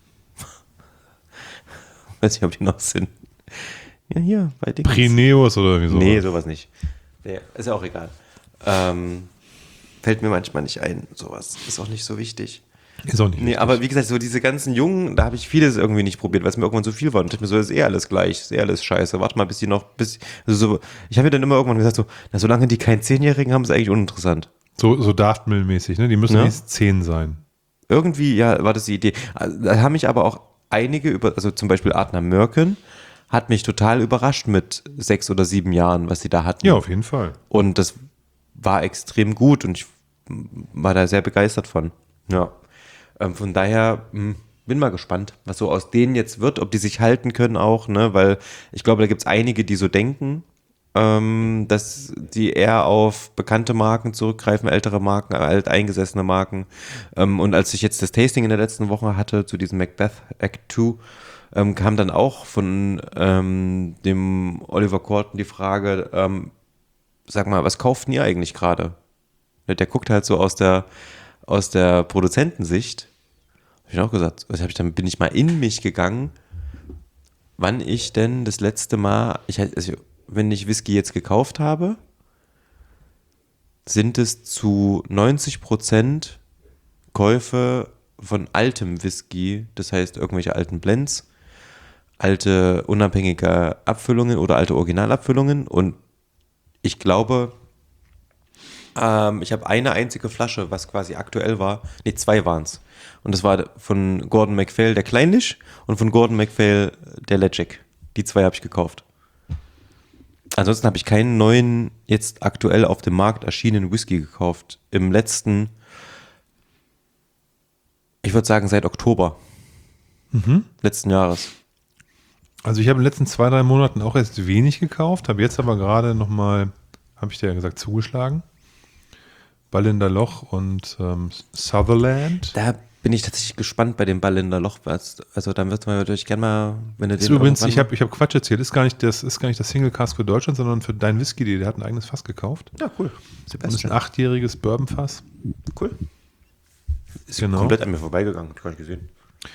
Weiß nicht, ob die noch sind. Ja, hier, bei Dings. Prineus oder irgendwie so. Nee, sowas nicht. Nee, ist ja auch egal. Ähm, fällt mir manchmal nicht ein. Sowas ist auch nicht so wichtig. Ist auch nicht Nee, wichtig. aber wie gesagt, so diese ganzen Jungen, da habe ich vieles irgendwie nicht probiert, weil es mir irgendwann so viel war. Und ich dachte mir so, das ist eh alles gleich, ist eh alles scheiße. Warte mal, bis die noch, bis, also so, ich habe mir dann immer irgendwann gesagt, so, na, solange die keinen Zehnjährigen haben, ist eigentlich uninteressant. So, so Daftmill-mäßig, ne? Die müssen Ja. jetzt zehn sein. Irgendwie, ja, war das die Idee. Da haben mich aber auch einige über, also zum Beispiel Adna Mörken, hat mich total überrascht mit sechs oder sieben Jahren, was sie da hatten. Ja, auf jeden Fall. Und das war extrem gut und ich war da sehr begeistert von. Ja. Ähm, von daher mh, bin mal gespannt, was so aus denen jetzt wird, ob die sich halten können auch, ne? Weil ich glaube, da gibt es einige, die so denken, ähm, dass die eher auf bekannte Marken zurückgreifen, ältere Marken, alteingesessene Marken. Ähm, und als ich jetzt das Tasting in der letzten Woche hatte zu diesem Macbeth Act zwei, ähm, kam dann auch von ähm, dem Oliver Corton die Frage, ähm, sag mal, was kauft ihr eigentlich gerade? Der guckt halt so aus der, aus der Produzentensicht. Habe ich auch gesagt, also hab ich, dann bin ich mal in mich gegangen, wann ich denn das letzte Mal, ich, also, wenn ich Whisky jetzt gekauft habe, sind es zu neunzig Prozent Käufe von altem Whisky, das heißt irgendwelche alten Blends, alte unabhängige Abfüllungen oder alte Originalabfüllungen und ich glaube, ähm, ich habe eine einzige Flasche, was quasi aktuell war, nee, zwei waren es. Und das war von Gordon MacPhail der Kleinlich und von Gordon MacPhail der Legic. Die zwei habe ich gekauft. Ansonsten habe ich keinen neuen, jetzt aktuell auf dem Markt erschienenen Whisky gekauft. Im letzten, ich würde sagen seit Oktober Mhm. letzten Jahres. Also ich habe in den letzten zwei, drei Monaten auch erst wenig gekauft, habe jetzt aber gerade nochmal, habe ich dir ja gesagt, zugeschlagen. Ballinder Loch und ähm, Sutherland. Da bin ich tatsächlich gespannt bei dem Ballinder Loch. Also dann wird man natürlich gerne mal, wenn du Ist den übrigens, irgendwann- ich habe ich hab Quatsch erzählt, ist gar nicht das, ist gar nicht das Single Cask für Deutschland, sondern für dein Whisky, der hat ein eigenes Fass gekauft. Ja, cool. Und ist ein Sebastian. achtjähriges Bourbonfass. Cool. Ist Genau. komplett an mir vorbeigegangen, hab ich gar nicht gesehen.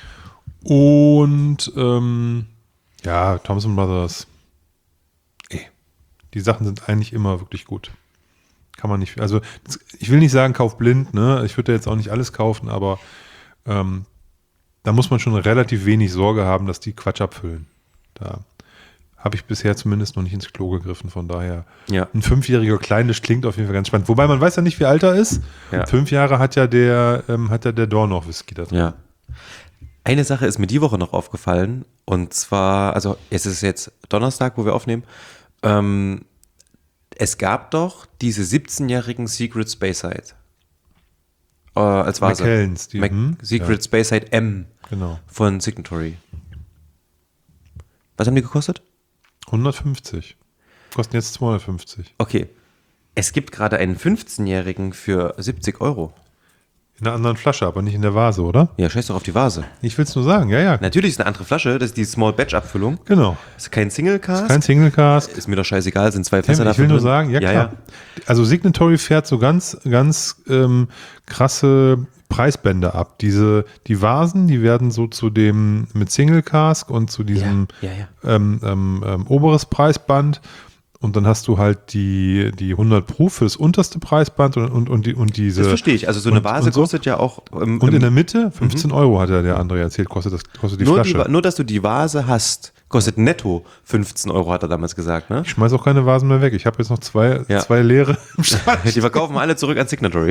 Und ähm, ja, Thompson Brothers. Ey, die Sachen sind eigentlich immer wirklich gut. Kann man nicht, also ich will nicht sagen, kauf blind, ne? Ich würde jetzt auch nicht alles kaufen, aber ähm, da muss man schon relativ wenig Sorge haben, dass die Quatsch abfüllen. Da habe ich bisher zumindest noch nicht ins Klo gegriffen, von daher. Ja. Ein fünfjähriger Kleines klingt auf jeden Fall ganz spannend. Wobei man weiß ja nicht, wie alt er ist. Ja. Fünf Jahre hat ja der, ähm, hat ja der Dornoch Whisky da drin. Ja. Eine Sache ist mir die Woche noch aufgefallen und zwar, also es ist jetzt Donnerstag, wo wir aufnehmen, ähm, es gab doch diese siebzehnjährigen Secret Speyside äh, als Vase. Macallans, die, Mac- hm? Secret Ja. Speyside M Genau. von Signatory. Was haben die gekostet? hundertfünfzig. Kosten jetzt zweihundertfünfzig. Okay. Es gibt gerade einen fünfzehnjährigen für siebzig Euro. In einer anderen Flasche, aber nicht in der Vase, oder? Ja, scheiß doch auf die Vase. Ich will es nur sagen, ja, ja. Natürlich ist eine andere Flasche, das ist die Small Batch Abfüllung. Genau. Das ist kein Single Cask. Kein Single Cask. Ist mir doch scheißegal, sind zwei Tim, Fässer ich will davon nur drin. sagen, ja, ja, klar. ja. Also Signatory fährt so ganz, ganz ähm, krasse Preisbänder ab. Diese, die Vasen, die werden so zu dem mit Single Cask und zu diesem Ja, ja, ja. Ähm, ähm, ähm, oberes Preisband. Und dann hast du halt die, die hundert Proof fürs unterste Preisband und, und, und, die, und diese. Das verstehe ich. Also so eine und- Vase und so. kostet ja auch im, Und im, in der Mitte fünfzehn Euro, hat ja der André erzählt, kostet, das, kostet die nur, die, Flasche. nur, dass du die Vase hast, kostet netto fünfzehn Euro, hat er damals gesagt, ne? Ich schmeiß auch keine Vasen mehr weg. Ich habe jetzt noch zwei, Ja. zwei leere im Schrank. Die verkaufen wir alle zurück an Signatory.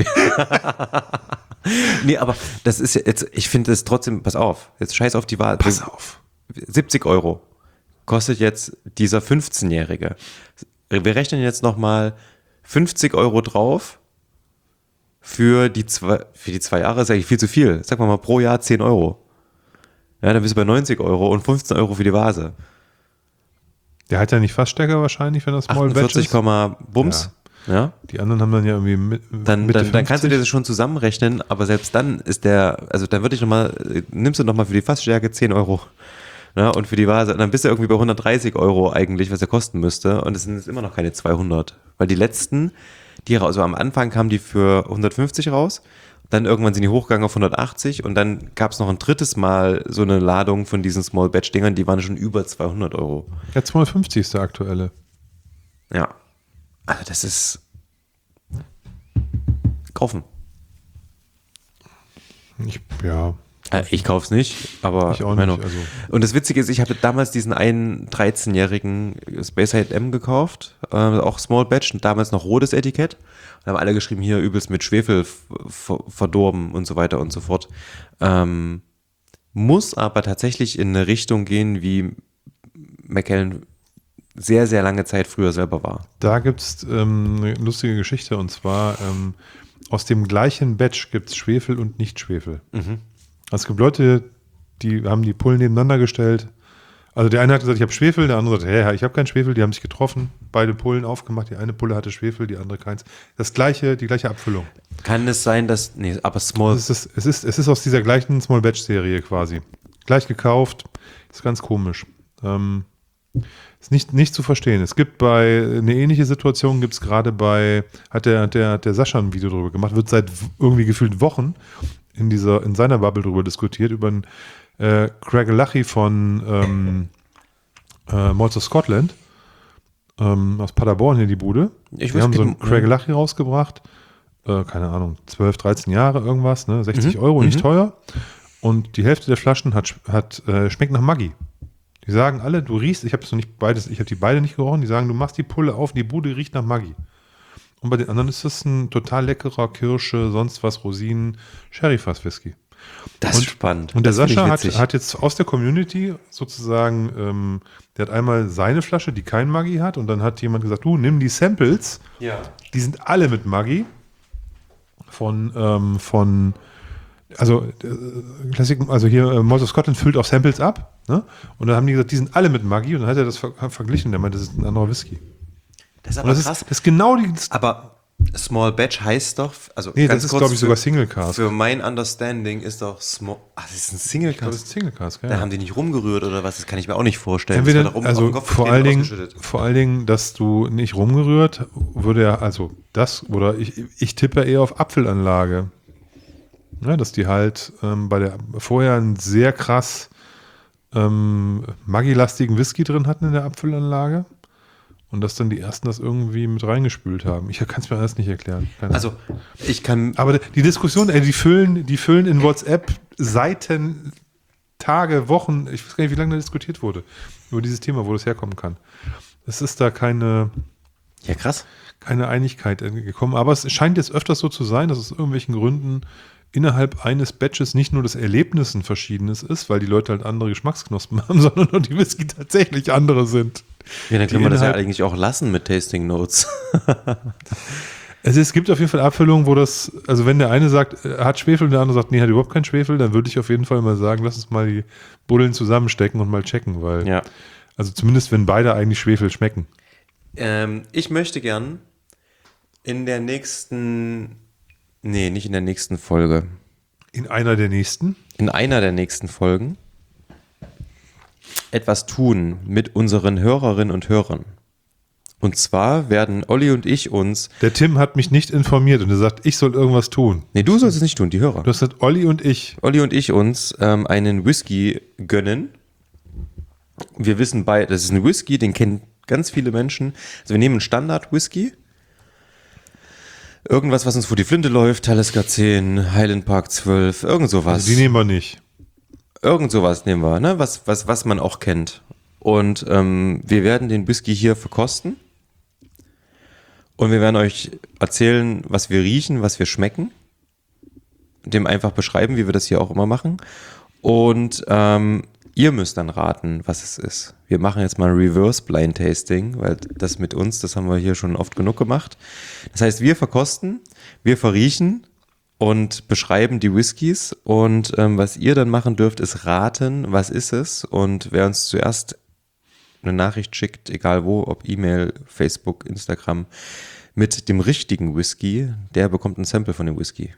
Nee, aber das ist ja jetzt, ich finde es trotzdem, pass auf, jetzt scheiß auf die Vase. Pass auf. siebzig Euro kostet jetzt dieser fünfzehnjährige. Wir rechnen jetzt nochmal fünfzig Euro drauf für die zwei, für die zwei Jahre, ist eigentlich viel zu viel. Sag mal mal pro Jahr zehn Euro. Ja, dann bist du bei neunzig Euro und fünfzehn Euro für die Vase. Der hat ja nicht Fassstärker wahrscheinlich, wenn das Small Batch achtundvierzig, ist. Bums. Ja. Die anderen haben dann ja irgendwie mit, Dann, Mitte dann, dann kannst du dir fünfzig. das schon zusammenrechnen, aber selbst dann ist der, also dann würde ich nochmal, nimmst du nochmal für die Fassstärke zehn Euro. Ja, und für die Vase, und dann bist du irgendwie bei hundertdreißig Euro eigentlich, was er kosten müsste. Und es sind jetzt immer noch keine zweihundert. Weil die letzten, die raus, also am Anfang kamen die für hundertfünfzig raus. Dann irgendwann sind die hochgegangen auf hundertachtzig. Und dann gab es noch ein drittes Mal so eine Ladung von diesen Small Batch Dingern, die waren schon über zweihundert Euro. Ja, zweihundertfünfzig ist der aktuelle. Ja. Also das ist kaufen. Ich, ja. Äh, ich kauf's nicht, aber Ich auch meine, nicht, also. Und das Witzige ist, ich habe damals diesen einen dreizehnjährigen Space Side M gekauft, äh, auch Small Batch, und damals noch rotes Etikett. Und haben alle geschrieben, hier übelst mit Schwefel f- f- verdorben und so weiter und so fort. Ähm, muss aber tatsächlich in eine Richtung gehen, wie Macallan sehr, sehr lange Zeit früher selber war. Da gibt es ähm, eine lustige Geschichte und zwar ähm, aus dem gleichen Batch gibt es Schwefel und Nicht-Schwefel. Mhm. Also es gibt Leute, die haben die Pullen nebeneinander gestellt. Also der eine hat gesagt, ich habe Schwefel, der andere sagt, hey, ich habe keinen Schwefel, die haben sich getroffen, beide Pullen aufgemacht, die eine Pulle hatte Schwefel, die andere keins. Das gleiche, die gleiche Abfüllung. Kann es sein, dass, nee, aber Small, Es ist, es ist, es ist aus dieser gleichen Small Batch Serie quasi. Gleich gekauft, ist ganz komisch. Ähm, ist nicht, nicht zu verstehen. Es gibt bei, eine ähnliche Situation gibt es gerade bei, hat der, hat der, hat der Sascha ein Video darüber gemacht, wird seit w- irgendwie gefühlt Wochen in dieser, in seiner Bubble darüber diskutiert, über einen äh, Craig Lachy von ähm, äh, Malls of Scotland, ähm, aus Paderborn hier die Bude. Ich Die weiß haben so kein- einen Craig Lachy rausgebracht, äh, keine Ahnung, zwölf, dreizehn Jahre irgendwas, ne? sechzig Euro, nicht teuer. Und die Hälfte der Flaschen hat, hat äh, schmeckt nach Maggi. Die sagen alle, du riechst, ich habe noch nicht beides, ich habe die beide nicht gerochen, die sagen, du machst die Pulle auf, die Bude riecht nach Maggi. Und bei den anderen ist das ein total leckerer Kirsche, sonst was, Rosinen, Sherryfass-Whisky. das ist spannend. Und der Das finde ich Sascha hat, witzig. hat jetzt aus der Community sozusagen, ähm, der hat einmal seine Flasche, die kein Maggi hat, und dann hat jemand gesagt, du, nimm die Samples, Ja. die sind alle mit Maggi von, ähm, von also, äh, Classic, also hier äh, Malls of Scotland füllt auch Samples ab, ne? Und dann haben die gesagt, die sind alle mit Maggi, und dann hat er das ver verglichen, der meinte, das ist ein anderer Whisky. Das ist Und aber das krass. ist, das ist genau die, Aber Small Batch heißt doch, also nee, ganz das ist, kurz glaube ich, für- sogar Single Cask. Für mein Understanding ist doch Small, ach, das ist ein Single Ich glaube, das Cask. ist Single Cask, ja. Da haben die nicht rumgerührt oder was, das kann ich mir auch nicht vorstellen. Entweder, Das wird doch also auf den Kopf vor getreten allen, und Dingen, ausgeschüttet. vor allen Dingen, dass du nicht rumgerührt, würde ja, also das, oder ich, ich tippe eher auf Apfelanlage. Ja, dass die halt ähm, bei der vorher einen sehr krass ähm, Maggi-lastigen Whisky drin hatten in der Apfelanlage und dass dann die ersten das irgendwie mit reingespült haben. Ich kann es mir alles nicht erklären. Keine Also, ich kann, Aber die Diskussion, ey, die füllen, die füllen in WhatsApp Seiten, Tage, Wochen, ich weiß gar nicht, wie lange da diskutiert wurde, über dieses Thema, wo das herkommen kann. Es ist da keine, ja krass. keine Einigkeit gekommen, aber es scheint jetzt öfters so zu sein, dass aus irgendwelchen Gründen innerhalb eines Batches nicht nur das Erlebnis ein verschiedenes ist, weil die Leute halt andere Geschmacksknospen haben, sondern nur die Whisky tatsächlich andere sind. Ja, dann Die können wir das ja Inhalt- eigentlich auch lassen mit Tasting Notes. Es, ist, es gibt auf jeden Fall Abfüllungen, wo das, also wenn der eine sagt, er hat Schwefel und der andere sagt, nee, hat überhaupt keinen Schwefel, dann würde ich auf jeden Fall mal sagen, lass uns mal die Bullen zusammenstecken und mal checken, weil, Ja. also zumindest wenn beide eigentlich Schwefel schmecken. Ähm, ich möchte gern in der nächsten, nee, nicht in der nächsten Folge, In einer der nächsten. in einer der nächsten Folgen etwas tun mit unseren Hörerinnen und Hörern. Und zwar werden Olli und ich uns, Der Tim hat mich nicht informiert und er sagt, ich soll irgendwas tun. nee, du sollst es nicht tun, die Hörer. Du hast gesagt, Olli und ich. Olli und ich uns ähm, einen Whisky gönnen. Wir wissen beide, das ist ein Whisky, den kennen ganz viele Menschen. Also wir nehmen einen Standard-Whisky. Irgendwas, was uns vor die Flinte läuft, Talisker zehn, Highland Park zwölf, irgend sowas. Also die nehmen wir nicht. Irgend sowas nehmen wir, ne? was, was, was man auch kennt. Und ähm, wir werden den Whisky hier verkosten. Und wir werden euch erzählen, was wir riechen, was wir schmecken. Dem einfach beschreiben, wie wir das hier auch immer machen. Und ähm, ihr müsst dann raten, was es ist. Wir machen jetzt mal Reverse Blind Tasting, weil das mit uns, das haben wir hier schon oft genug gemacht. Das heißt, wir verkosten, wir verriechen und beschreiben die Whiskys. Und ähm, was ihr dann machen dürft, ist raten, was ist es. Und wer uns zuerst eine Nachricht schickt, egal wo, ob E-Mail, Facebook, Instagram, mit dem richtigen Whisky, der bekommt ein Sample von dem Whisky.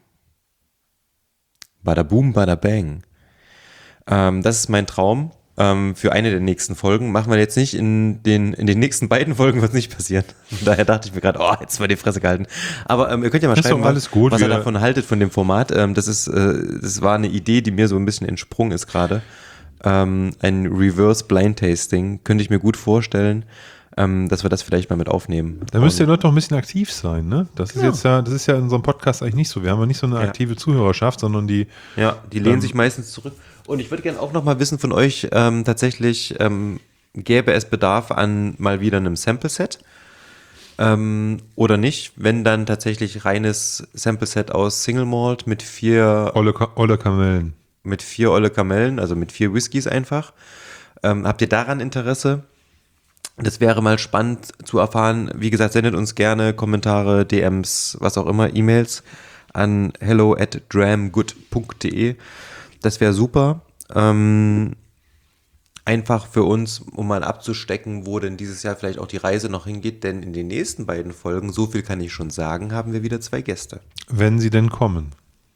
Bada boom, bada bang. Ähm, das ist mein Traum. Ähm, für eine der nächsten Folgen. Machen wir jetzt nicht in den, in den nächsten beiden Folgen, wird nicht passieren. Von daher dachte ich mir gerade, oh, jetzt mal die Fresse gehalten. Aber ähm, ihr könnt ja mal Das ist schreiben, doch alles gut. was ihr Wir- davon haltet von dem Format. Ähm, das ist, äh, das war eine Idee, die mir so ein bisschen entsprungen ist gerade. Ähm, ein Reverse Blind Tasting könnte ich mir gut vorstellen. ähm, dass wir das vielleicht mal mit aufnehmen. Da müsst ihr Leute noch ein bisschen aktiv sein, ne? Das ist Ja. jetzt ja, das ist ja in unserem Podcast eigentlich nicht so. Wir haben ja nicht so eine Ja. aktive Zuhörerschaft, sondern die. Ja, die lehnen Ähm, sich meistens zurück. Und ich würde gerne auch noch mal wissen von euch, ähm, tatsächlich ähm, gäbe es Bedarf an mal wieder einem Sample-Set ähm, oder nicht, wenn dann tatsächlich reines Sample-Set aus Single Malt mit vier, Olle, Ka- Olle Kamellen. mit vier Olle Kamellen, also mit vier Whiskys einfach. Ähm, habt ihr daran Interesse? Das wäre mal spannend zu erfahren. Wie gesagt, sendet uns gerne Kommentare, D Ms, was auch immer, E-Mails an hello at dramgood punkt de. Das wäre super. Ähm, einfach für uns, um mal abzustecken, wo denn dieses Jahr vielleicht auch die Reise noch hingeht. Denn in den nächsten beiden Folgen, so viel kann ich schon sagen, haben wir wieder zwei Gäste. Wenn sie denn kommen.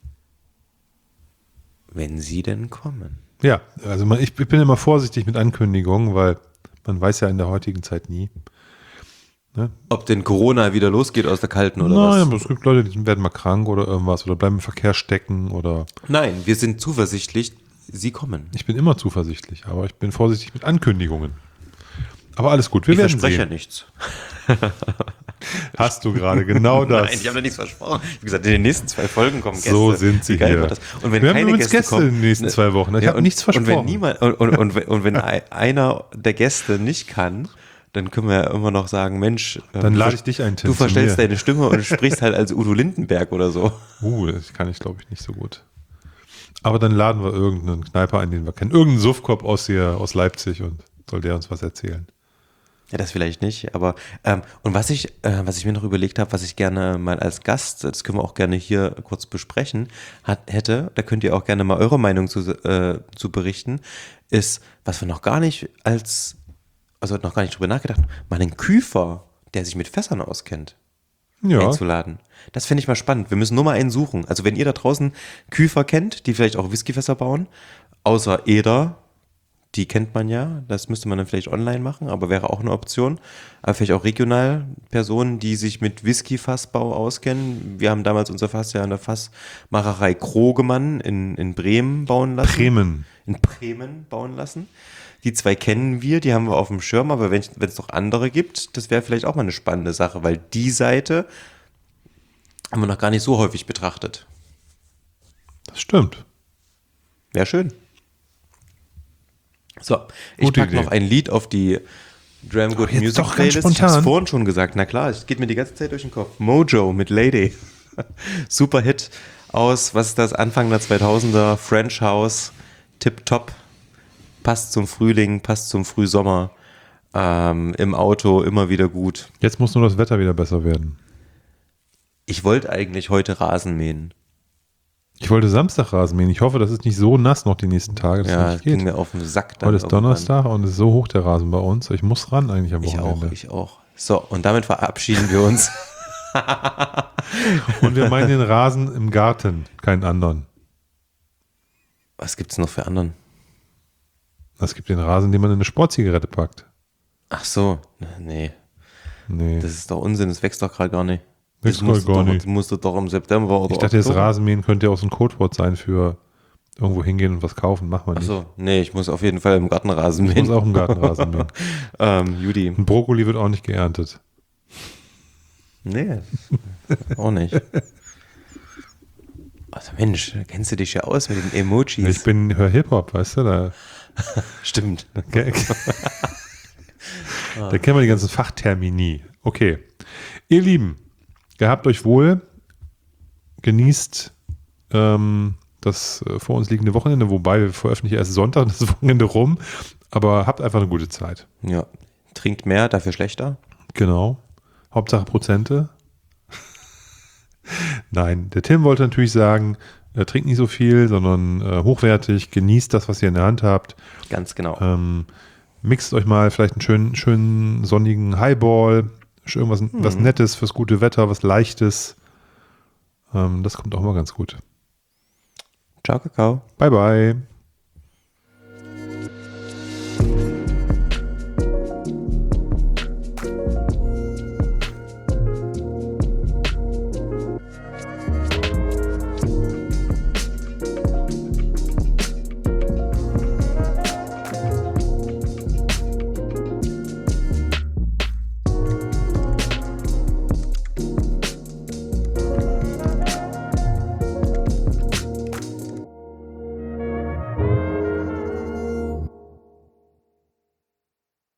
Wenn sie denn kommen. Ja, also man, ich, ich bin immer vorsichtig mit Ankündigungen, weil man weiß ja in der heutigen Zeit nie. Ne? Ob denn Corona wieder losgeht aus der Kalten oder Nein, was? aber es gibt Leute, die werden mal krank oder irgendwas oder bleiben im Verkehr stecken oder. Nein, wir sind zuversichtlich, sie kommen. Ich bin immer zuversichtlich, aber ich bin vorsichtig mit Ankündigungen. Aber alles gut, wir Ich werden verspreche ja sehen. nichts. Hast du gerade genau das. Nein, ich habe da nichts versprochen. Wie gesagt, in den nächsten zwei Folgen kommen Gäste. So sind sie Wie geil hier. war das? Und wenn Wir haben keine übrigens Gäste, Gäste kommen, in den nächsten ne, zwei Wochen. Ich ja, habe und- nichts versprochen. Und wenn, niemand, und, und, und, wenn- und wenn ei- einer der Gäste nicht kann, dann können wir ja immer noch sagen, Mensch, ähm, Dann du lade ver- ich dich ein, Tim, Du zu verstellst mir. deine Stimme und sprichst halt als Udo Lindenberg oder so. Uh, das kann ich, glaube ich, nicht so gut. Aber dann laden wir irgendeinen Kneiper ein, den wir kennen. Irgendeinen Suffkopf aus hier, aus Leipzig und soll der uns was erzählen. Ja, das vielleicht nicht, aber ähm, und was ich, äh, was ich mir noch überlegt habe, was ich gerne mal als Gast, das können wir auch gerne hier kurz besprechen, hat, hätte, da könnt ihr auch gerne mal eure Meinung zu, äh, zu berichten, ist, was wir noch gar nicht als, also noch gar nicht drüber nachgedacht haben, mal einen Küfer, der sich mit Fässern auskennt, Ja, einzuladen. Das fände ich mal spannend. Wir müssen nur mal einen suchen. Also wenn ihr da draußen Küfer kennt, die vielleicht auch Whiskyfässer bauen, außer Eder, die kennt man ja, das müsste man dann vielleicht online machen, aber wäre auch eine Option. Aber vielleicht auch regional Personen, die sich mit Whisky-Fassbau auskennen. Wir haben damals unser Fass ja an der Fassmacherei Krogemann in, in Bremen bauen lassen. Bremen. In Bremen bauen lassen. Die zwei kennen wir, die haben wir auf dem Schirm, aber wenn es noch andere gibt, das wäre vielleicht auch mal eine spannende Sache, weil die Seite haben wir noch gar nicht so häufig betrachtet. Das stimmt. Wäre schön. So, ich Gute packe Idee. noch ein Lied auf die Dram Good jetzt Music doch ganz Playlist. Ich habe spontan. es vorhin schon gesagt. Na klar, es geht mir die ganze Zeit durch den Kopf. Mojo mit Lady. Super Hit aus, was ist das, Anfang der zweitausender, French House, tipptopp. Passt zum Frühling, passt zum Frühsommer. Ähm, Im Auto immer wieder gut. Jetzt muss nur das Wetter wieder besser werden. Ich wollte eigentlich heute Rasen mähen. Ich wollte Samstag Rasen mähen. Ich hoffe, das ist nicht so nass noch die nächsten Tage, dass Ja, es das nicht ging geht. mir auf den Sack dann Heute ist irgendwann. Donnerstag und es ist so hoch der Rasen bei uns. Ich muss ran eigentlich am Ich auch, Wochenende. ich auch. So, und damit verabschieden wir uns. Und wir meinen den Rasen im Garten, keinen anderen. Was gibt's noch für anderen? Es gibt den Rasen, den man in eine Sportzigarette packt. Ach so, nee, Nee. das ist doch Unsinn, das wächst doch gerade gar nicht. Wächst Das musst grad du gar doch, nicht. Das musst du doch im September oder Ich dachte, das Oktober- Rasenmähen könnte ja auch so ein Codewort sein für irgendwo hingehen und was kaufen. Machen wir Ach nicht. so, nee, ich muss auf jeden Fall im Gartenrasen Ich mähen. muss auch im Garten Rasen mähen. ähm, Judy, Ein Brokkoli wird auch nicht geerntet. nee, auch nicht. Also Mensch, da kennst du dich ja aus mit den Emojis. Ich bin, hör Hip-Hop, weißt du? Da, Stimmt. da kennen wir die ganzen Fachtermini. Okay. Ihr Lieben, gehabt euch wohl. Genießt ähm, das äh, vor uns liegende Wochenende, wobei wir veröffentlichen erst Sonntag das Wochenende rum. Aber habt einfach eine gute Zeit. Ja, trinkt mehr, dafür schlechter. Genau. Hauptsache Prozente. Nein, der Tim wollte natürlich sagen, äh, trinkt nicht so viel, sondern äh, hochwertig, genießt das, was ihr in der Hand habt. Ganz genau. Ähm, mixt euch mal vielleicht einen schönen, schönen sonnigen Highball, irgendwas was Nettes fürs gute Wetter, was Leichtes. Ähm, das kommt auch mal ganz gut. Ciao, Kakao. Bye, bye.